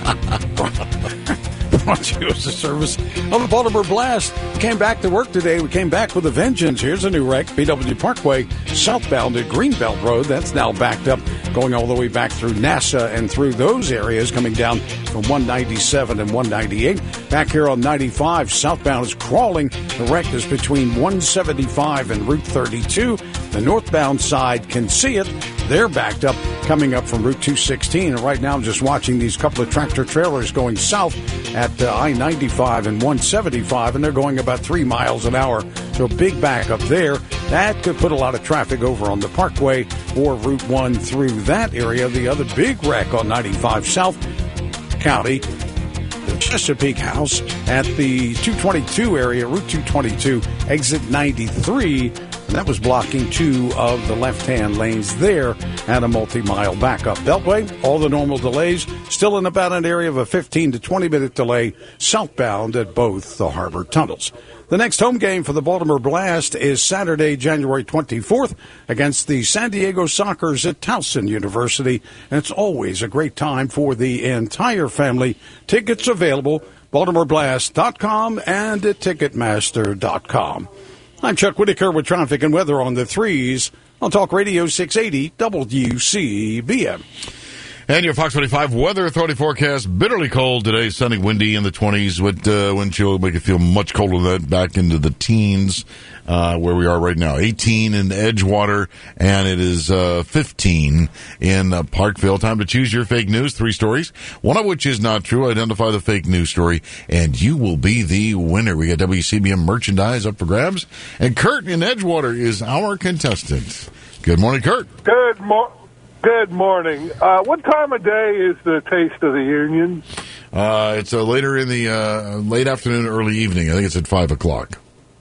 Speaker 7: me. Brought to you as a service of the Baltimore Blast. We came back to work today. We came back with a vengeance. Here's a new wreck. B W Parkway, southbound at Greenbelt Road. That's now backed up, going all the way back through NASA and through those areas, coming down from one ninety-seven and one ninety-eight. Back here on ninety-five, southbound is crawling. The wreck is between one seventy-five and Route thirty-two. The northbound side can see it. They're backed up coming up from Route two sixteen. And right now I'm just watching these couple of tractor trailers going south at uh, I ninety-five and one seventy-five, and they're going about three miles an hour. So a big backup there. That could put a lot of traffic over on the Parkway or Route one through that area. The other big wreck on ninety-five South County, the Chesapeake House at the two twenty-two area, Route two twenty-two, exit ninety-three. And that was blocking two of the left-hand lanes there at a multi-mile backup. Beltway, all the normal delays, still in about an area of a fifteen to twenty minute delay southbound at both the harbor tunnels. The next home game for the Baltimore Blast is Saturday, January twenty-fourth against the San Diego Sockers at Towson University. And it's always a great time for the entire family. Tickets available, baltimore blast dot com and at ticketmaster dot com. I'm Chuck Whitaker with traffic and weather on the threes on Talk Radio six eighty W C B M.
Speaker 17: And your Fox twenty-five weather authority forecast, bitterly cold today, sunny, windy in the twenties, with uh, wind chill make it feel much colder than that, back into the teens, uh, where we are right now. eighteen in Edgewater, and it is uh, fifteen in uh, Parkville. Time to choose your fake news. Three stories, one of which is not true. Identify the fake news story, and you will be the winner. We got W C B M merchandise up for grabs, and Kurt in Edgewater is our contestant. Good morning, Kurt.
Speaker 15: Good morning. Good morning. Uh, what time of day is the Taste of the Union?
Speaker 17: Uh, it's uh, later in the uh, late afternoon, early evening. I think it's at five o'clock.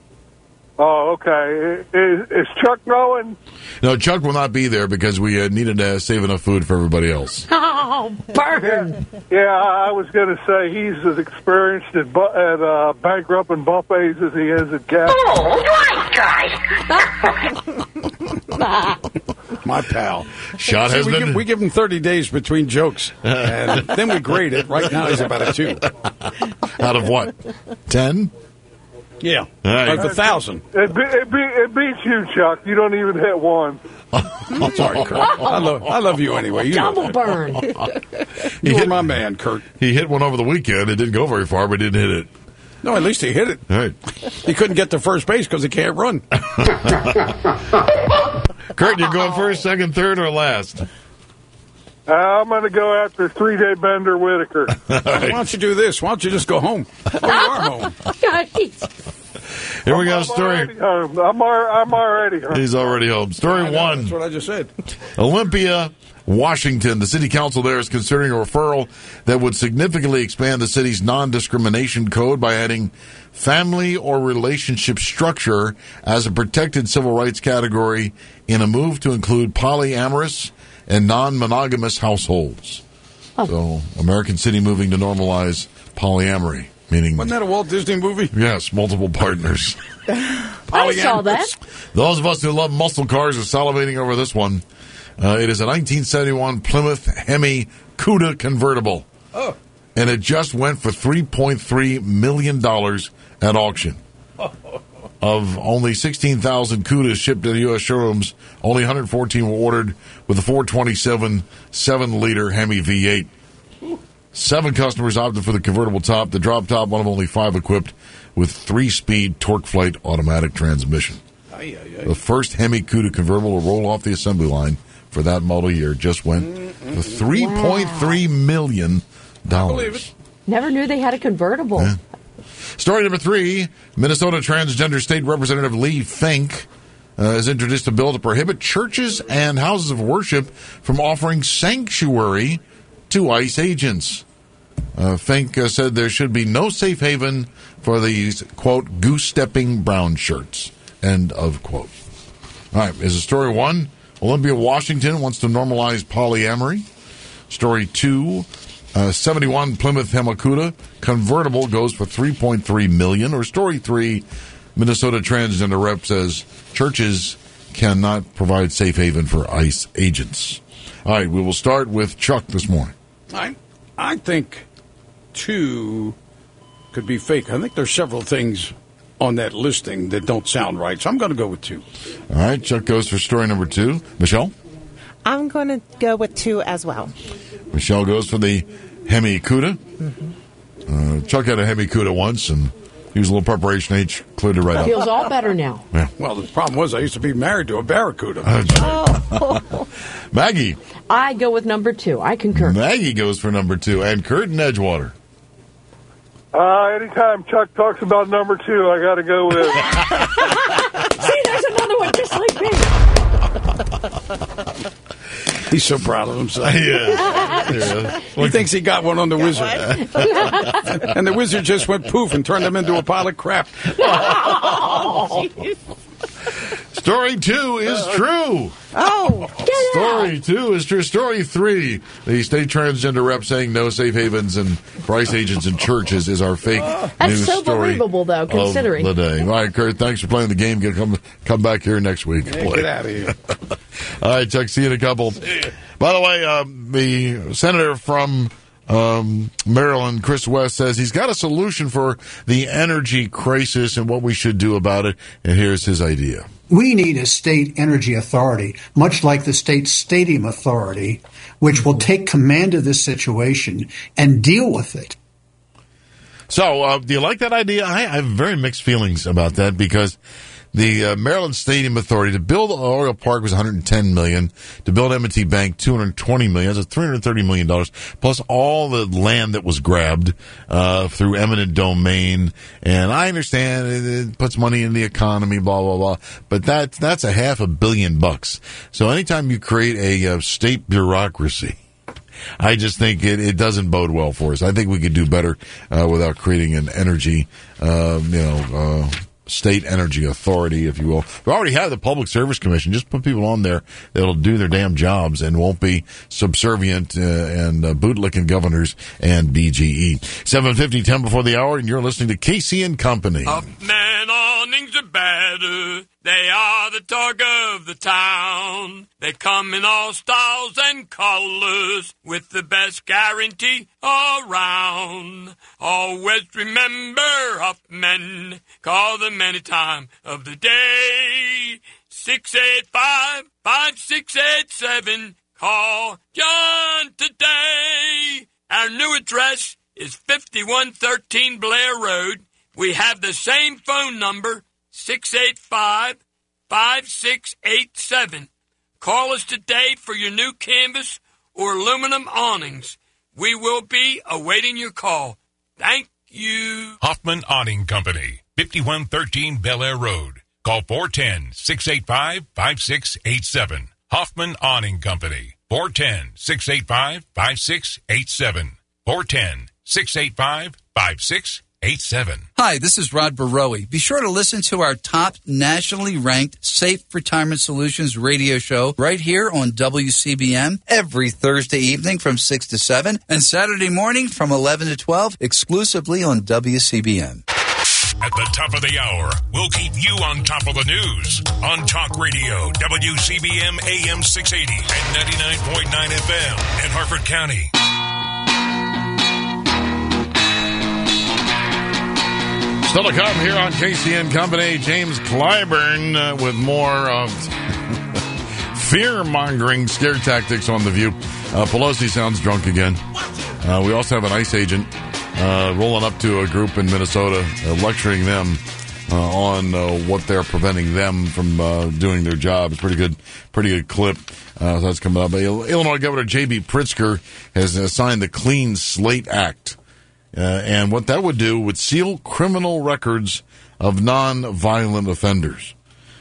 Speaker 15: Oh, okay. Is, is Chuck going?
Speaker 17: No, Chuck will not be there because we uh, needed to save enough food for everybody else.
Speaker 6: Oh, burn!
Speaker 15: Yeah, yeah I was going to say he's as experienced at, bu- at uh, bankrupting buffets as he is at gas.
Speaker 6: Oh, right, guys!
Speaker 7: My pal.
Speaker 17: Shot
Speaker 7: See,
Speaker 17: has
Speaker 7: we
Speaker 17: been...
Speaker 7: Give, we give him thirty days between jokes, and then we grade it. Right now he's about a two.
Speaker 17: Out of what? Ten?
Speaker 7: Yeah.
Speaker 17: Right.
Speaker 7: Out of a thousand.
Speaker 15: It, be, it, be, it beats you, Chuck. You don't even hit one.
Speaker 7: I'm sorry, Kurt. I love, I love you anyway. You
Speaker 6: Double burn.
Speaker 7: You were my man, Kurt.
Speaker 17: He hit one over the weekend. It didn't go very far, but didn't hit it.
Speaker 7: No, at least he hit it.
Speaker 17: All right.
Speaker 7: He couldn't get to first base because he can't run.
Speaker 17: Kurt, you're going first, second, third, or last?
Speaker 15: Uh, I'm going to go after three-day bender Whitaker.
Speaker 7: Right. Why don't you do this? Why don't you just go home? Oh, you are home.
Speaker 17: Here we go,
Speaker 15: I'm
Speaker 17: story.
Speaker 15: Already home. I'm, ar- I'm already home.
Speaker 17: He's already home. Story
Speaker 7: know,
Speaker 17: one.
Speaker 7: That's what I just said.
Speaker 17: Olympia, Washington. The city council there is considering a referral that would significantly expand the city's non-discrimination code by adding family or relationship structure as a protected civil rights category in a move to include polyamorous and non-monogamous households. Oh. So, American City moving to normalize polyamory, meaning...
Speaker 7: Wasn't that a Walt Disney movie?
Speaker 17: Yes, multiple partners.
Speaker 6: I saw that.
Speaker 17: Those of us who love muscle cars are salivating over this one. Uh, it is a nineteen seventy-one Plymouth Hemi Cuda convertible.
Speaker 7: Oh.
Speaker 17: And it just went for three point three million dollars at auction.
Speaker 7: Oh.
Speaker 17: Of only sixteen thousand Cudas shipped to the U S showrooms, only one hundred fourteen were ordered with the four twenty-seven seven-liter Hemi V eight. Seven customers opted for the convertible top. The drop top, one of only five equipped with three-speed torque flight automatic transmission.
Speaker 7: Aye, aye, aye.
Speaker 17: The first Hemi Cuda convertible to roll off the assembly line for that model year just went for three point three million dollars.
Speaker 7: I believe it.
Speaker 6: Never knew they had a convertible.
Speaker 17: Yeah. Story number three, Minnesota Transgender State Representative Lee Fink uh, has introduced a bill to prohibit churches and houses of worship from offering sanctuary to ICE agents. Uh, Fink uh, said there should be no safe haven for these, quote, goose-stepping brown shirts, end of quote. All right, is story one, Olympia, Washington wants to normalize polyamory. Story two, uh, seventy-one Plymouth Hemi-Cuda convertible goes for three point three million dollars. Or story three, Minnesota transgender rep says churches cannot provide safe haven for ICE agents. All right, we will start with Chuck this morning.
Speaker 7: I, I think two could be fake. I think there's several things on that listing that don't sound right, so I'm going to go with two.
Speaker 17: All right, Chuck goes for story number two. Michelle?
Speaker 18: I'm going to go with two as well.
Speaker 17: Michelle goes for the Hemi-Cuda.
Speaker 18: Mm-hmm.
Speaker 17: Uh, Chuck had a Hemi-Cuda once, and used a little preparation. H cleared it right up.
Speaker 6: Feels all better now.
Speaker 17: Yeah.
Speaker 7: Well, the problem was I used to be married to a Barracuda.
Speaker 6: Oh.
Speaker 17: Maggie.
Speaker 6: I go with number two. I concur.
Speaker 17: Maggie goes for number two. And Kurt in Edgewater.
Speaker 15: Uh, anytime Chuck talks about number two, I got to go with.
Speaker 6: See, there's another one just like me.
Speaker 7: He's so proud of himself.
Speaker 17: Yeah. yeah.
Speaker 7: He thinks he got one on the wizard. And the wizard just went poof and turned him into a pile of crap.
Speaker 6: Oh,
Speaker 17: Story two is true.
Speaker 18: Oh,
Speaker 17: Story two is true. Story three, the state transgender rep saying no safe havens and price agents in churches is our fake
Speaker 6: That's
Speaker 17: news
Speaker 6: so
Speaker 17: story
Speaker 6: believable, though, considering.
Speaker 17: of the day. All right, Kurt, thanks for playing the game. Get come come back here next week.
Speaker 7: Yeah, get out of here.
Speaker 17: All right, Chuck, see you in a couple. By the way, uh, the senator from um, Maryland, Chris West, says he's got a solution for the energy crisis and what we should do about it. And here's his idea.
Speaker 13: We need a state energy authority, much like the state stadium authority, which will take command of this situation and deal with it.
Speaker 17: So, uh, do you like that idea? I, I have very mixed feelings about that because the uh, Maryland Stadium Authority, to build Oriole Park was one hundred ten million dollars. To build M and T Bank, two hundred twenty million dollars. That's three hundred thirty million dollars, plus all the land that was grabbed uh, through eminent domain. And I understand it, it puts money in the economy, blah, blah, blah. But that, that's a half a billion bucks. So anytime you create a uh, state bureaucracy, I just think it, it doesn't bode well for us. I think we could do better uh, without creating an energy, uh, you know, uh, state energy authority, if you will. We already have the Public Service Commission. Just put people on there that'll do their damn jobs and won't be subservient uh, and uh, bootlicking governors and B G E. seven fifty, ten before the hour, and you're listening to Casey and Company.
Speaker 20: Man, awnings are better. They are the talk of the town. They come in all styles and colors with the best guarantee around. Always remember Huffman. Call them any time of the day. six eight five, five six eight seven. Call John today. Our new address is fifty-one thirteen Blair Road. We have the same phone number, six eight five, five six eight seven. Call us today for your new canvas or aluminum awnings. We will be awaiting your call. Thank you.
Speaker 14: Hoffman Awning Company, fifty-one thirteen Bel Air Road. Call four one zero, six eight five, five six eight seven. Hoffman Awning Company, four one zero, six eight five, five six eight seven. four one zero, six eight five, five six eight seven.
Speaker 23: Hi, this is Rod Barowie. Be sure to listen to our top nationally ranked Safe Retirement Solutions radio show right here on W C B M every Thursday evening from six to seven and Saturday morning from eleven to twelve exclusively on W C B M.
Speaker 14: At the top of the hour, we'll keep you on top of the news on Talk Radio, W C B M A M six eighty and ninety-nine point nine F M in Harford County.
Speaker 17: Still to come here on Casey and Company, James Clyburn uh, with more of fear-mongering scare tactics on The View. Uh, Pelosi sounds drunk again. Uh, we also have an ICE agent uh, rolling up to a group in Minnesota, uh, lecturing them uh, on uh, what they're preventing them from uh, doing their job. It's pretty good, pretty good clip. Uh, so that's coming up. Illinois Governor J B Pritzker has uh, signed the Clean Slate Act. Uh, and what that would do would seal criminal records of non-violent offenders.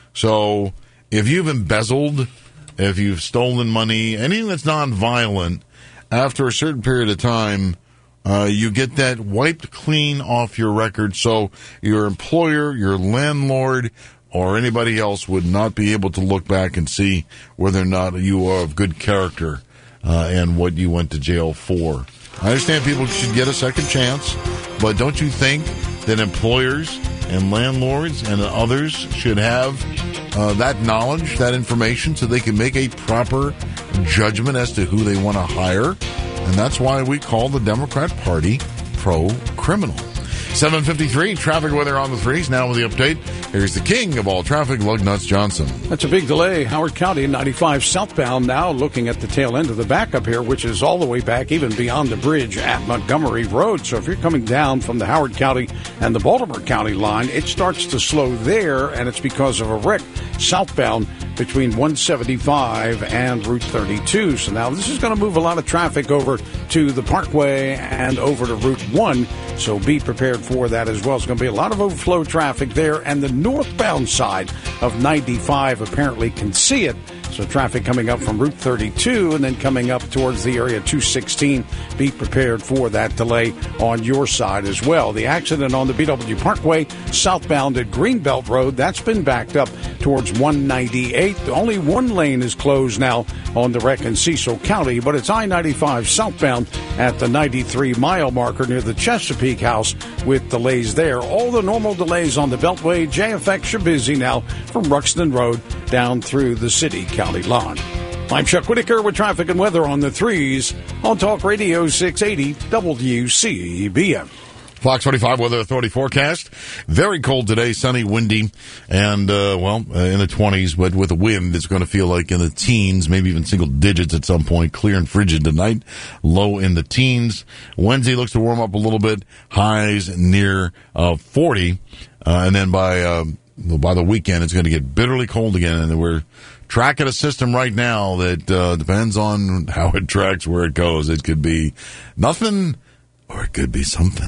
Speaker 17: So if you've embezzled, if you've stolen money, anything that's non-violent, after a certain period of time, uh, you get that wiped clean off your record. So your employer, your landlord, or anybody else would not be able to look back and see whether or not you are of good character uh, and what you went to jail for. I understand people should get a second chance, but don't you think that employers and landlords and others should have uh, that knowledge, that information, so they can make a proper judgment as to who they want to hire? And that's why we call the Democrat Party pro-criminal. seven fifty-three, traffic weather on the threes. Now with the update, here's the king of all traffic, Lugnuts Johnson.
Speaker 7: That's a big delay. Howard County, ninety-five southbound now, looking at the tail end of the backup here, which is all the way back even beyond the bridge at Montgomery Road. So if you're coming down from the Howard County and the Baltimore County line, it starts to slow there, and it's because of a wreck southbound between one seventy-five and Route thirty-two. So now this is going to move a lot of traffic over to the Parkway and over to Route one. So be prepared for that as well. It's going to be a lot of overflow traffic there, and the northbound side of ninety-five apparently can see it. So traffic coming up from Route thirty-two and then coming up towards the area two sixteen. Be prepared for that delay on your side as well. The accident on the B W Parkway southbound at Greenbelt Road, that's been backed up towards one ninety-eight. Only one lane is closed now on the wreck in Cecil County, but it's I ninety-five southbound at the ninety-three mile marker near the Chesapeake House with delays there. All the normal delays on the Beltway. J F X, you're busy now from Ruxton Road down through the city county line. I'm Chuck Whitaker with traffic and weather on the threes on Talk Radio six eighty W C B M.
Speaker 17: Fox forty-five Weather Authority forecast. Very cold today, sunny, windy, and, uh, well, uh, in the twenties, but with the wind, it's going to feel like in the teens, maybe even single digits at some point. Clear and frigid tonight, low in the teens. Wednesday looks to warm up a little bit, highs near uh, forty, uh, and then by uh, by the weekend, it's going to get bitterly cold again, and we're tracking a system right now that uh, depends on how it tracks, where it goes. It could be nothing, or it could be something.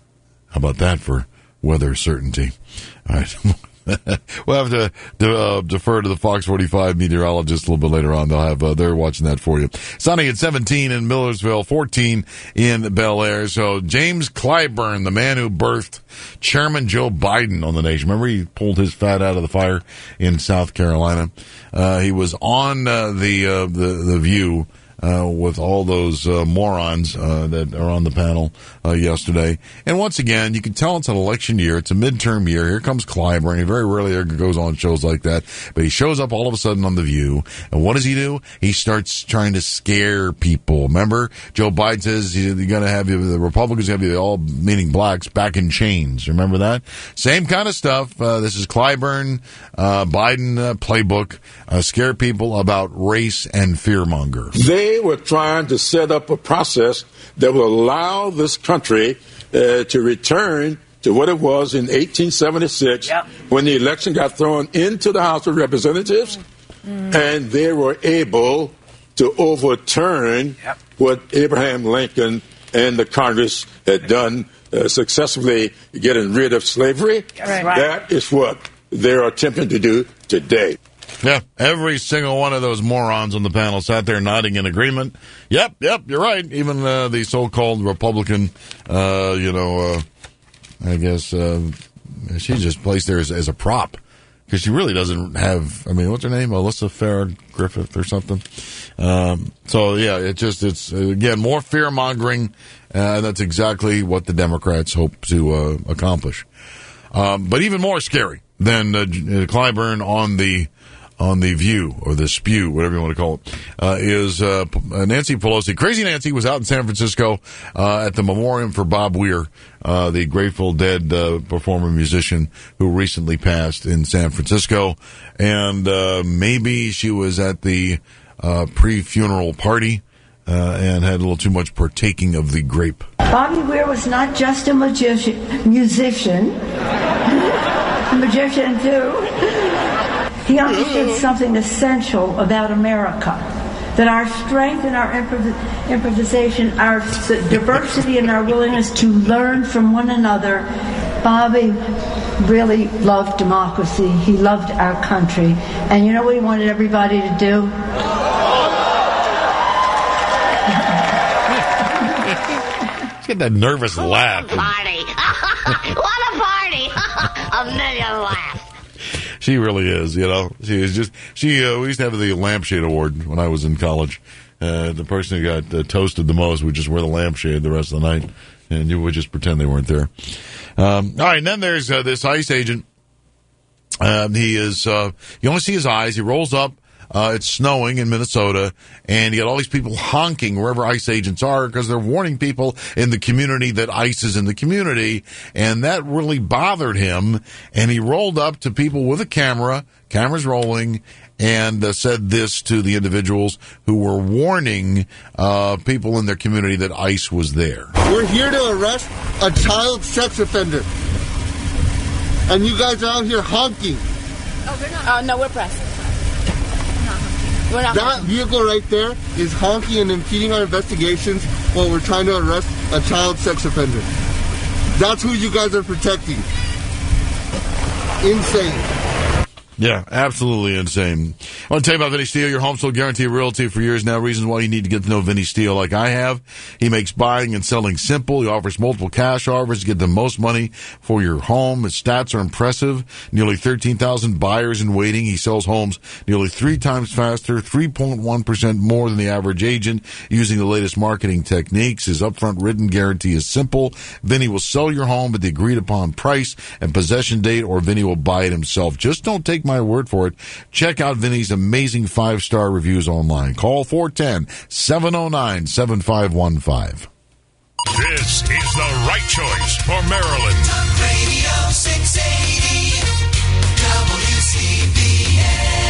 Speaker 17: How about that for weather certainty? All right. We'll have to, to uh, defer to the Fox forty-five meteorologist a little bit later on. They'll have, uh, they're watching that for you. Sunny at seventeen in Millersville, fourteen in Bel Air. So James Clyburn, the man who birthed Chairman Joe Biden on the nation. Remember he pulled his fat out of the fire in South Carolina. Uh, he was on uh, the, uh, the, the View. Uh, with all those uh, morons uh, that are on the panel uh, yesterday. And once again, you can tell it's an election year. It's a midterm year. Here comes Clyburn. He very rarely goes on shows like that. But he shows up all of a sudden on The View. And what does he do? He starts trying to scare people. Remember, Joe Biden says he's going to have you, the Republicans have you, all meaning blacks, back in chains. Remember that? Same kind of stuff. Uh, this is Clyburn, uh, Biden uh, playbook. Uh, scare people about race and fearmonger.
Speaker 1: They They were trying to set up a process that will allow this country uh, to return to what it was in eighteen seventy-six yep. when the election got thrown into the House of Representatives, mm. and they were able to overturn yep. what Abraham Lincoln and the Congress had done, uh, successfully getting rid of slavery. Right. That is what they're attempting to do today.
Speaker 17: Yeah, every single one of those morons on the panel sat there nodding in agreement. Yep, yep, you're right. Even uh, the so-called Republican, uh, you know, uh, I guess uh, she's just placed there as, as a prop because she really doesn't have, I mean, what's her name? Alyssa Farah Griffith or something. Um, so, yeah, it just, it's, again, more fear-mongering. Uh, that's exactly what the Democrats hope to uh, accomplish. Um, but even more scary than uh, Clyburn on the on the View, or the Spew, whatever you want to call it, uh, is uh, Nancy Pelosi. Crazy Nancy was out in San Francisco uh, at the memoriam for Bob Weir, uh, the Grateful Dead uh, performer musician who recently passed in San Francisco. And uh, maybe she was at the uh, pre-funeral party uh, and had a little too much partaking of the grape.
Speaker 3: Bobby Weir was not just a magician, musician.
Speaker 2: a magician too. He understood something essential about America, that our strength and our improv- improvisation, our diversity and our willingness to learn from one another. Bobby really loved democracy. He loved our country. And you know what he wanted everybody to do?
Speaker 17: Get that nervous laugh.
Speaker 3: Party. What a party. A million laughs.
Speaker 17: She really is, you know. She is just, she, uh, we used to have the lampshade award when I was in college. Uh, the person who got uh, toasted the most would just wear the lampshade the rest of the night, and you would just pretend they weren't there. Um, all right, and then there's uh, this ICE agent. Um, he is, uh, you only see his eyes. He rolls up. Uh, it's snowing in Minnesota, and you got all these people honking wherever ICE agents are because they're warning people in the community that ICE is in the community, and that really bothered him, and he rolled up to people with a camera, cameras rolling, and uh, said this to the individuals who were warning uh, people in their community that ICE was there.
Speaker 21: We're here to arrest a child sex offender, and you guys are out here honking.
Speaker 24: Oh, we're not. Uh, no, we're pressed. We're not
Speaker 21: that
Speaker 24: honking.
Speaker 21: vehicle right there is honking and impeding our investigations while we're trying to arrest a child sex offender. That's who you guys are protecting. Insane.
Speaker 17: Yeah, absolutely insane. I want to tell you about Vinny Steele, your home sold guarantee realty for years now. Reasons why you need to get to know Vinny Steele like I have. He makes buying and selling simple. He offers multiple cash offers to get the most money for your home. His stats are impressive. Nearly thirteen thousand buyers in waiting. He sells homes nearly three times faster, three point one percent more than the average agent using the latest marketing techniques. His upfront written guarantee is simple. Vinny will sell your home at the agreed upon price and possession date, or Vinny will buy it himself. Just don't take my word for it. Check out Vinny's amazing five-star reviews online. Call four one zero, seven zero nine, seven five one five.
Speaker 14: This is the right choice for Maryland.
Speaker 25: Talk Radio six eighty W C B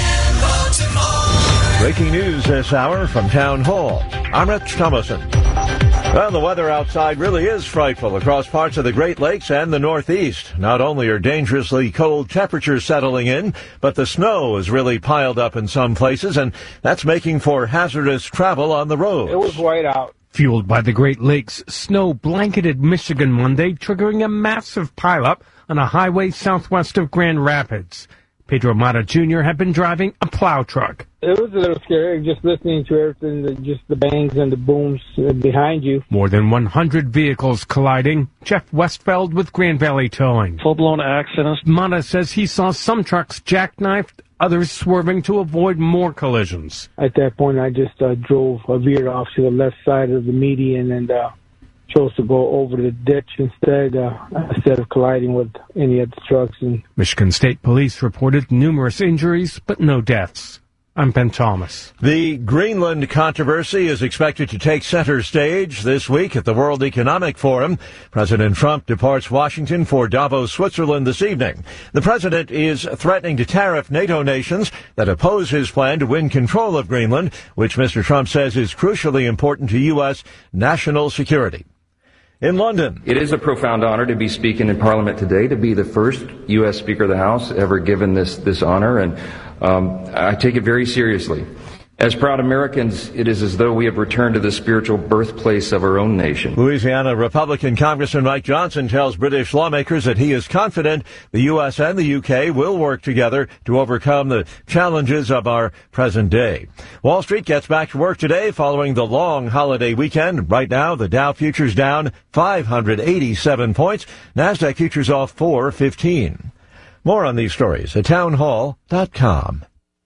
Speaker 25: M Baltimore.
Speaker 26: Breaking news this hour from Town Hall. I'm Rich Thomason. Well, the weather outside really is frightful across parts of the Great Lakes and the Northeast. Not only are dangerously cold temperatures settling in, but the snow is really piled up in some places, and that's making for hazardous travel on the roads.
Speaker 27: It was white out.
Speaker 28: Fueled by the Great Lakes, snow blanketed Michigan Monday, triggering a massive pileup on a highway southwest of Grand Rapids. Pedro Mata Junior had been driving a plow truck.
Speaker 27: It was a little scary just listening to everything, the, just the bangs and the booms behind you.
Speaker 28: More than one hundred vehicles colliding. Jeff Westfeld with Grand Valley Towing.
Speaker 27: Full-blown accidents.
Speaker 28: Mata says he saw some trucks jackknifed, others swerving to avoid more collisions.
Speaker 27: At that point, I just uh, drove, uh, veered off to the left side of the median and uh, chose to go over the ditch instead, uh, instead of colliding with any of the trucks. And
Speaker 28: Michigan State Police reported numerous injuries, but no deaths. I'm Ben Thomas.
Speaker 26: The Greenland controversy is expected to take center stage this week at the World Economic Forum. President Trump departs Washington for Davos, Switzerland this evening. The president is threatening to tariff NATO nations that oppose his plan to win control of Greenland, which Mister Trump says is crucially important to U S national security. In London.
Speaker 29: It is a profound honor to be speaking in Parliament today, to be the first U S Speaker of the House ever given this, this honor, and um, I take it very seriously. As proud Americans, it is as though we have returned to the spiritual birthplace of our own nation.
Speaker 26: Louisiana Republican Congressman Mike Johnson tells British lawmakers that he is confident the U S and the U K will work together to overcome the challenges of our present day. Wall Street gets back to work today following the long holiday weekend. Right now, the Dow futures down five hundred eighty-seven points. NASDAQ futures off four fifteen. More on these stories at townhall dot com.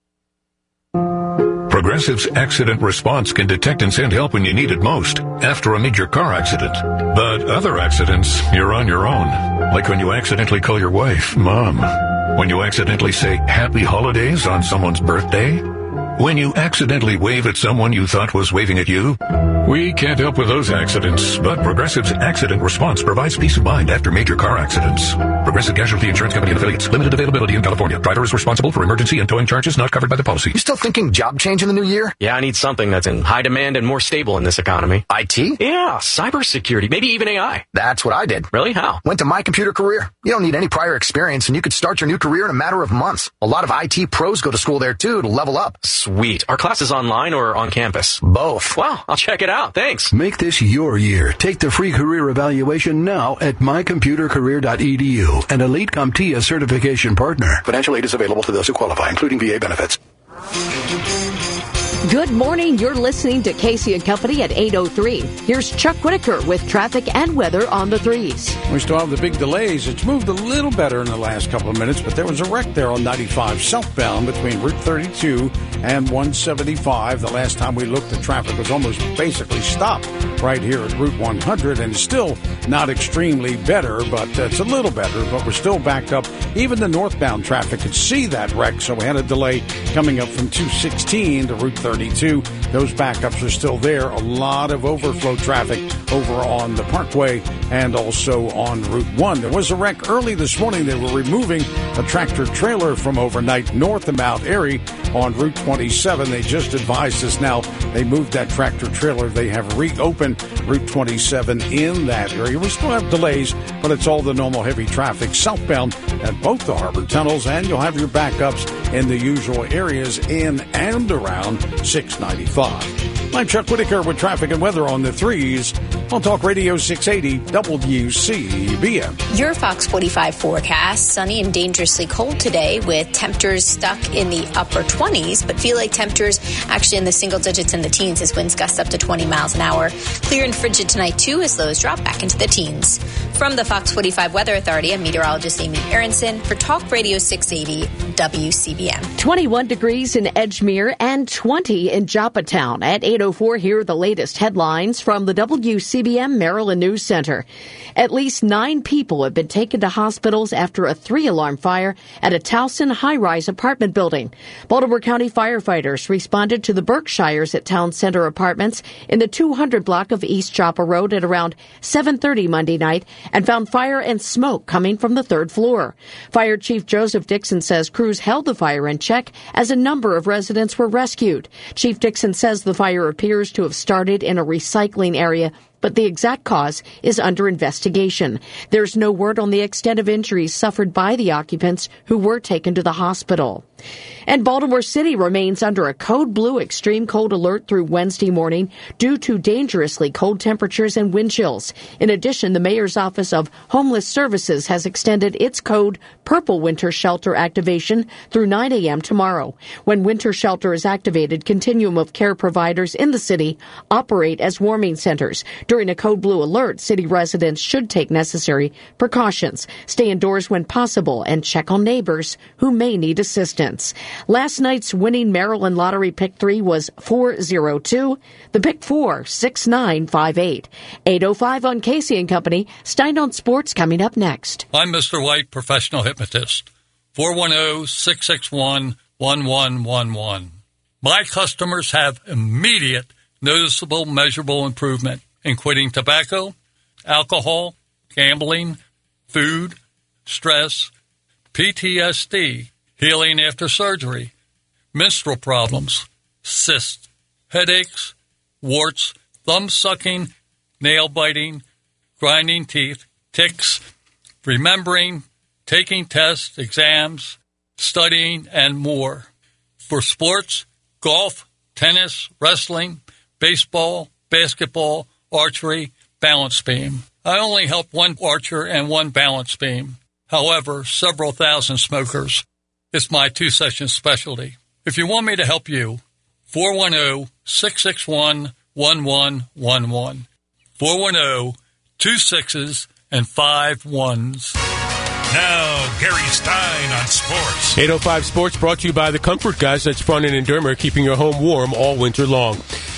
Speaker 14: Progressive's accident response can detect and send help when you need it most, after a major car accident. But other accidents, you're on your own. Like when you accidentally call your wife Mom. When you accidentally say Happy Holidays on someone's birthday. When you accidentally wave at someone you thought was waving at you. We can't help with those accidents, but Progressive's Accident Response provides peace of mind after major car accidents. Progressive Casualty Insurance Company and affiliates. Limited availability in California. Driver is responsible for emergency and towing charges not covered by the policy.
Speaker 4: You still thinking job change in the new year?
Speaker 5: Yeah, I need something that's in high demand and more stable in this economy.
Speaker 4: I T?
Speaker 5: Yeah, cybersecurity, maybe even A I.
Speaker 4: That's what I did.
Speaker 5: Really? How?
Speaker 4: Went to My Computer Career. You don't need any prior experience, and you could start your new career in a matter of months. A lot of I T pros go to school there, too, to level up.
Speaker 5: Sweet. Are classes online or on campus?
Speaker 4: Both.
Speaker 5: Wow, I'll check it out. Thanks.
Speaker 8: Make this your year. Take the free career evaluation now at my computer career dot e d u, an Elite CompTIA certification partner.
Speaker 4: Financial aid is available to those who qualify, including V A benefits.
Speaker 6: Good morning. You're listening to Casey and Company at eight oh three. Here's Chuck Whitaker with traffic and weather on the threes.
Speaker 7: We still have the big delays. It's moved a little better in the last couple of minutes, but there was a wreck there on ninety-five southbound between Route thirty-two and one seventy-five. The last time we looked, the traffic was almost basically stopped right here at Route one hundred, and still not extremely better, but uh, it's a little better, but we're still backed up. Even the northbound traffic could see that wreck, so we had a delay coming up from two sixteen to Route thirty-two. Those backups are still there. A lot of overflow traffic over on the Parkway and also on Route one. There was a wreck early this morning. They were removing a tractor trailer from overnight north of Mount Airy on Route twenty-seven. They just advised us now they moved that tractor trailer. They have reopened Route twenty-seven in that area. We still have delays, but it's all the normal heavy traffic southbound at both the harbor tunnels, and you'll have your backups in the usual areas in and around six ninety-five. I'm Chuck Whitaker with traffic and weather on the threes on Talk Radio six eighty W C B M.
Speaker 9: Your Fox forty-five forecast, sunny and dangerously cold today with temperatures stuck in the upper twenties, but feel like temperatures actually in the single digits and the teens as winds gust up to twenty miles an hour. Clear and frigid tonight too as lows drop back into the teens. From the Fox forty-five Weather Authority, I'm meteorologist Amy Aronson for Talk Radio six eighty W C B M.
Speaker 6: twenty-one degrees in Edgemere and twenty in Joppatown. At eight oh four, here are the latest headlines from the W C B M Maryland News Center. At least nine people have been taken to hospitals after a three-alarm fire at a Towson high-rise apartment building. Baltimore County firefighters responded to the Berkshires at Town Center Apartments in the two hundred block of East Joppa Road at around seven thirty Monday night and found fire and smoke coming from the third floor. Fire Chief Joseph Dixon says crews held the fire in check as a number of residents were rescued. Chief Dixon says the fire appears to have started in a recycling area, but the exact cause is under investigation. There's no word on the extent of injuries suffered by the occupants who were taken to the hospital. And Baltimore City remains under a code blue extreme cold alert through Wednesday morning due to dangerously cold temperatures and wind chills. In addition, the mayor's office of Homeless Services has extended its code purple winter shelter activation through nine a.m. tomorrow. When winter shelter is activated, continuum of care providers in the city operate as warming centers. During a code blue alert, city residents should take necessary precautions, stay indoors when possible, and check on neighbors who may need assistance. Last night's winning Maryland Lottery Pick three was four oh two. The Pick four, six nine five eight. eight oh five on Casey and Company. Stein on Sports coming up next.
Speaker 10: I'm Mister White, professional hypnotist. four one zero, six six one, one one one one. My customers have immediate, noticeable, measurable improvement in quitting tobacco, alcohol, gambling, food, stress, P T S D, healing after surgery, menstrual problems, cysts, headaches, warts, thumb sucking, nail biting, grinding teeth, tics, remembering, taking tests, exams, studying, and more. For sports, golf, tennis, wrestling, baseball, basketball, archery, balance beam. I only help one archer and one balance beam. However, several thousand smokers. It's my two-session specialty. If you want me to help you, four one zero, six six one, one one one one. four one zero, two sixes and five ones.
Speaker 14: Now, Gary Stein on sports.
Speaker 11: eight oh five Sports brought to you by the Comfort Guys. That's Fronin and Dermer, keeping your home warm all winter long. As a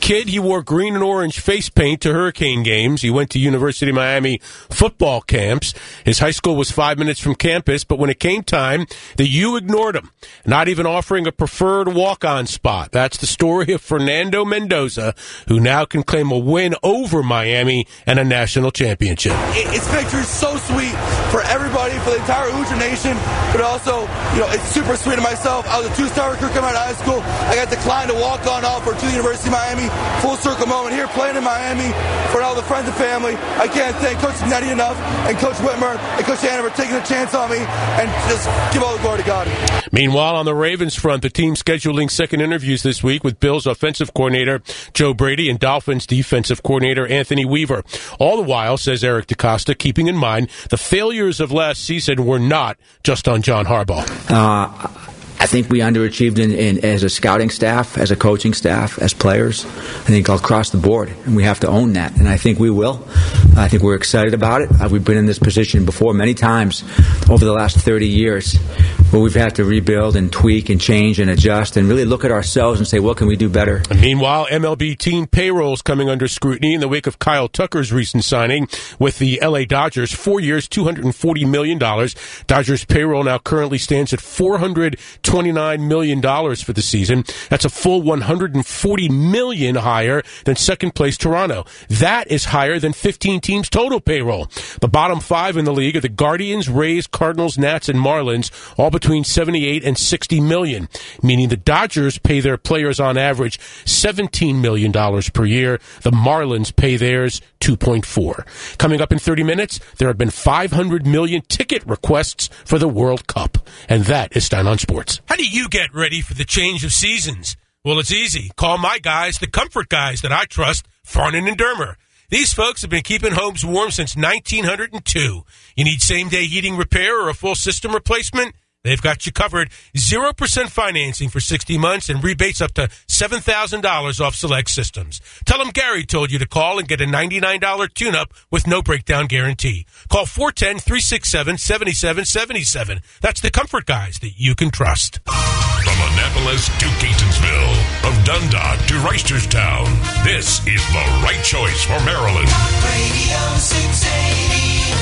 Speaker 11: kid, he wore green and orange face paint to Hurricane games. He went to University of Miami football camps. His high school was five minutes from campus, but when it came time, the U ignored him, not even offering a preferred walk-on spot. That's the story of Fernando Mendoza, who now can claim a win over Miami and a national championship.
Speaker 12: It, it's pictures so sweet for everybody, for the entire Hoosier Nation, but also, you know, it's super sweet to myself. I was a two-star recruit coming out of high school. I got declined to walk on offer to the University of Miami. Full circle moment here, playing in Miami for all the friends and family. I can't thank Coach Nettie enough, and Coach Whitmer and Coach Anna for taking a chance on me, and just give all the glory to God.
Speaker 11: Meanwhile, on the Ravens front, the team scheduling second interviews this week with Bills offensive coordinator Joe Brady and Dolphins defensive coordinator Anthony Weaver. All the while, says Eric DeCosta, keeping in mind the failures of last season were not just on John Harbaugh.
Speaker 13: Uh, I think we underachieved in, in, as a scouting staff, as a coaching staff, as players. I think across the board, and we have to own that, and I think we will. I think we're excited about it. Uh, we've been in this position before many times over the last thirty years where we've had to rebuild and tweak and change and adjust and really look at ourselves and say, what can we do better?
Speaker 11: And meanwhile, M L B team payroll is coming under scrutiny in the wake of Kyle Tucker's recent signing with the L A Dodgers. Four years, two hundred forty million dollars. Dodgers payroll now currently stands at four hundred twenty-nine million dollars for the season. That's a full one hundred forty million dollars higher than second place Toronto. That is higher than fifteen teams total payroll. The bottom five in the league are the Guardians, Rays, Cardinals, Nats, and Marlins, all between seventy-eight and sixty million, meaning the Dodgers pay their players on average seventeen million dollars per year. The Marlins pay theirs two point four. Coming up in thirty minutes, there have been five hundred million ticket requests for the World Cup. And that is Stein on Sports.
Speaker 15: How do you get ready for the change of seasons? Well, it's easy. Call my guys, the comfort guys that I trust, Farnan and Dermer. These folks have been keeping homes warm since nineteen oh two. You need same-day heating repair or a full system replacement? They've got you covered. zero percent financing for sixty months and rebates up to seven thousand dollars off select systems. Tell them Gary told you to call and get a ninety-nine dollars tune-up with no breakdown guarantee. Call four one zero, three six seven, seven seven seven seven. That's the comfort guys that you can trust.
Speaker 14: From Annapolis to Catonsville, from Dundalk to Reisterstown, this is the right choice for Maryland.
Speaker 25: Radio six eighty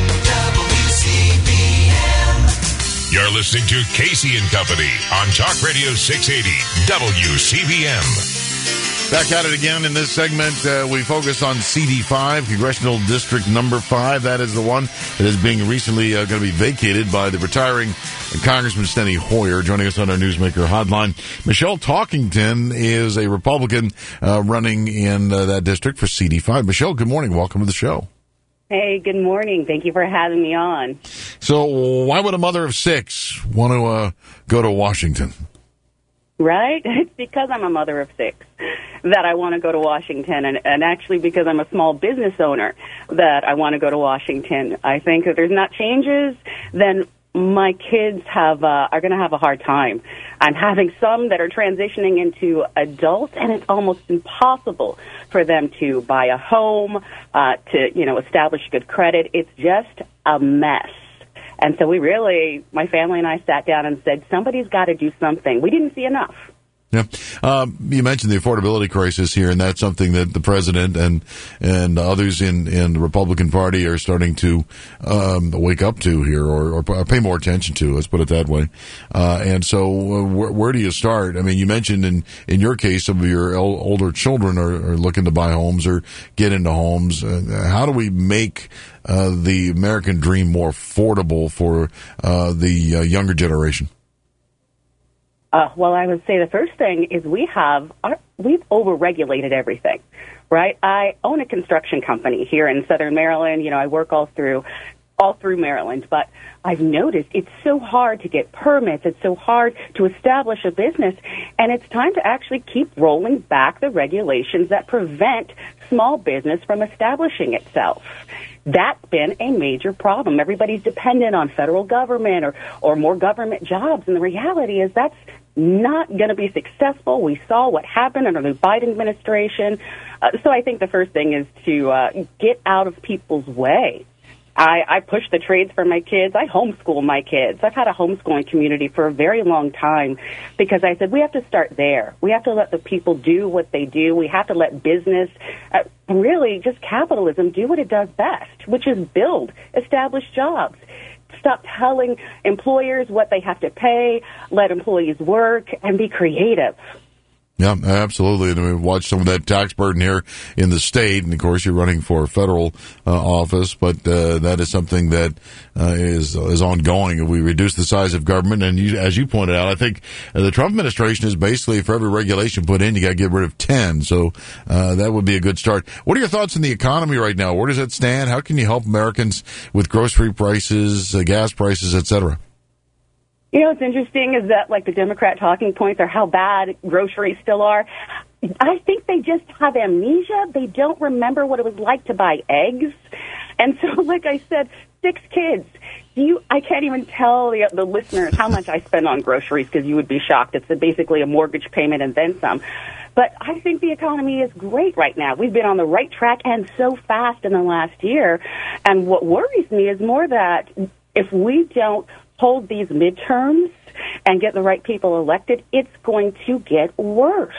Speaker 25: W C B M.
Speaker 14: You're listening to Casey and Company on Talk Radio six eighty W C B M.
Speaker 17: Back at it again in this segment. Uh, we focus on C D five, Congressional District Number five. That is the one that is being recently uh, going to be vacated by the retiring Congressman Steny Hoyer. Joining us on our Newsmaker hotline, Michelle Talkington is a Republican uh, running in uh, that district for C D five. Michelle, good morning. Welcome to the show.
Speaker 16: Hey, good morning. Thank you for having me on.
Speaker 17: So why would a mother of six want to uh, go to Washington?
Speaker 16: Right? It's because I'm a mother of six that I want to go to Washington, and, and actually because I'm a small business owner that I want to go to Washington. I think if there's not changes, then my kids have uh, are going to have a hard time. I'm having some that are transitioning into adults, and it's almost impossible for them to buy a home, uh, to, you know, establish good credit. It's just a mess. And so we really, my family and I sat down and said, somebody's got to do something. We didn't see enough.
Speaker 17: Yeah, um, you mentioned the affordability crisis here, and that's something that the president and and others in, in the Republican Party are starting to um, wake up to here, or, or pay more attention to. Let's put it that way. Uh, and so, uh, where, where do you start? I mean, you mentioned in, in your case, some of your el- older children are, are looking to buy homes or get into homes. Uh, how do we make uh, the American dream more affordable for uh, the uh, younger generation?
Speaker 16: Uh, well, I would say the first thing is we have, our, we've overregulated everything, right? I own a construction company here in Southern Maryland. You know, I work all through, all through Maryland, but I've noticed it's so hard to get permits. It's so hard to establish a business, and it's time to actually keep rolling back the regulations that prevent small business from establishing itself. That's been a major problem. Everybody's dependent on federal government or, or more government jobs, and the reality is that's not going to be successful. We saw what happened under the Biden administration. Uh, so I think the first thing is to uh, get out of people's way. I, I push the trades for my kids. I homeschool my kids. I've had a homeschooling community for a very long time because I said we have to start there. We have to let the people do what they do. We have to let business, uh, really just capitalism, do what it does best, which is build, establish jobs. Stop telling employers what they have to pay, let employees work, and be creative.
Speaker 17: Yeah, absolutely. And we've watched some of that tax burden here in the state. And, of course, you're running for federal uh, office, but uh, that is something that uh, is is ongoing. If we reduce the size of government, and you, as you pointed out, I think uh, the Trump administration is basically, for every regulation put in, you got to get rid of ten. So uh, that would be a good start. What are your thoughts on the economy right now? Where does it stand? How can you help Americans with grocery prices, uh, gas prices, et cetera?
Speaker 16: You know, what's interesting is that, like, the Democrat talking points are how bad groceries still are. I think they just have amnesia. They don't remember what it was like to buy eggs. And so, like I said, six kids. You, I can't even tell the, the listeners how much I spend on groceries because you would be shocked. It's a, basically a mortgage payment and then some. But I think the economy is great right now. We've been on the right track and so fast in the last year. And what worries me is more that if we don't hold these midterms and get the right people elected, it's going to get worse.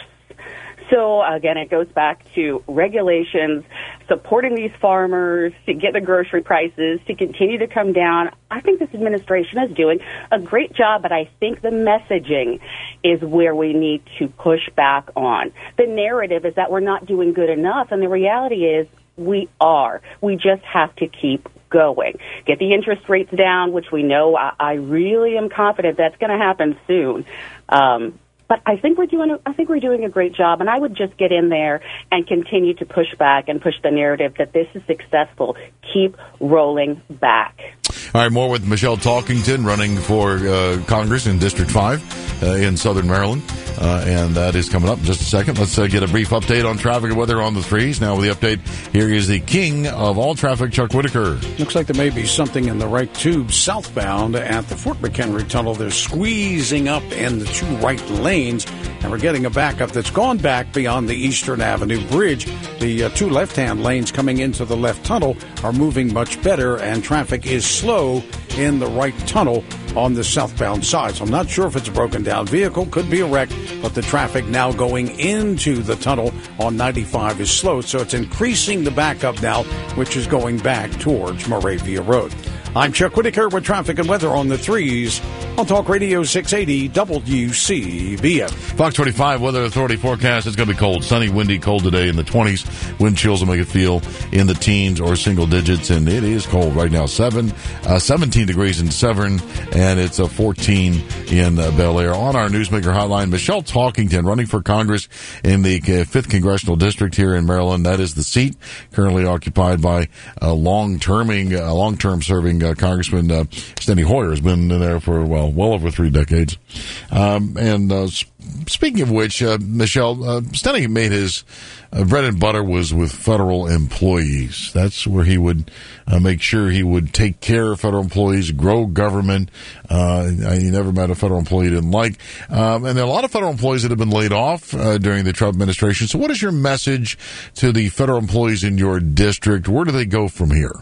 Speaker 16: So, again, it goes back to regulations, supporting these farmers to get the grocery prices to continue to come down. I think this administration is doing a great job, but I think the messaging is where we need to push back on. The narrative is that we're not doing good enough, and the reality is we are. We just have to keep going. Get the interest rates down, which we know I, I really am confident that's going to happen soon. Um, but I think we're doing. A, I think we're doing a great job, and I would just get in there and continue to push back and push the narrative that this is successful. Keep rolling back.
Speaker 17: All right, more with Michelle Talkington running for uh, Congress in District five uh, in Southern Maryland. Uh, and that is coming up in just a second. Let's uh, get a brief update on traffic and weather on the threes. Now with the update, here is the king of all traffic, Chuck Whitaker.
Speaker 7: Looks like there may be something in the right tube southbound at the Fort McHenry Tunnel. They're squeezing up in the two right lanes, and we're getting a backup that's gone back beyond the Eastern Avenue Bridge. The uh, two left-hand lanes coming into the left tunnel are moving much better, and traffic is slow in the right tunnel on the southbound side. So I'm not sure if it's a broken down vehicle, could be a wreck, but the traffic now going into the tunnel on ninety-five is slow. So it's increasing the backup now, which is going back towards Moravia Road. I'm Chuck Whitaker with traffic and weather on the threes on Talk Radio six eighty W C B M.
Speaker 17: Fox twenty-five Weather Authority forecast. It's going to be cold, sunny, windy, cold today in the twenties. Wind chills will make it feel in the teens or single digits, and it is cold right now. Seven, uh, seventeen degrees in Severn, and it's a fourteen in uh, Bel Air. On our Newsmaker hotline, Michelle Talkington, running for Congress in the uh, fifth Congressional District here in Maryland. That is the seat currently occupied by a long-terming, uh, long-term serving uh, Congressman uh, Steny Hoyer. Has been in there for well, well over three decades. Um, and uh, speaking of which, uh, Michelle, uh, Steny made his uh, bread and butter was with federal employees. That's where he would uh, make sure he would take care of federal employees, grow government. Uh, he never met a federal employee he didn't like. Um, and there are a lot of federal employees that have been laid off uh, during the Trump administration. So what is your message to the federal employees in your district? Where do they go from here?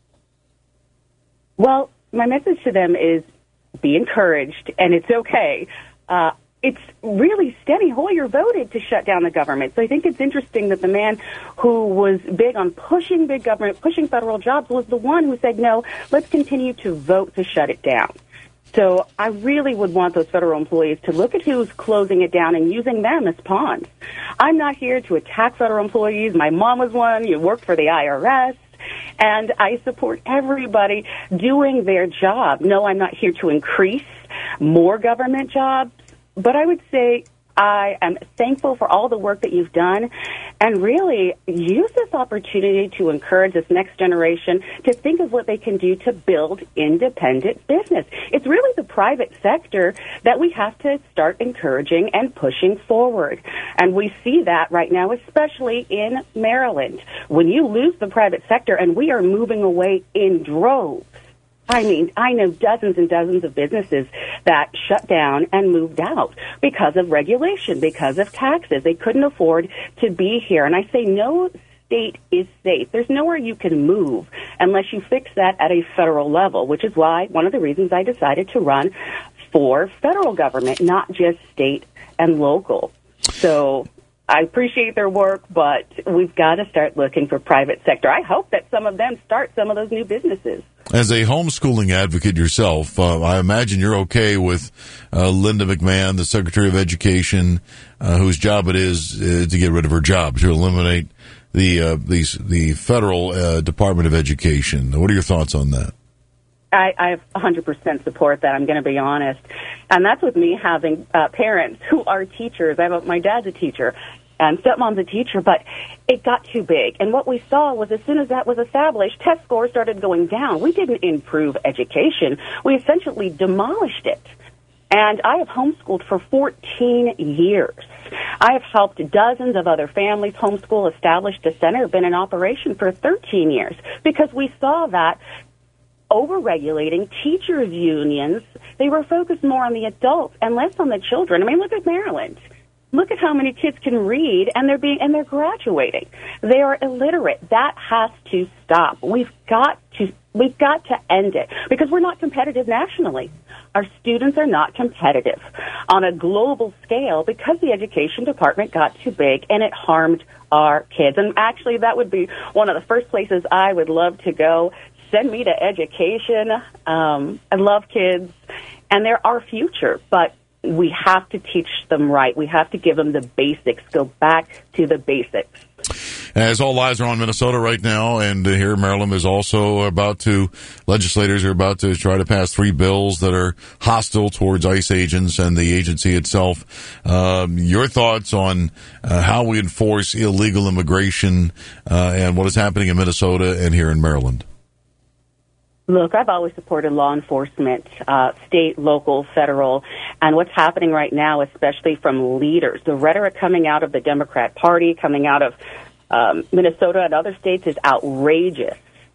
Speaker 16: Well, my message to them is be encouraged, and it's okay. Uh, it's really Steny Hoyer voted to shut down the government. So I think it's interesting that the man who was big on pushing big government, pushing federal jobs, was the one who said, no, let's continue to vote to shut it down. So I really would want those federal employees to look at who's closing it down and using them as pawns. I'm not here to attack federal employees. My mom was one. You worked for the I R S. And I support everybody doing their job. No, I'm not here to increase more government jobs, but I would say I am thankful for all the work that you've done, and really use this opportunity to encourage this next generation to think of what they can do to build independent business. It's really the private sector that we have to start encouraging and pushing forward. And we see that right now, especially in Maryland. When you lose the private sector, and we are moving away in droves, I mean, I know dozens and dozens of businesses that shut down and moved out because of regulation, because of taxes. They couldn't afford to be here. And I say no state is safe. There's nowhere you can move unless you fix that at a federal level, which is why one of the reasons I decided to run for federal government, not just state and local. So I appreciate their work, but we've got to start looking for private sector. I hope that some of them start some of those new businesses.
Speaker 17: As a homeschooling advocate yourself, uh, I imagine you're okay with uh, Linda McMahon, the Secretary of Education, uh, whose job it is uh, to get rid of her job, to eliminate the uh, the, the federal uh, Department of Education. What are your thoughts on that?
Speaker 16: I, I one hundred percent support that, I'm going to be honest. And that's with me having uh, parents who are teachers. I have a, my dad's a teacher, and stepmom's a teacher, but it got too big. And what we saw was as soon as that was established, test scores started going down. We didn't improve education. We essentially demolished it. And I have homeschooled for fourteen years. I have helped dozens of other families homeschool, established a center, been in operation for thirteen years, because we saw that over-regulating teachers' unions, they were focused more on the adults and less on the children. I mean, look at Maryland. Look at how many kids can read, and they're being and they're graduating. They are illiterate. That has to stop. We've got to we've got to end it, because we're not competitive nationally. Our students are not competitive on a global scale because the education department got too big and it harmed our kids. And actually, that would be one of the first places I would love to go. Send me to education. Um, I love kids, and they're our future, but we have to teach them right. We have to give them the basics. Go back to the basics.
Speaker 17: As all eyes are on Minnesota right now, and here Maryland is also about to, legislators are about to try to pass three bills that are hostile towards ICE agents and the agency itself. Um, your thoughts on uh, how we enforce illegal immigration uh, and what is happening in Minnesota and here in Maryland?
Speaker 16: Look, I've always supported law enforcement, uh, state, local, federal, and what's happening right now, especially from leaders. The rhetoric coming out of the Democrat Party, coming out of um, Minnesota and other states is outrageous.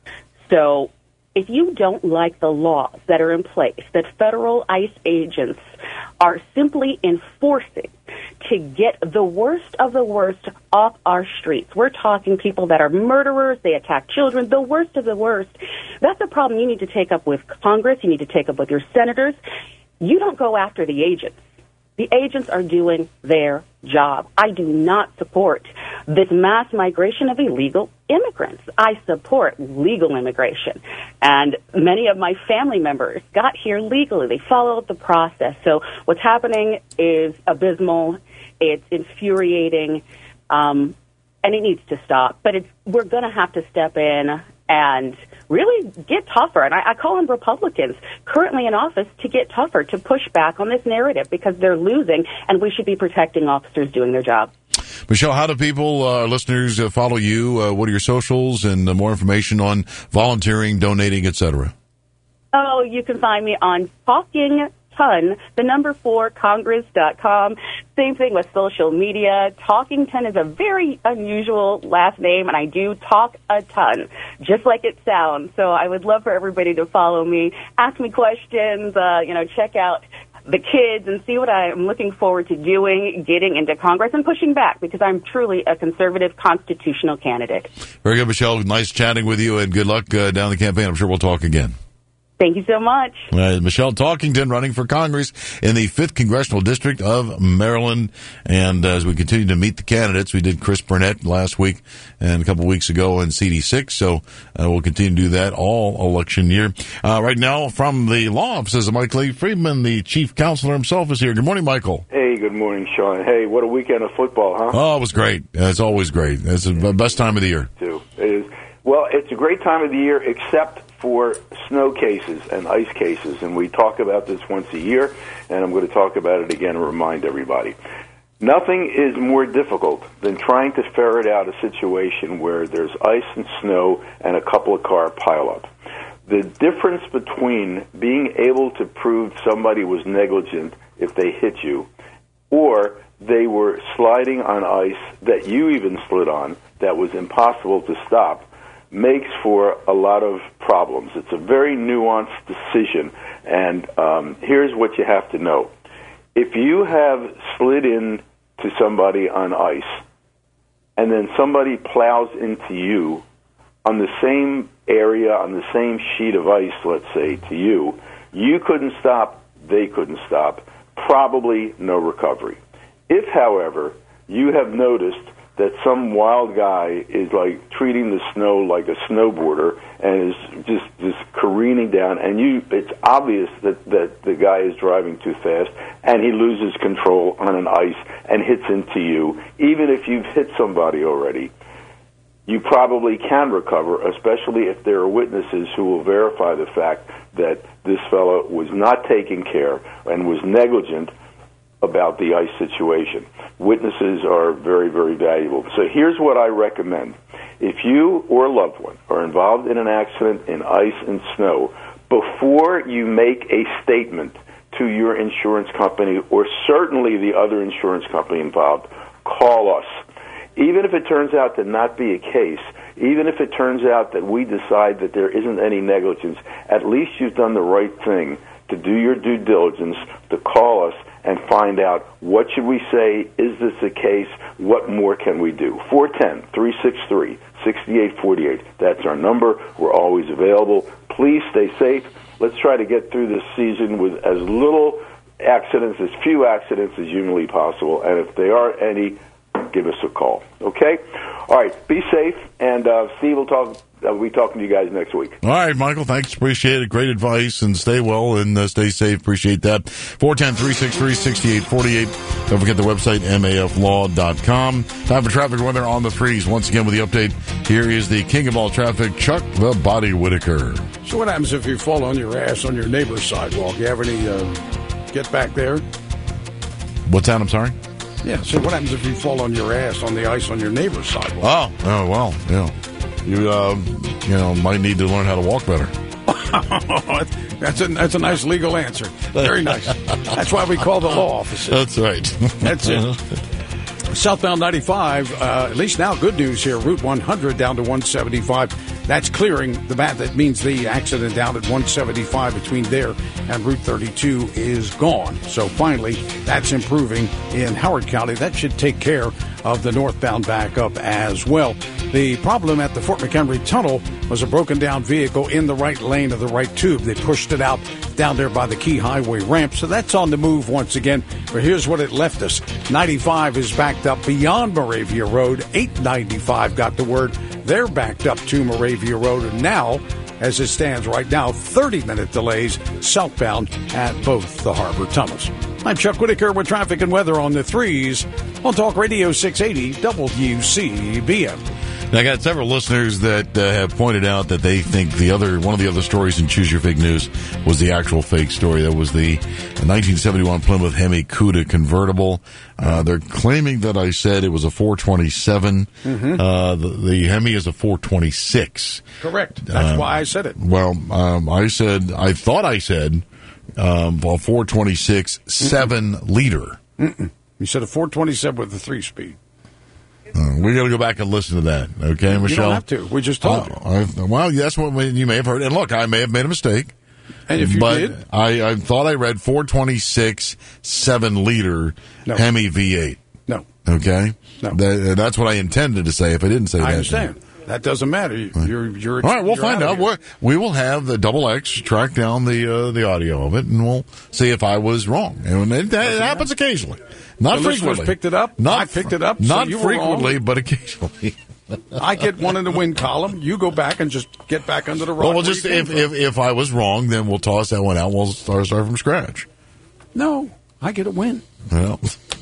Speaker 16: So if you don't like the laws that are in place, that federal ICE agents are simply enforcing to get the worst of the worst off our streets. We're talking people that are murderers, they attack children, the worst of the worst. That's a problem you need to take up with Congress, you need to take up with your senators. You don't go after the agents. The agents are doing their job. I do not support this mass migration of illegal immigrants. I support legal immigration. And many of my family members got here legally. They followed the process. So what's happening is abysmal. It's infuriating. Um, and it needs to stop. But it's, we're going to have to step in and really get tougher. And I, I call on Republicans currently in office to get tougher, to push back on this narrative, because they're losing, and we should be protecting officers doing their job.
Speaker 17: Michelle, how do people, uh, listeners, uh, follow you? Uh, what are your socials and uh, more information on volunteering, donating, et cetera?
Speaker 16: Oh, you can find me on Talking Ton, the number four, Congress dot com. Same thing with social media. Talkington is a very unusual last name, and I do talk a ton, just like it sounds. So I would love for everybody to follow me, ask me questions, uh, you know, check out the kids and see what I'm looking forward to doing, getting into Congress and pushing back, because I'm truly a conservative constitutional candidate.
Speaker 17: Very good, Michelle. Nice chatting with you, and good luck uh, down the campaign. I'm sure we'll talk again.
Speaker 16: Thank you so much.
Speaker 17: Uh, Michelle Talkington running for Congress in the fifth Congressional District of Maryland. And uh, as we continue to meet the candidates, we did Chris Burnett last week and a couple weeks ago in C D six. So uh, we'll continue to do that all election year. Uh, right now, from the law offices of Michael A. Friedman, the chief counselor himself is here. Good morning, Michael.
Speaker 1: Hey, good morning, Sean. Hey, what a weekend of football, huh?
Speaker 17: Oh, it was great. It's always great. It's the best time of the year.
Speaker 1: Too. It is. Well, it's a great time of the year, except for snow cases and ice cases, and we talk about this once a year, and I'm going to talk about it again and remind everybody. Nothing is more difficult than trying to ferret out a situation where there's ice and snow and a couple of car pileup. The difference between being able to prove somebody was negligent if they hit you, or they were sliding on ice that you even slid on that was impossible to stop, makes for a lot of problems. It's a very nuanced decision, and um, here's what you have to know. If you have slid in to somebody on ice, and then somebody plows into you on the same area, on the same sheet of ice, let's say, to you, you couldn't stop, they couldn't stop, probably no recovery. If, however, you have noticed that some wild guy is like treating the snow like a snowboarder and is just just careening down, and you it's obvious that, that the guy is driving too fast and he loses control on an ice and hits into you, even if you've hit somebody already, you probably can recover, especially if there are witnesses who will verify the fact that this fellow was not taking care and was negligent about the ice situation. Witnesses are very, very valuable. So here's what I recommend. If you or a loved one are involved in an accident in ice and snow, before you make a statement to your insurance company or certainly the other insurance company involved, call us. Even if it turns out to not be a case, even if it turns out that we decide that there isn't any negligence, at least you've done the right thing to do your due diligence, to call us and find out what should we say, is this the case, what more can we do. four one zero, three six three, six eight four eight. That's our number. We're always available. Please stay safe. Let's try to get through this season with as little accidents, as few accidents as humanly possible. And if there are any, give us a call. Okay? All right. Be safe. And uh, Steve will talk. I'll be talking to you guys next week.
Speaker 17: All right, Michael, thanks. Appreciate it. Great advice, and stay well and uh, stay safe. Appreciate that. four one zero, three six three, six eight four eight. Don't forget the website, M A F law dot com. Time for traffic weather on the threes. Once again with the update, here is the king of all traffic, Chuck the Body Whitaker.
Speaker 7: So what happens if you fall on your ass on your neighbor's sidewalk? You have any uh, get back there?
Speaker 17: What's that? I'm sorry?
Speaker 7: Yeah, so what happens if you fall on your ass on the ice on your neighbor's sidewalk?
Speaker 17: Oh, oh well, yeah. You, uh, you know, might need to learn how to walk better.
Speaker 7: that's a that's a nice legal answer. Very nice. That's why we call the law officer.
Speaker 17: That's right.
Speaker 7: That's it. Southbound ninety-five, uh, at least now good news here. Route one hundred down to one seventy-five. That's clearing. The bat that means the accident down at one seventy-five between there and Route thirty-two is gone. So finally, that's improving in Howard County. That should take care of the northbound backup as well. The problem at the Fort McHenry Tunnel was a broken down vehicle in the right lane of the right tube. They pushed it out down there by the Key Highway ramp. So that's on the move once again. But here's what it left us. ninety-five is backed up beyond Moravia Road. eight ninety-five got the word they're backed up to Moravia Road. And now, as it stands right now, thirty-minute delays southbound at both the harbor tunnels. I'm Chuck Whitaker with traffic and weather on the threes on Talk Radio six eighty W C B M.
Speaker 17: Now, I got several listeners that uh, have pointed out that they think the other one of the other stories in Choose Your Fake News was the actual fake story. That was the nineteen seventy-one Plymouth Hemi Cuda convertible. Uh, they're claiming that I said it was a four twenty-seven. Mm-hmm. Uh, the, the Hemi is a four twenty-six.
Speaker 7: Correct. That's uh, why I said it.
Speaker 17: Well, um, I said, I thought I said um, a four twenty-six seven liter.
Speaker 7: Mm-mm. You said a four twenty-seven with a three speed.
Speaker 17: Uh, we got to go back and listen to that, okay, Michelle?
Speaker 7: You don't have to. We just told
Speaker 17: uh,
Speaker 7: you.
Speaker 17: I, well, that's what you may have heard. And look, I may have made a mistake.
Speaker 7: And if you
Speaker 17: but
Speaker 7: did?
Speaker 17: I, I thought I read four twenty-six seven liter
Speaker 7: no.
Speaker 17: Hemi V eight.
Speaker 7: No.
Speaker 17: Okay?
Speaker 7: No.
Speaker 17: That, that's what I intended to say if I didn't say
Speaker 7: I
Speaker 17: that.
Speaker 7: I understand. Then. That doesn't matter. You're, you're,
Speaker 17: All right, we'll
Speaker 7: you're
Speaker 17: find out.
Speaker 7: out
Speaker 17: We will have the double X track down the uh, the audio of it, and we'll see if I was wrong. And it, that happens matter. occasionally. Not
Speaker 7: the
Speaker 17: frequently.
Speaker 7: Listeners picked it up.
Speaker 17: Not,
Speaker 7: I picked it up.
Speaker 17: Not
Speaker 7: so you
Speaker 17: frequently, but occasionally.
Speaker 7: I get one in the win column. You go back and just get back under the rock.
Speaker 17: Well, we'll just if, if if I was wrong, then we'll toss that one out. We'll start start from scratch.
Speaker 7: No, I get a win.
Speaker 17: Well,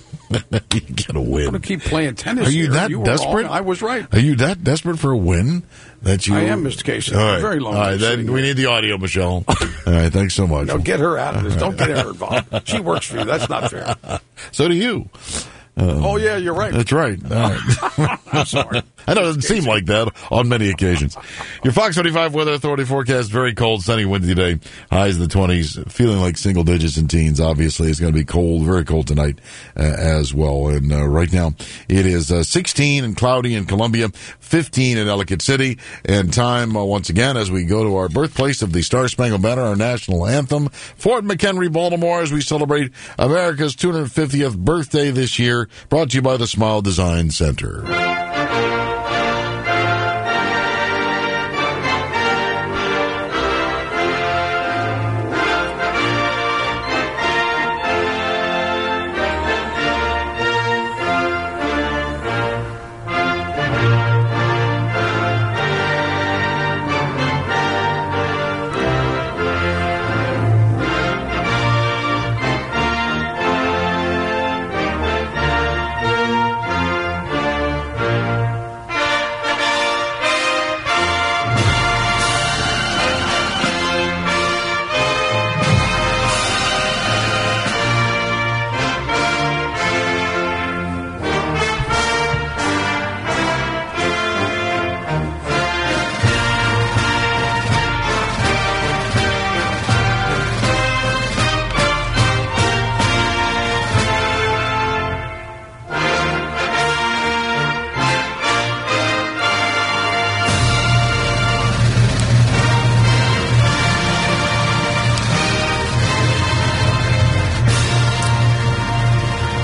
Speaker 17: you get a win.
Speaker 7: I'm going to keep playing tennis.
Speaker 17: Are you
Speaker 7: here.
Speaker 17: that
Speaker 7: you
Speaker 17: desperate?
Speaker 7: Wrong. I was right.
Speaker 17: Are you that desperate for a win? That you?
Speaker 7: I am, Mister Casey.
Speaker 17: All right.
Speaker 7: Very long.
Speaker 17: All right, then we need the audio, Michelle. All right, thanks so much.
Speaker 7: No, get her out of this. Don't get her involved. She works for you. That's not fair.
Speaker 17: So do you.
Speaker 7: Uh, oh, yeah, you're right.
Speaker 17: That's right. All right.
Speaker 7: I'm sorry.
Speaker 17: I know it doesn't seem like that on many occasions. Your Fox twenty-five Weather Authority forecast, very cold, sunny, windy today. Highs in the twenties, feeling like single digits in teens. Obviously, it's going to be cold, very cold tonight uh, as well. And uh, right now, it is uh, sixteen and cloudy in Columbia, fifteen in Ellicott City. And time, uh, once again, as we go to our birthplace of the Star-Spangled Banner, our national anthem, Fort McHenry, Baltimore, as we celebrate America's two hundred fiftieth birthday this year, brought to you by the Smile Design Center.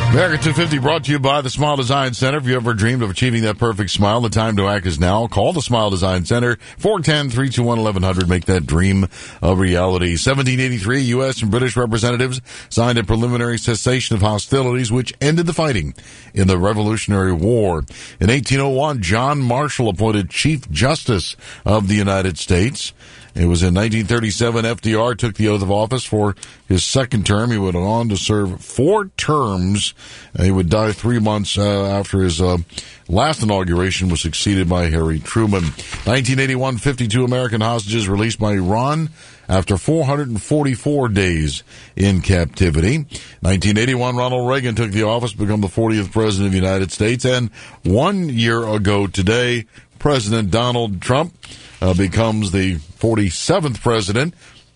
Speaker 17: America two fifty brought to you by the Smile Design Center. If you ever dreamed of achieving that perfect smile, the time to act is now. Call the Smile Design Center, four one zero, three two one, eleven hundred. Make that dream a reality. seventeen eighty-three, U S and British representatives signed a preliminary cessation of hostilities, which ended the fighting in the Revolutionary War. In eighteen oh one, John Marshall appointed Chief Justice of the United States. It was in nineteen thirty-seven, F D R took the oath of office for his second term. He went on to serve four terms. He would die three months uh, after his uh, last inauguration was succeeded by Harry Truman. nineteen eighty-one, fifty-two American hostages released by Iran after four hundred forty-four days in captivity. nineteen eighty-one, Ronald Reagan took the office to become the fortieth president of the United States. And one year ago today, President Donald Trump uh, becomes the forty-seventh president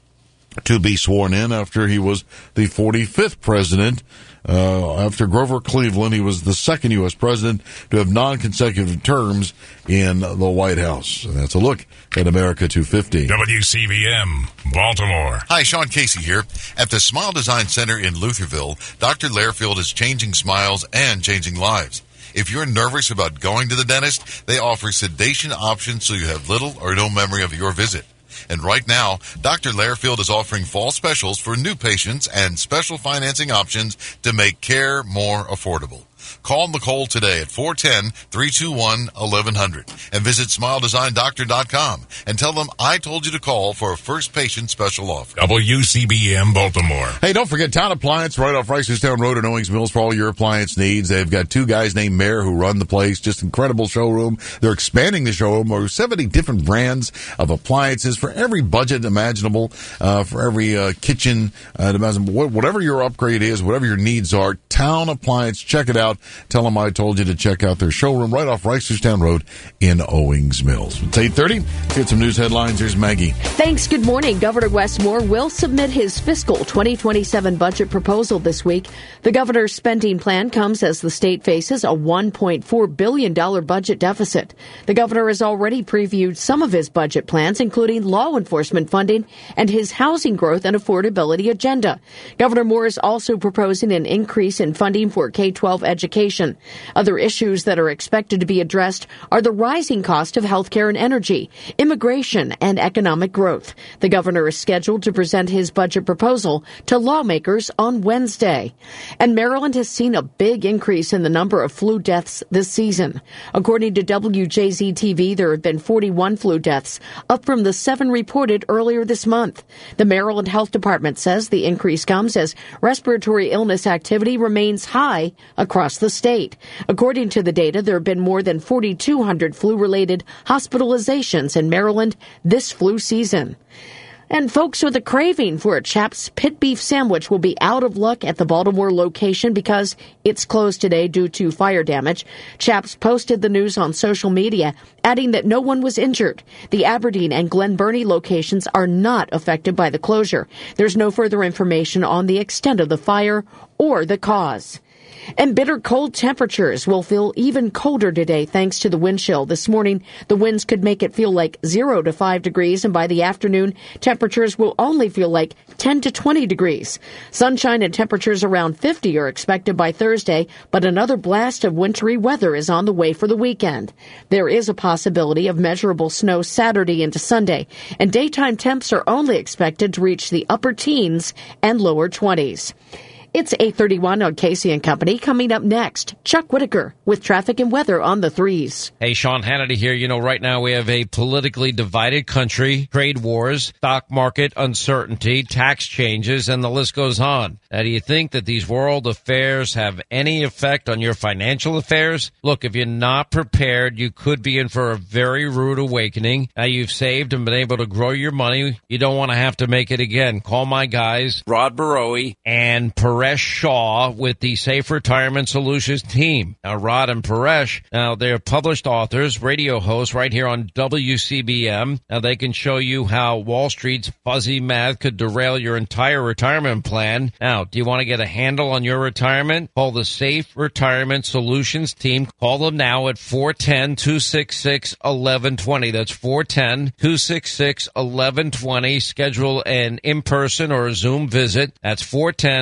Speaker 17: to be sworn in after he was the forty-fifth president. Uh, after Grover Cleveland, he was the second U S president to have non-consecutive terms in the White House. And that's a look at America two fifty.
Speaker 14: W C V M, Baltimore.
Speaker 2: Hi, Sean Casey here. At the Smile Design Center in Lutherville, Doctor Lairfield is changing smiles and changing lives. If you're nervous about going to the dentist, they offer sedation options so you have little or no memory of your visit. And right now, Doctor Lairfield is offering fall specials for new patients and special financing options to make care more affordable. Call Nicole today at four one zero, three two one, eleven hundred and visit smile design doctor dot com and tell them I told you to call for a first patient special offer.
Speaker 14: W C B M Baltimore.
Speaker 17: Hey, don't forget Town Appliance right off Reisterstown Road in Owings Mills for all your appliance needs. They've got two guys named Mayor who run the place. Just incredible showroom. They're expanding the showroom over seventy different brands of appliances for every budget imaginable, uh, for every uh, kitchen, uh, whatever your upgrade is, whatever your needs are. Town Appliance. Check it out. Tell them I told you to check out their showroom right off Reisterstown Road in Owings Mills. It's eight thirty. Let's get some news headlines. Here's Maggie.
Speaker 6: Thanks. Good morning. Governor Wes Moore will submit his fiscal twenty twenty-seven budget proposal this week. The governor's spending plan comes as the state faces a one point four billion dollars budget deficit. The governor has already previewed some of his budget plans, including law enforcement funding and his housing growth and affordability agenda. Governor Moore is also proposing an increase in funding for K twelve education. Other issues that are expected to be addressed are the rising cost of healthcare and energy, immigration, and economic growth. The governor is scheduled to present his budget proposal to lawmakers on Wednesday. And Maryland has seen a big increase in the number of flu deaths this season. According to W J Z T V, there have been forty-one flu deaths, up from the seven reported earlier this month. The Maryland Health Department says the increase comes as respiratory illness activity remains high across the state. According to the data, there have been more than forty-two hundred flu-related hospitalizations in Maryland this flu season. And folks with a craving for a Chaps pit beef sandwich will be out of luck at the Baltimore location because it's closed today due to fire damage. Chaps posted the news on social media, adding that no one was injured. The Aberdeen and Glen Burnie locations are not affected by the closure. There's no further information on the extent of the fire or the cause. And bitter cold temperatures will feel even colder today thanks to the wind chill. This morning, the winds could make it feel like zero to five degrees, and by the afternoon, temperatures will only feel like ten to twenty degrees. Sunshine and temperatures around fifty are expected by Thursday, but another blast of wintry weather is on the way for the weekend. There is a possibility of measurable snow Saturday into Sunday, and daytime temps are only expected to reach the upper teens and lower twenties. It's eight thirty-one on Casey and Company. Coming up next, Chuck Whitaker with traffic and weather on the threes.
Speaker 3: Hey, Sean Hannity here. You know, right now we have a politically divided country, trade wars, stock market uncertainty, tax changes, and the list goes on. Now, do you think that these world affairs have any effect on your financial affairs? Look, if you're not prepared, you could be in for a very rude awakening. Now, you've saved and been able to grow your money. You don't want to have to make it again. Call my guys, Rod Barowie and Paresh Shaw with the Safe Retirement Solutions team. Now, Rod and Paresh, now they're published authors, radio hosts right here on W C B M. Now, they can show you how Wall Street's fuzzy math could derail your entire retirement plan. Now, do you want to get a handle on your retirement? Call the Safe Retirement Solutions team. Call them now at four one zero, two six six, one one two zero. That's four one zero, two six six, one one two zero. Schedule an in-person or a Zoom visit. That's four one zero, two six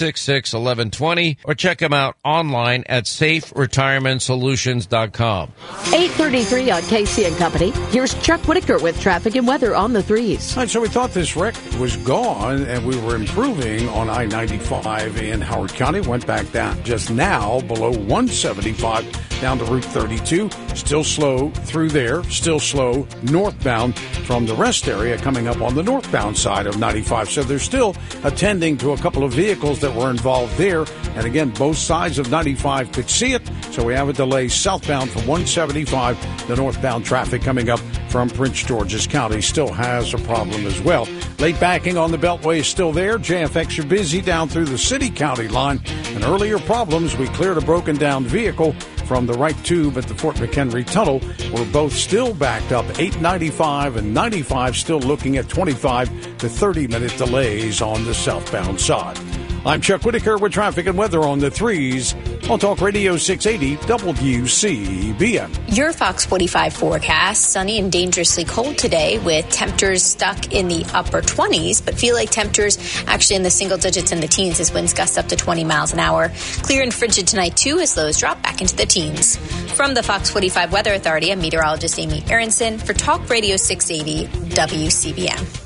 Speaker 3: six six, one one two zero or check them out online at safe retirement solutions dot com.
Speaker 6: eight thirty-three on K C and Company. Here's Chuck Whitaker with traffic and weather on the threes.
Speaker 7: All right, so we thought this wreck was gone, and we were improving on I ninety-five in Howard County. Went back down just now below one seventy-five down to Route thirty-two. Still slow through there. Still slow northbound from the rest area coming up on the northbound side of ninety-five. So they're still attending to a couple of vehicles that were involved there. And again, both sides of ninety-five could see it. So we have a delay southbound from one seventy-five. The northbound traffic coming up from Prince George's County still has a problem as well. Late backing on the Beltway is still there. J F X, you're busy down through the city-county line. And earlier problems, we cleared a broken-down vehicle from the right tube at the Fort McHenry Tunnel. We're both still backed up. eight ninety-five and ninety-five still looking at twenty-five to thirty minute delays on the southbound side. I'm Chuck Whitaker with traffic and weather on the threes on Talk Radio six eighty W C B M.
Speaker 9: Your Fox forty-five forecast, sunny and dangerously cold today with temperatures stuck in the upper twenties, but feel like temperatures actually in the single digits and the teens as winds gust up to twenty miles an hour. Clear and frigid tonight too as lows drop back into the teens. From the Fox forty-five Weather Authority, I'm meteorologist Amy Aronson for Talk Radio six eighty W C B M.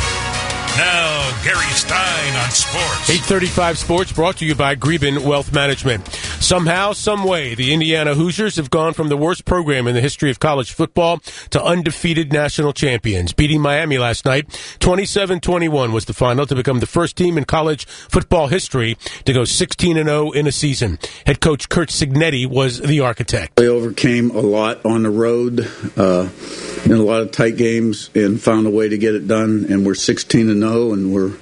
Speaker 14: Now, Gary Stein on sports.
Speaker 11: eight thirty-five Sports brought to you by Greben Wealth Management. Somehow, some way, the Indiana Hoosiers have gone from the worst program in the history of college football to undefeated national champions. Beating Miami last night, twenty-seven twenty-one was the final to become the first team in college football history to go sixteen and oh in a season. Head coach Curt Cignetti was the architect.
Speaker 18: They overcame a lot on the road uh, in a lot of tight games and found a way to get it done, and we're sixteen and oh, and we're,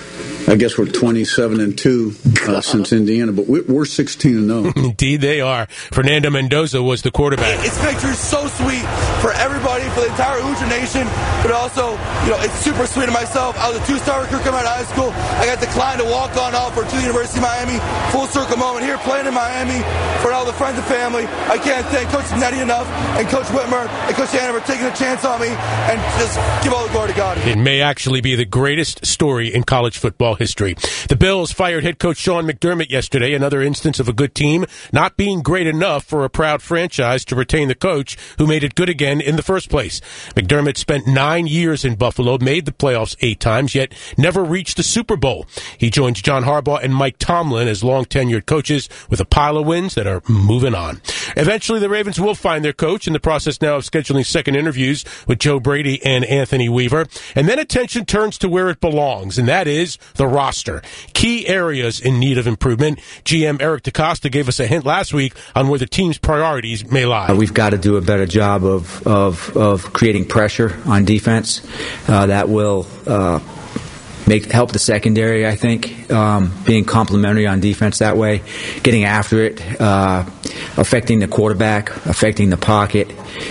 Speaker 18: I guess we're twenty-seven and two uh, since Indiana, but we're sixteen and oh.
Speaker 11: Indeed, they are. Fernando Mendoza was the quarterback.
Speaker 12: It's victory so sweet for everybody, for the entire Hoosier Nation, but also, you know, it's super sweet to myself. I was a two-star recruit coming out of high school. I got declined to walk on offer to the University of Miami. Full circle moment here, playing in Miami for all the friends and family. I can't thank Coach Nettie enough, and Coach Whitmer, and Coach Anna for taking a chance on me, and just give all the glory to God.
Speaker 11: It may actually be the greatest story in college football history. The Bills fired head coach Sean McDermott yesterday, another instance of a good team not being great enough for a proud franchise to retain the coach who made it good again in the first place. McDermott spent nine years in Buffalo, made the playoffs eight times, yet never reached the Super Bowl. He joins John Harbaugh and Mike Tomlin as long-tenured coaches with a pile of wins that are moving on. Eventually, the Ravens will find their coach in the process now of scheduling second interviews with Joe Brady and Anthony Weaver. And then attention turns to where it belongs, and that is the roster. Key areas in need of improvement. G M Eric DeCosta gave us a hint last week on where the team's priorities may lie.
Speaker 13: Uh, we've got to do a better job of of, of creating pressure on defense. Uh, that will uh, make help the secondary, I think, um, being complementary on defense that way, getting after it, uh, affecting the quarterback, affecting the pocket.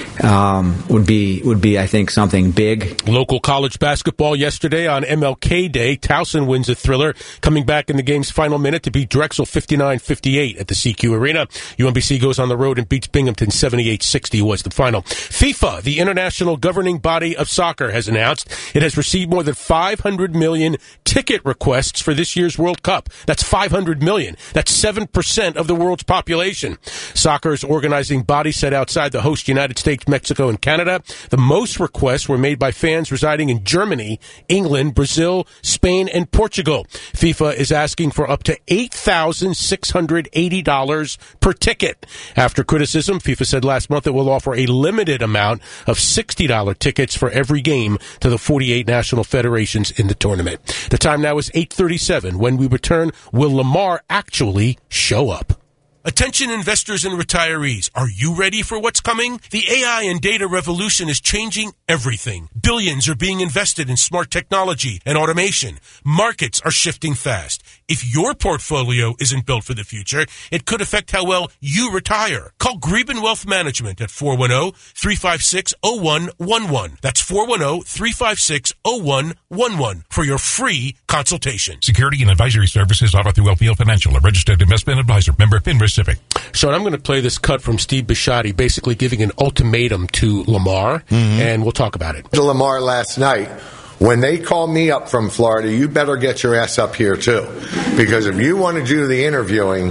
Speaker 13: Um, would be would be I think something big.
Speaker 11: Local college basketball yesterday on M L K Day. Towson wins a thriller, coming back in the game's final minute to beat Drexel fifty-nine fifty-eight at the C Q Arena. U M B C goes on the road and beats Binghamton seventy-eight sixty was the final. FIFA, the international governing body of soccer, has announced it has received more than five hundred million ticket requests for this year's World Cup. That's five hundred million. That's seven percent of the world's population. Soccer's organizing body said outside the host United States, Mexico, and Canada, the most requests were made by fans residing in Germany, England, Brazil, Spain, and Portugal. FIFA is asking for up to eight thousand six hundred eighty dollars per ticket. After criticism, FIFA said last month it will offer a limited amount of sixty dollars tickets for every game to the forty-eight national federations in the tournament. The time now is eight thirty-seven. When we return, will Lamar actually show up? Attention investors and retirees, are you ready for what's coming? The A I and data revolution is changing everything. Billions are being invested in smart technology and automation. Markets are shifting fast. If your portfolio isn't built for the future, it could affect how well you retire. Call Greben Wealth Management at four one zero, three five six, zero one one one. That's four one zero, three five six, zero one one one for your free consultation.
Speaker 14: Security and advisory services offered through L P L Financial, a registered investment advisor, member FINRA Civic.
Speaker 11: Sean, I'm going to play this cut from Steve Bisciotti, basically giving an ultimatum to Lamar, mm-hmm. and we'll talk about it.
Speaker 19: To Lamar last night, when they call me up from Florida, you better get your ass up here too, because if you want to do the interviewing,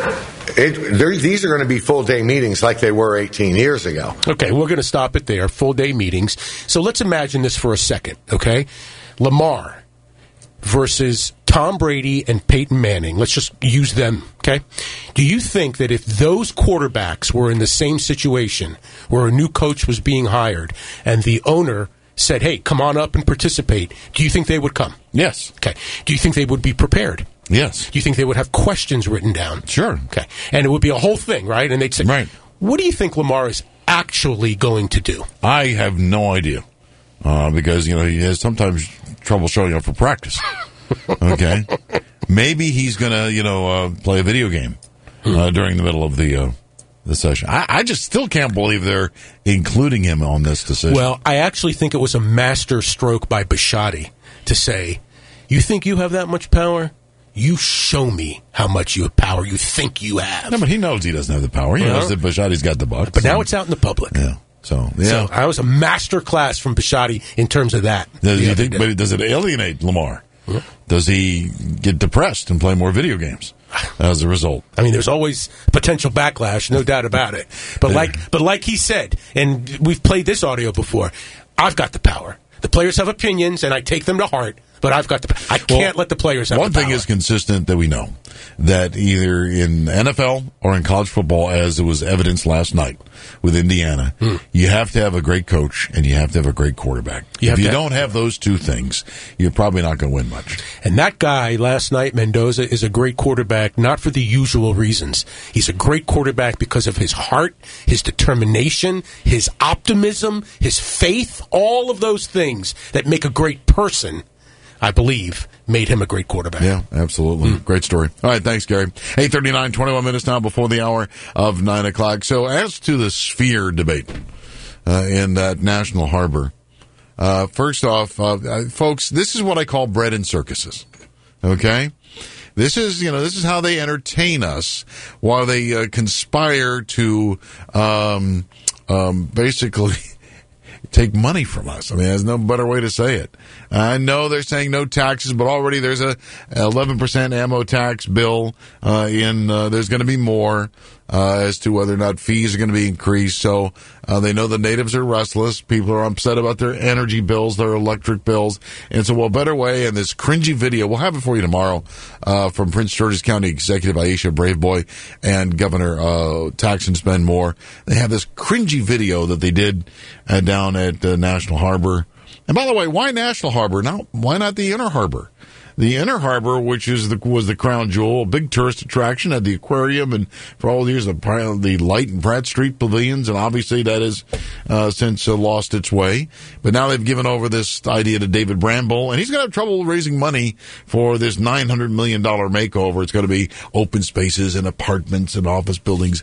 Speaker 19: it, these are going to be full day meetings like they were eighteen years ago.
Speaker 11: Okay, we're going to stop it there. Full day meetings. So let's imagine this for a second. Okay, Lamar versus Tom Brady and Peyton Manning. Let's just use them, okay? Do you think that if those quarterbacks were in the same situation where a new coach was being hired and the owner said, hey, come on up and participate, do you think they would come?
Speaker 17: Yes.
Speaker 11: Okay. Do you think they would be prepared?
Speaker 17: Yes.
Speaker 11: Do you think they would have questions written down?
Speaker 17: Sure.
Speaker 11: Okay. And it would be a whole thing, right? And they'd say,
Speaker 17: right.
Speaker 11: What do you think Lamar is actually going to do?
Speaker 17: I have no idea. Uh, because, you know, he has sometimes trouble showing up for practice. Okay. Maybe he's going to, you know, uh, play a video game uh, during the middle of the uh, the session. I, I just still can't believe they're including him on this decision.
Speaker 11: Well, I actually think it was a master stroke by Bisciotti to say, you think you have that much power? You show me how much you have power you think you have.
Speaker 17: No, but he knows he doesn't have the power. He
Speaker 11: Well,
Speaker 17: knows that Bisciotti's got the buck.
Speaker 11: But now it's out in the public.
Speaker 17: Yeah. So, yeah.
Speaker 11: So I was a master class from Bisciotti in terms of that.
Speaker 17: Does, you think, but does it alienate Lamar?
Speaker 11: Yeah.
Speaker 17: Does he get depressed and play more video games as a result?
Speaker 11: I mean, there's always potential backlash, no doubt about it. But like, but like he said, and we've played this audio before, I've got the power. The players have opinions, and I take them to heart. But I've got the. I can't
Speaker 17: well,
Speaker 11: let the players have
Speaker 17: one
Speaker 11: the
Speaker 17: thing
Speaker 11: power.
Speaker 17: is consistent that we know that either in N F L or in college football, as it was evidenced last night with Indiana,
Speaker 11: Hmm.
Speaker 17: you have to have a great coach and you have to have a great quarterback.
Speaker 11: You have
Speaker 17: if you
Speaker 11: to-
Speaker 17: don't have those two things, you're probably not going to win much.
Speaker 11: And that guy last night, Mendoza, is a great quarterback, not for the usual reasons. He's a great quarterback because of his heart, his determination, his optimism, his faith, all of those things that make a great person, I believe, made him a great quarterback.
Speaker 17: Yeah, absolutely. Great story. All right, thanks, Gary. eight thirty-nine, twenty-one minutes now before the hour of nine o'clock. So as to the sphere debate uh, in that National Harbor, uh, first off, uh, uh, folks, this is what I call bread and circuses. Okay? This is, you know, this is how they entertain us while they uh, conspire to um, um, basically take money from us. I mean, there's no better way to say it. I know they're saying no taxes, but already there's a eleven percent ammo tax bill uh, in. Uh, there's going to be more uh, as to whether or not fees are going to be increased. So uh, they know the natives are restless. People are upset about their energy bills, their electric bills. And so, well, better way. And this cringy video, we'll have it for you tomorrow uh, from Prince George's County Executive Aisha Braveboy and Governor uh, Tax and Spend More. They have this cringy video that they did uh, down at uh, National Harbor. And by the way, why National Harbor? Now, why not the Inner Harbor? The Inner Harbor, which is the, was the crown jewel, a big tourist attraction, had the aquarium, and for all the years, the, the Light and Pratt Street pavilions, and obviously that has uh, since uh, lost its way. But now they've given over this idea to David Bramble, and he's going to have trouble raising money for this nine hundred million dollars makeover. It's going to be open spaces and apartments and office buildings.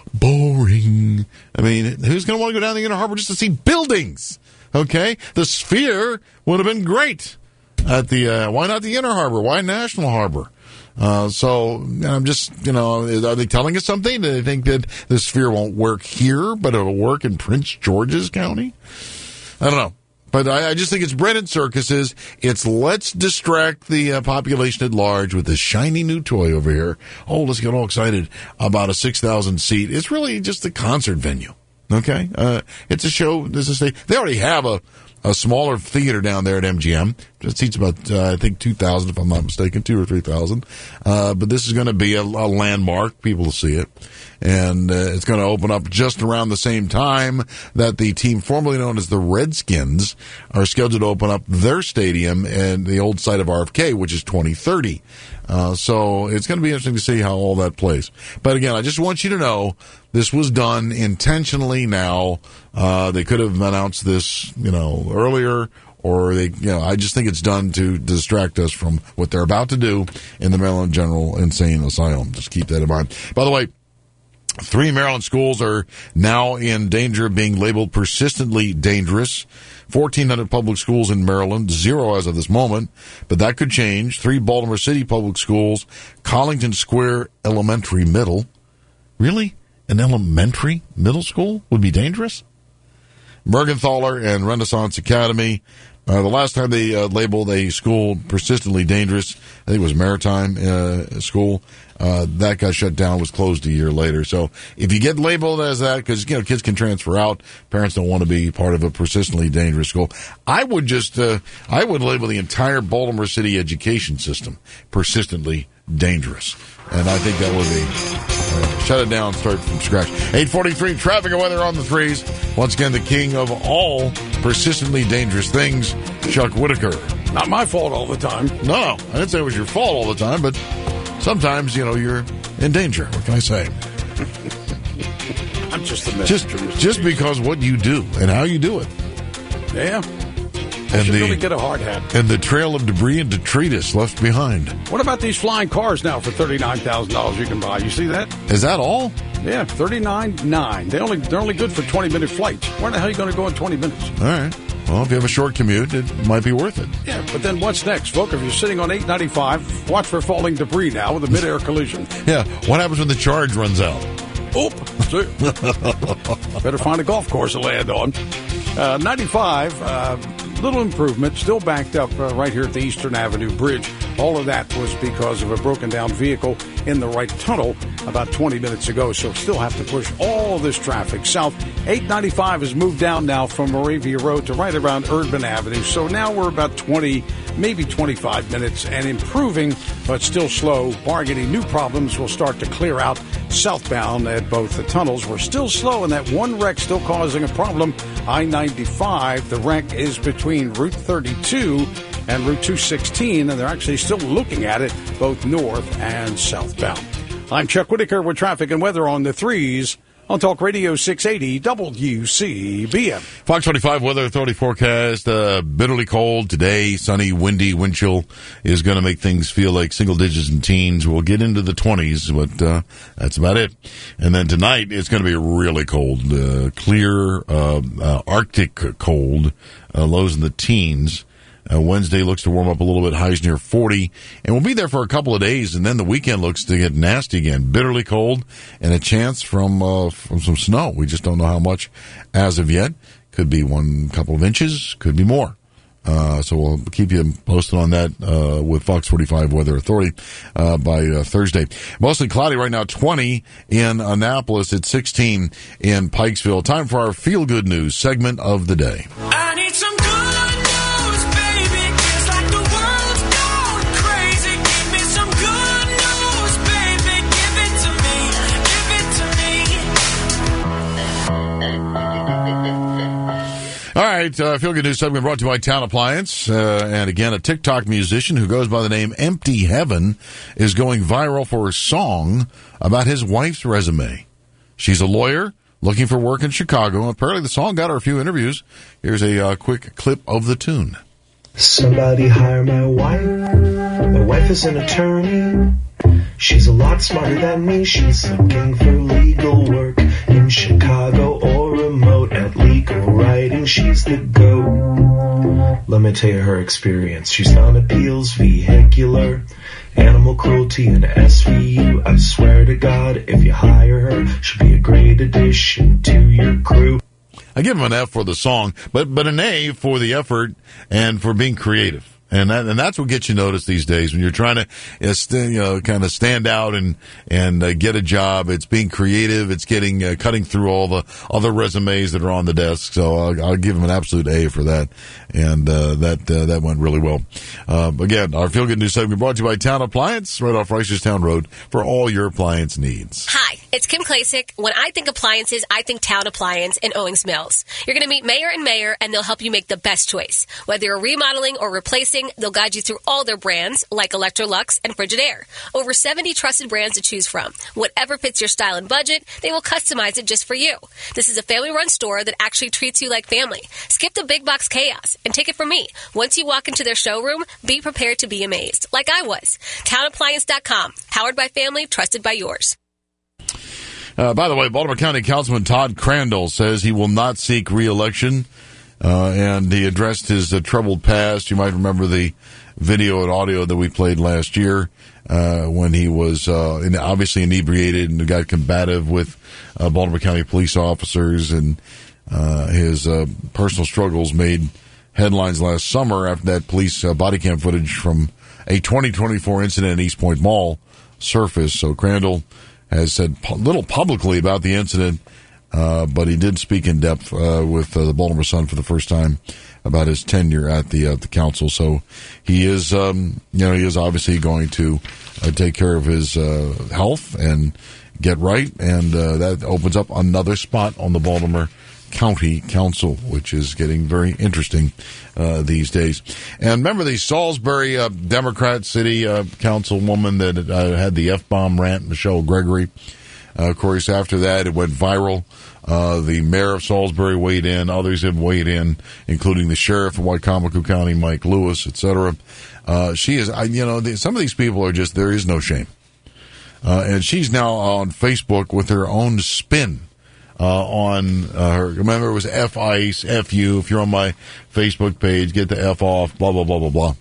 Speaker 17: Boring. I mean, who's going to want to go down the Inner Harbor just to see buildings? Okay? The Sphere would have been great. At the uh, why not the Inner Harbor? Why National Harbor? Uh, so I'm just, you know, are they telling us something? Do they think that the Sphere won't work here, but it'll work in Prince George's County? I don't know. But I, I just think it's bread and circuses. It's let's distract the uh, population at large with this shiny new toy over here. Oh, let's get all excited about a six thousand seat. It's really just a concert venue. Okay? Uh, it's a show. This is a, they already have a, a smaller theater down there at M G M. It seats about, uh, I think, two thousand, if I'm not mistaken, two or three thousand. Uh, but this is going to be a, a landmark. People will see it. And uh, it's going to open up just around the same time that the team formerly known as the Redskins are scheduled to open up their stadium and the old site of R F K, which is twenty thirty. Uh, so it's going to be interesting to see how all that plays. But again, I just want you to know this was done intentionally now. Uh, they could have announced this, you know, earlier, or they, you know, I just think it's done to distract us from what they're about to do in the Maryland General Insane Asylum. Just keep that in mind. By the way, three Maryland schools are now in danger of being labeled persistently dangerous. fourteen hundred public schools in Maryland, zero as of this moment, but that could change. Three Baltimore City public schools, Collington Square Elementary Middle. Really? An elementary middle school would be dangerous? Mergenthaler and Renaissance Academy, Uh, the last time they uh, labeled a school persistently dangerous, I think it was Maritime uh, School, uh, that got shut down, was closed a year later. So if you get labeled as that, because, you know, kids can transfer out, parents don't want to be part of a persistently dangerous school, I would just, uh, I would label the entire Baltimore City education system persistently dangerous. And I think that would be, uh, shut it down, start from scratch. eight forty-three, traffic and weather on the threes. Once again, the king of all persistently dangerous things, Chuck Whitaker.
Speaker 7: Not my fault all the time.
Speaker 17: No, I didn't say it was your fault all the time, but sometimes, you know, you're in danger. What can I say?
Speaker 7: I'm just a
Speaker 17: Just, just because what you do and how you do it.
Speaker 7: Yeah. I
Speaker 17: And
Speaker 7: should
Speaker 17: the,
Speaker 7: really get a hard hat.
Speaker 17: and the trail of debris and detritus left behind.
Speaker 7: What about these flying cars now for thirty-nine thousand dollars you can buy? You see that?
Speaker 17: Is that all?
Speaker 7: Yeah, thirty-nine nine. They only they're only good for twenty minute flights. Where the hell are you going to go in twenty minutes?
Speaker 17: All right. Well, if you have a short commute, it might be worth it.
Speaker 7: Yeah, but then what's next, folks? If you're sitting on eight ninety-five, watch for falling debris now with a mid-air collision.
Speaker 17: Yeah. What happens when the charge runs out?
Speaker 7: Oop. Better find a golf course to land on. Uh, ninety-five, uh, little improvement, still backed up uh, right here at the Eastern Avenue Bridge. All of that was because of a broken down vehicle in the right tunnel about twenty minutes ago, so still have to push all this traffic south. eight ninety-five has moved down now from Moravia Road to right around Urban Avenue, so now we're about twenty, maybe twenty-five minutes, and improving, but still slow. Bargaining new problems will start to clear out southbound at both the tunnels. We're still slow, and that one wreck still causing a problem. I ninety-five, the wreck is between Route thirty-two and Route two sixteen, and they're actually still looking at it both north and southbound. I'm Chuck Whitaker with traffic and weather on the threes on Talk Radio six eighty W C B M.
Speaker 17: Fox twenty-five Weather Authority forecast, uh, bitterly cold today, sunny, windy, wind chill is going to make things feel like single digits and teens. We'll get into the twenties, but uh, that's about it. And then tonight, it's going to be really cold, uh, clear, uh, uh, Arctic cold, uh, lows in the teens. Uh, Wednesday looks to warm up a little bit, highs near forty, and we'll be there for a couple of days, and then the weekend looks to get nasty again, bitterly cold, and a chance from uh, from some snow. We just don't know how much as of yet. Could be one couple of inches, could be more. Uh, so we'll keep you posted on that uh, with Fox forty-five Weather Authority uh, by uh, Thursday. Mostly cloudy right now, twenty in Annapolis, it's sixteen in Pikesville. Time for our Feel Good News segment of the day.
Speaker 25: I need some good news, baby. It's like the world's gone crazy. Give me some good news, baby. Give it to me. Give it to me.
Speaker 17: All right, uh, Feel Good News segment brought to you by Town Appliance. Uh, and again, a TikTok musician who goes by the name Empty Heaven is going viral for a song about his wife's resume. She's a lawyer looking for work in Chicago. Apparently the song got her a few interviews. Here's a uh, quick clip of the tune.
Speaker 20: Somebody hire my wife. My wife is an attorney. She's a lot smarter than me. She's looking for legal work in Chicago or remote. At legal writing, she's the GOAT. Let me tell you her experience. She's on appeals, vehicular, animal cruelty, and S V U. I swear to God, if you hire her, she'll be a great addition to your crew.
Speaker 17: I give him an F for the song, but but an A for the effort and for being creative. And that, and that's what gets you noticed these days when you're trying to, you know, st- you know kind of stand out and and uh, get a job. It's being creative. It's getting uh, cutting through all the other resumes that are on the desk. So I'll, I'll give him an absolute A for that. And uh, that uh, that went really well. Uh, again, our Feel Good News segment brought to you by Town Appliance, right off Reisterstown Road for all your appliance needs.
Speaker 21: Hi, it's Kim Klasick. When I think appliances, I think Town Appliance in Owings Mills. You're going to meet Mayor and Mayor, and they'll help you make the best choice. Whether you're remodeling or replacing, they'll guide you through all their brands, like Electrolux and Frigidaire. Over seventy trusted brands to choose from. Whatever fits your style and budget, they will customize it just for you. This is a family-run store that actually treats you like family. Skip the big box chaos and take it from me. Once you walk into their showroom, be prepared to be amazed, like I was. town appliance dot com. Powered by family, trusted by yours.
Speaker 17: Uh, by the way, Baltimore County Councilman Todd Crandall says he will not seek re-election. Uh, and he addressed his uh, troubled past. You might remember the video and audio that we played last year uh, when he was uh, in, obviously inebriated and got combative with uh, Baltimore County police officers, and uh, his uh, personal struggles made headlines last summer after that police uh, body cam footage from a twenty twenty-four incident at East Point Mall surfaced. So Crandall has said pu- little publicly about the incident, uh, but he did speak in depth uh, with uh, the Baltimore Sun for the first time about his tenure at the uh, the council. So he is, um, you know, he is obviously going to uh, take care of his uh, health and get right, and uh, that opens up another spot on the Baltimore County Council, which is getting very interesting uh, these days. And remember the Salisbury uh, Democrat City uh, Councilwoman that uh, had the F-bomb rant, Michelle Gregory. Uh, of course, after that, it went viral. Uh, the mayor of Salisbury weighed in. Others have weighed in, including the sheriff of Wicomico County, Mike Lewis, et cetera. Uh, she is, I, you know, the, some of these people are just, there is no shame. Uh, and she's now on Facebook with her own spin. Uh, on uh, her, remember it was F ICE, F U. If you're on my Facebook page, get the F off, blah, blah, blah, blah, blah.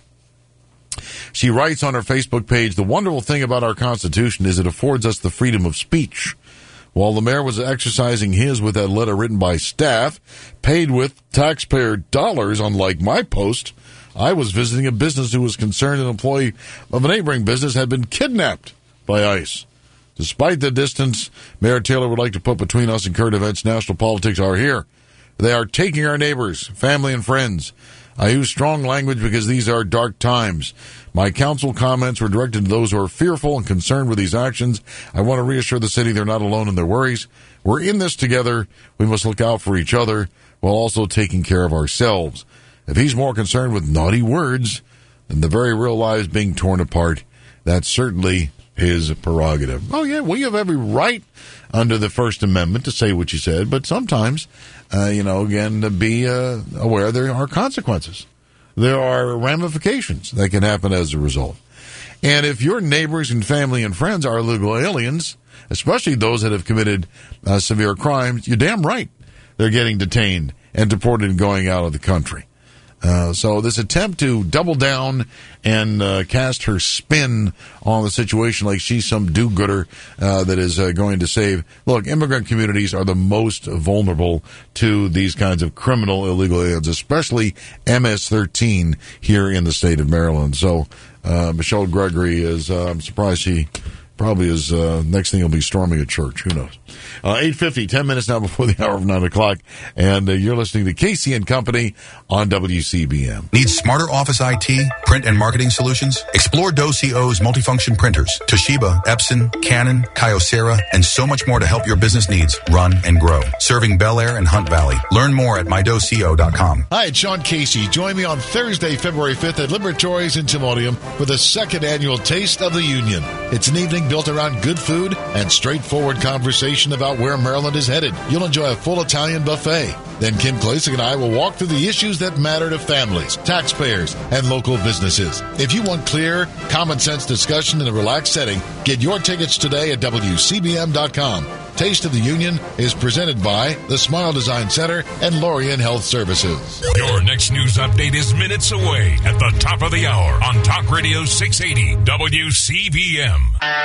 Speaker 17: She writes on her Facebook page, the wonderful thing about our Constitution is it affords us the freedom of speech. While the mayor was exercising his with that letter written by staff, paid with taxpayer dollars, unlike my post, I was visiting a business who was concerned an employee of a neighboring business had been kidnapped by ICE. Despite the distance Mayor Taylor would like to put between us and current events, national politics are here. They are taking our neighbors, family, and friends. I use strong language because these are dark times. My council comments were directed to those who are fearful and concerned with these actions. I want to reassure the city they're not alone in their worries. We're in this together. We must look out for each other while also taking care of ourselves. If he's more concerned with naughty words than the very real lives being torn apart, that's certainly his prerogative. Oh, yeah, well, you have every right under the First Amendment to say what you said, but sometimes, uh, you know, again, to be uh, aware there are consequences. There are ramifications that can happen as a result. And if your neighbors and family and friends are illegal aliens, especially those that have committed uh, severe crimes, you're damn right they're getting detained and deported and going out of the country. Uh, so this attempt to double down and uh, cast her spin on the situation like she's some do-gooder uh, that is uh, going to save. Look, immigrant communities are the most vulnerable to these kinds of criminal illegal aliens, especially M S thirteen here in the state of Maryland. So uh, Michelle Gregory is, uh, I'm surprised she probably is, uh, next thing he'll be storming a church. Who knows? Uh, eight fifty, ten minutes now before the hour of nine o'clock. And uh, you're listening to Casey and Company on W C B M.
Speaker 5: Need smarter office I T, print and marketing solutions? Explore DoCo's multifunction printers, Toshiba, Epson, Canon, Kyocera, and so much more to help your business needs run and grow. Serving Bel Air and Hunt Valley. Learn more at my doco dot com.
Speaker 8: Hi, it's Sean Casey. Join me on Thursday, February fifth at Liberatories in Timonium for the second annual Taste of the Union. It's an evening built around good food and straightforward conversation about where Maryland is headed. You'll enjoy a full Italian buffet. Then Kim Klasick and I will walk through the issues that matter to families, taxpayers, and local businesses. If you want clear, common sense discussion in a relaxed setting, get your tickets today at W C B M dot com. Taste of the Union is presented by the Smile Design Center and Lorien Health Services.
Speaker 14: Your next news update is minutes away at the top of the hour on Talk Radio six eighty W C B M.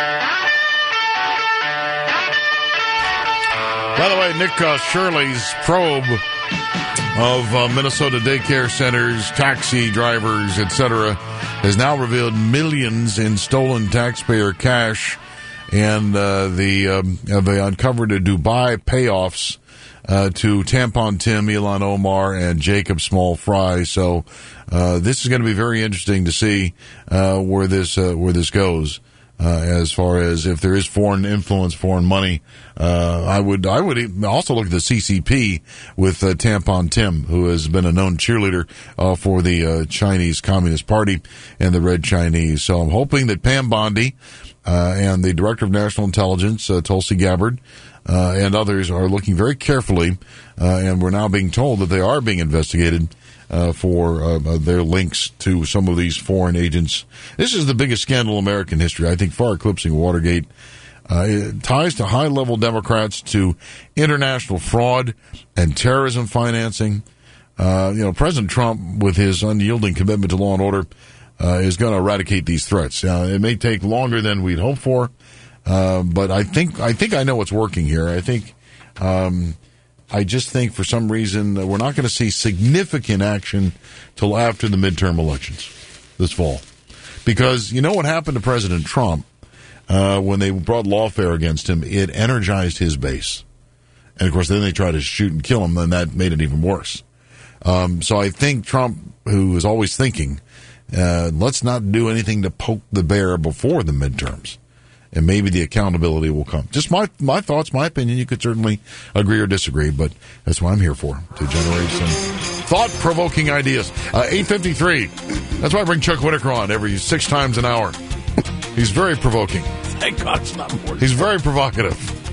Speaker 17: By the way, Nick uh, Shirley's probe of uh, Minnesota daycare centers, taxi drivers, et cetera, has now revealed millions in stolen taxpayer cash, and uh, the um, they uncovered a Dubai payoffs uh, to Tampon Tim, Elon Omar, and Jacob Small Fry. So uh, this is going to be very interesting to see uh, where this uh, where this goes. Uh, as far as if there is foreign influence, foreign money, uh, I would I would also look at the C C P with uh, Tampon Tim, who has been a known cheerleader uh, for the uh, Chinese Communist Party and the Red Chinese. So I'm hoping that Pam Bondi uh, and the Director of National Intelligence, uh, Tulsi Gabbard, uh, and others are looking very carefully, uh, and we're now being told that they are being investigated Uh, for uh, their links to some of these foreign agents. This is the biggest scandal in American history, I think, far eclipsing Watergate. Uh, it ties to high-level Democrats to international fraud and terrorism financing. Uh, you know, President Trump, with his unyielding commitment to law and order, uh, is going to eradicate these threats. Uh, it may take longer than we'd hoped for, uh, but I think I think I know what's working here. I think um, I just think for some reason uh, we're not going to see significant action till after the midterm elections this fall. Because you know what happened to President Trump uh, when they brought lawfare against him? It energized his base. And, of course, then they tried to shoot and kill him, and that made it even worse. Um, so I think Trump, who is always thinking, uh, let's not do anything to poke the bear before the midterms. And maybe the accountability will come. Just my my thoughts, my opinion. You could certainly agree or disagree, but that's what I'm here for, to generate some thought-provoking ideas. Uh, eight fifty-three. That's why I bring Chuck Whitaker on every six times an hour. He's very provoking.
Speaker 7: Thank God it's not more.
Speaker 17: He's very provocative.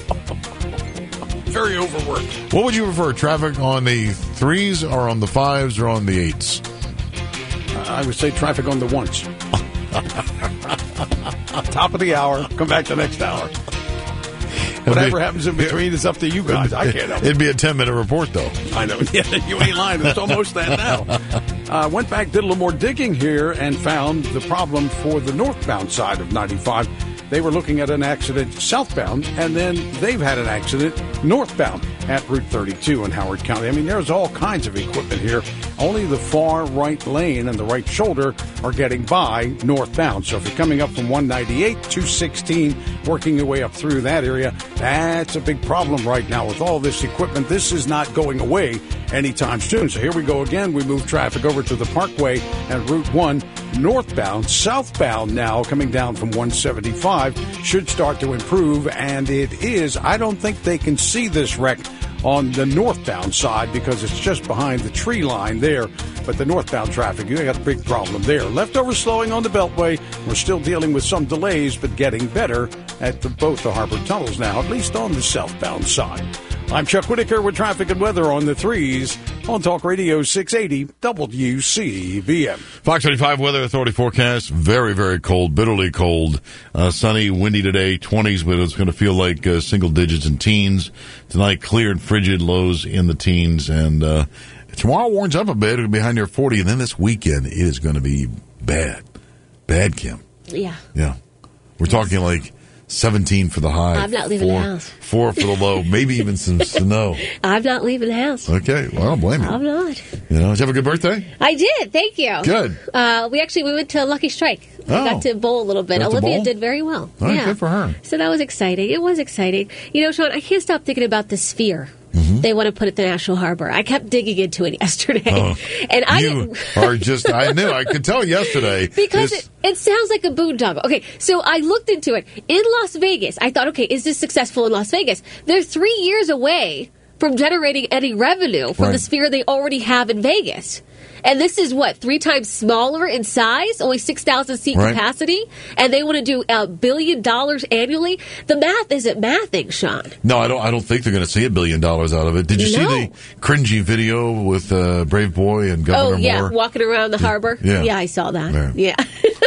Speaker 7: Very overworked.
Speaker 17: What would you prefer, traffic on the threes or on the fives or on the eights?
Speaker 7: Uh, I would say traffic on the ones. Top of the hour. Come back the next hour. Whatever
Speaker 17: be,
Speaker 7: happens in between is up to you guys. I can't help it.
Speaker 17: It'd be a ten-minute report, though.
Speaker 7: I know. Yeah, you ain't lying. It's almost that now. Uh, went back, did a little more digging here, and found the problem for the northbound side of ninety-five. They were looking at an accident southbound, and then they've had an accident northbound at Route thirty-two in Howard County. I mean, there's all kinds of equipment here. Only the far right lane and the right shoulder are getting by northbound. So if you're coming up from one ninety-eight, two sixteen, working your way up through that area, that's a big problem right now with all this equipment. This is not going away anytime soon. So here we go again. We move traffic over to the Parkway and Route one northbound. Southbound now coming down from one seventy-five should start to improve, and it is. I don't think they can see this wreck on the northbound side because it's just behind the tree line there. But the northbound traffic, you got a big problem there. Leftover slowing on the Beltway. We're still dealing with some delays, but getting better at the, both the harbor tunnels now, at least on the southbound side. I'm Chuck Whitaker with traffic and weather on the threes on Talk Radio six eighty W C B M.
Speaker 17: Fox thirty-five Weather Authority forecast. Very, very cold, bitterly cold. Uh, sunny, windy today, twenties, but it's going to feel like uh, single digits and teens. Tonight, clear and frigid, lows in the teens. And uh, tomorrow warms up a bit. It'll be behind near forty. And then this weekend, it is going to be bad. Bad, Kim.
Speaker 21: Yeah.
Speaker 17: Yeah. We're talking like seventeen for the high.
Speaker 21: I'm not leaving
Speaker 17: four,
Speaker 21: the house.
Speaker 17: Four for the low. Maybe even some snow.
Speaker 21: I'm not leaving the house.
Speaker 17: Okay. Well, I don't blame you.
Speaker 21: I'm not.
Speaker 17: You know, did you have a good birthday?
Speaker 21: I did. Thank you.
Speaker 17: Good.
Speaker 21: Uh, we actually we went to Lucky Strike. We
Speaker 17: Oh.
Speaker 21: got to bowl a little bit.
Speaker 17: Got to
Speaker 21: Olivia
Speaker 17: bowl?
Speaker 21: did very well.
Speaker 17: All right,
Speaker 21: yeah.
Speaker 17: good for her.
Speaker 21: So that was exciting. It was exciting. You know, Sean, I can't stop thinking about the sphere.
Speaker 17: Mm-hmm.
Speaker 21: They want to put at the National Harbor. I kept digging into it yesterday.
Speaker 17: Oh.
Speaker 21: and I
Speaker 17: You
Speaker 21: didn't...
Speaker 17: are just, I knew, I could tell yesterday.
Speaker 21: Because
Speaker 17: This-
Speaker 21: it, it sounds like a boondoggle. Okay, so I looked into it. In Las Vegas, I thought, okay, is this successful in Las Vegas? They're three years away from generating any revenue from
Speaker 17: Right.
Speaker 21: the sphere they already have in Vegas. And this is what, three times smaller in size, only six thousand seat
Speaker 17: Right.
Speaker 21: capacity, and they want to do a billion dollars annually? The math isn't mathing, Sean.
Speaker 17: No, I don't. I don't think they're going to see a billion dollars out of it. Did you
Speaker 21: No.
Speaker 17: see the cringy video with uh, Brave Boy and Governor
Speaker 21: Oh, yeah,
Speaker 17: Moore?
Speaker 21: walking around the harbor.
Speaker 17: Yeah.
Speaker 21: I saw that.
Speaker 17: Yeah.
Speaker 21: Yeah.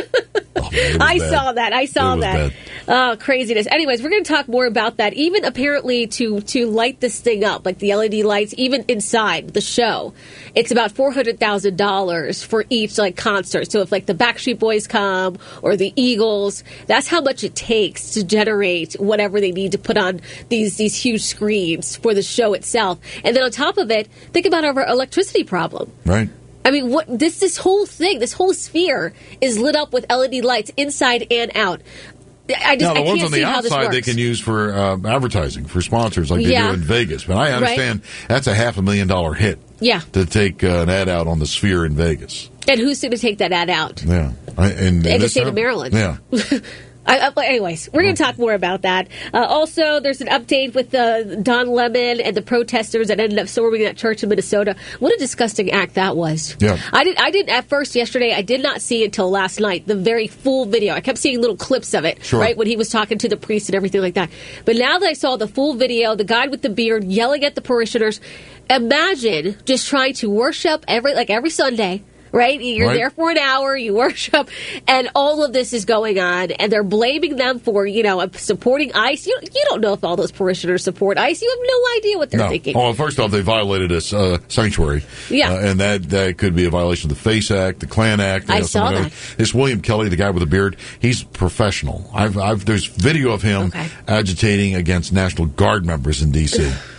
Speaker 17: was
Speaker 21: I
Speaker 17: bad.
Speaker 21: saw that. I saw
Speaker 17: It was
Speaker 21: that.
Speaker 17: bad.
Speaker 21: Oh, craziness. Anyways, we're going to talk more about that. Even apparently to to light this thing up, like the L E D lights, even inside the show, it's about four hundred thousand dollars for each like concert. So if like the Backstreet Boys come or the Eagles, that's how much it takes to generate whatever they need to put on these these huge screens for the show itself. And then on top of it, think about our electricity problem.
Speaker 17: Right.
Speaker 21: I mean, what this this whole thing, this whole sphere is lit up with L E D lights inside and out. I just
Speaker 17: Now, the
Speaker 21: I
Speaker 17: ones
Speaker 21: can't
Speaker 17: on
Speaker 21: see
Speaker 17: the
Speaker 21: how this
Speaker 17: outside
Speaker 21: works.
Speaker 17: they can use for uh, advertising, for sponsors like they
Speaker 21: Yeah.
Speaker 17: do in Vegas. But I understand that's a half a million dollar hit
Speaker 21: Yeah,
Speaker 17: to take uh, an ad out on the Sphere in Vegas.
Speaker 21: and who's going to take that ad out?
Speaker 17: Yeah. I, and,
Speaker 21: In the
Speaker 17: this
Speaker 21: state of
Speaker 17: time-
Speaker 21: Maryland.
Speaker 17: Yeah.
Speaker 21: I, I, but anyways, we're going to talk more about that. Uh, also, there's an update with uh, Don Lemon and the protesters that ended up storming that church in Minnesota. What a disgusting act that was.
Speaker 17: Yeah.
Speaker 21: I did. I didn't at first yesterday. I did not see until last night the very full video. I kept seeing little clips of it,
Speaker 17: Sure.
Speaker 21: right when he was talking to the priest and everything like that. But now that I saw the full video, the guy with the beard yelling at the parishioners, imagine just trying to worship every like every Sunday. Right? You're
Speaker 17: Right.
Speaker 21: there for an hour, you worship, and all of this is going on, and they're blaming them for, you know, supporting ICE. You, you don't know if all those parishioners support ICE. You have no idea what they're
Speaker 17: No.
Speaker 21: thinking.
Speaker 17: Well, first off, they violated a uh, sanctuary.
Speaker 21: Yeah.
Speaker 17: Uh, and that, that could be a violation of the FACE Act, the Klan Act. you
Speaker 21: I
Speaker 17: know,
Speaker 21: saw
Speaker 17: some of
Speaker 21: that.
Speaker 17: those. This William Kelly, the guy with the beard, he's professional. I've, I've, there's video of him
Speaker 21: Okay.
Speaker 17: agitating against National Guard members in D C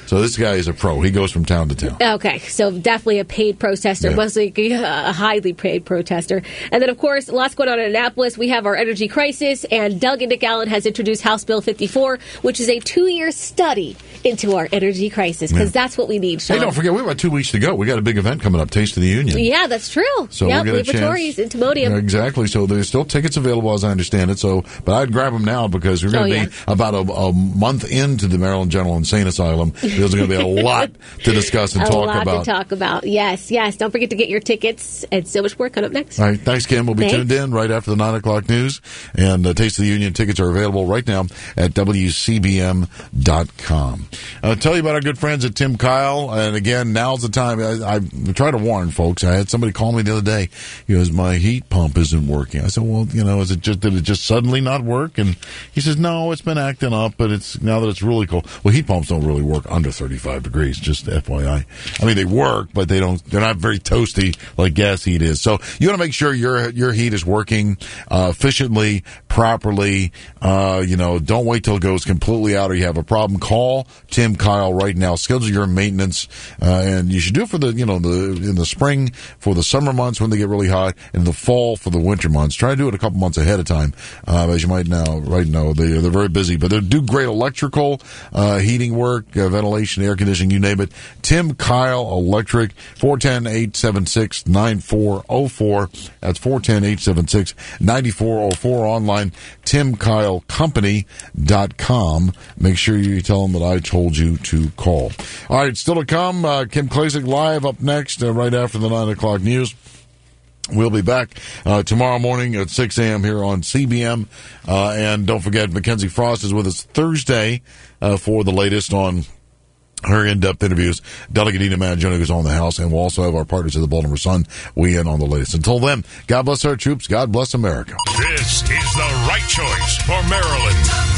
Speaker 17: So this guy is a pro. He goes from town to town.
Speaker 4: Okay, so definitely a paid protester,
Speaker 17: Yeah.
Speaker 4: mostly a highly paid protester. And then, of course, lots going on in Annapolis. We have our energy crisis, and Doug and Nick Allen has introduced House Bill fifty-four, which is a two-year study into our energy crisis, because
Speaker 17: Yeah.
Speaker 4: that's what we need, Sean.
Speaker 17: Hey, don't forget, we have about two weeks to go. We got a big event coming up, Taste of the Union.
Speaker 4: Yeah, that's true.
Speaker 17: So
Speaker 4: yeah,
Speaker 17: we'll get a
Speaker 4: Laboratories in Timonium.
Speaker 17: Yeah, exactly. So there's still tickets available, as I understand it. So, but I'd grab them now because we're going to
Speaker 4: Oh,
Speaker 17: be
Speaker 4: yeah.
Speaker 17: about a, a month into the Maryland General Insane Asylum. There's going to be a lot to discuss and
Speaker 4: a
Speaker 17: talk
Speaker 4: lot
Speaker 17: about.
Speaker 4: to talk about. Yes, yes. Don't forget to get your tickets, and so much more coming up next.
Speaker 17: All right, thanks, Kim. We'll be
Speaker 4: Thanks.
Speaker 17: tuned in right after the nine o'clock news. And uh, Taste of the Union tickets are available right now at W C B M dot com. I'll tell you about our good friends at Tim Kyle. And again, now's the time. I, I try to warn folks. I had somebody call me the other day. He goes, my heat pump isn't working. I said, well, you know, is it just, did it just suddenly not work? And he says, no, it's been acting up, but it's now that it's really cold. Well, heat pumps don't really work under thirty-five degrees, just F Y I. I mean, they work, but they don't, they're not very toasty like gas heat is. So you want to make sure your, your heat is working, uh, efficiently, properly. Uh, you know, don't wait till it goes completely out or you have a problem. Call Tim Kyle right now. Schedule your maintenance, uh, and you should do it for the, you know, the, in the spring for the summer months when they get really hot, and in the fall for the winter months. Try to do it a couple months ahead of time. Uh, as you might now, right now, they, they're very busy, but they do great electrical, uh, heating work, uh, ventilation, air conditioning, you name it. Tim Kyle Electric, four one zero, eight seven six, nine four zero four. That's four one zero, eight seven six, nine four zero four. Online, tim kyle company dot com. Make sure you tell them that I told you to call. All right, still to come, uh, Kim Klasick live up next, uh, right after the nine o'clock news. We'll be back uh, tomorrow morning at six a.m. here on C B M. Uh, and don't forget, Mackenzie Frost is with us Thursday uh, for the latest on her in-depth interviews. Delegate Ina Mangione is on the House, and we'll also have our partners at the Baltimore Sun weigh in on the latest. Until then, God bless our troops. God bless America.
Speaker 14: This is the right choice for Maryland.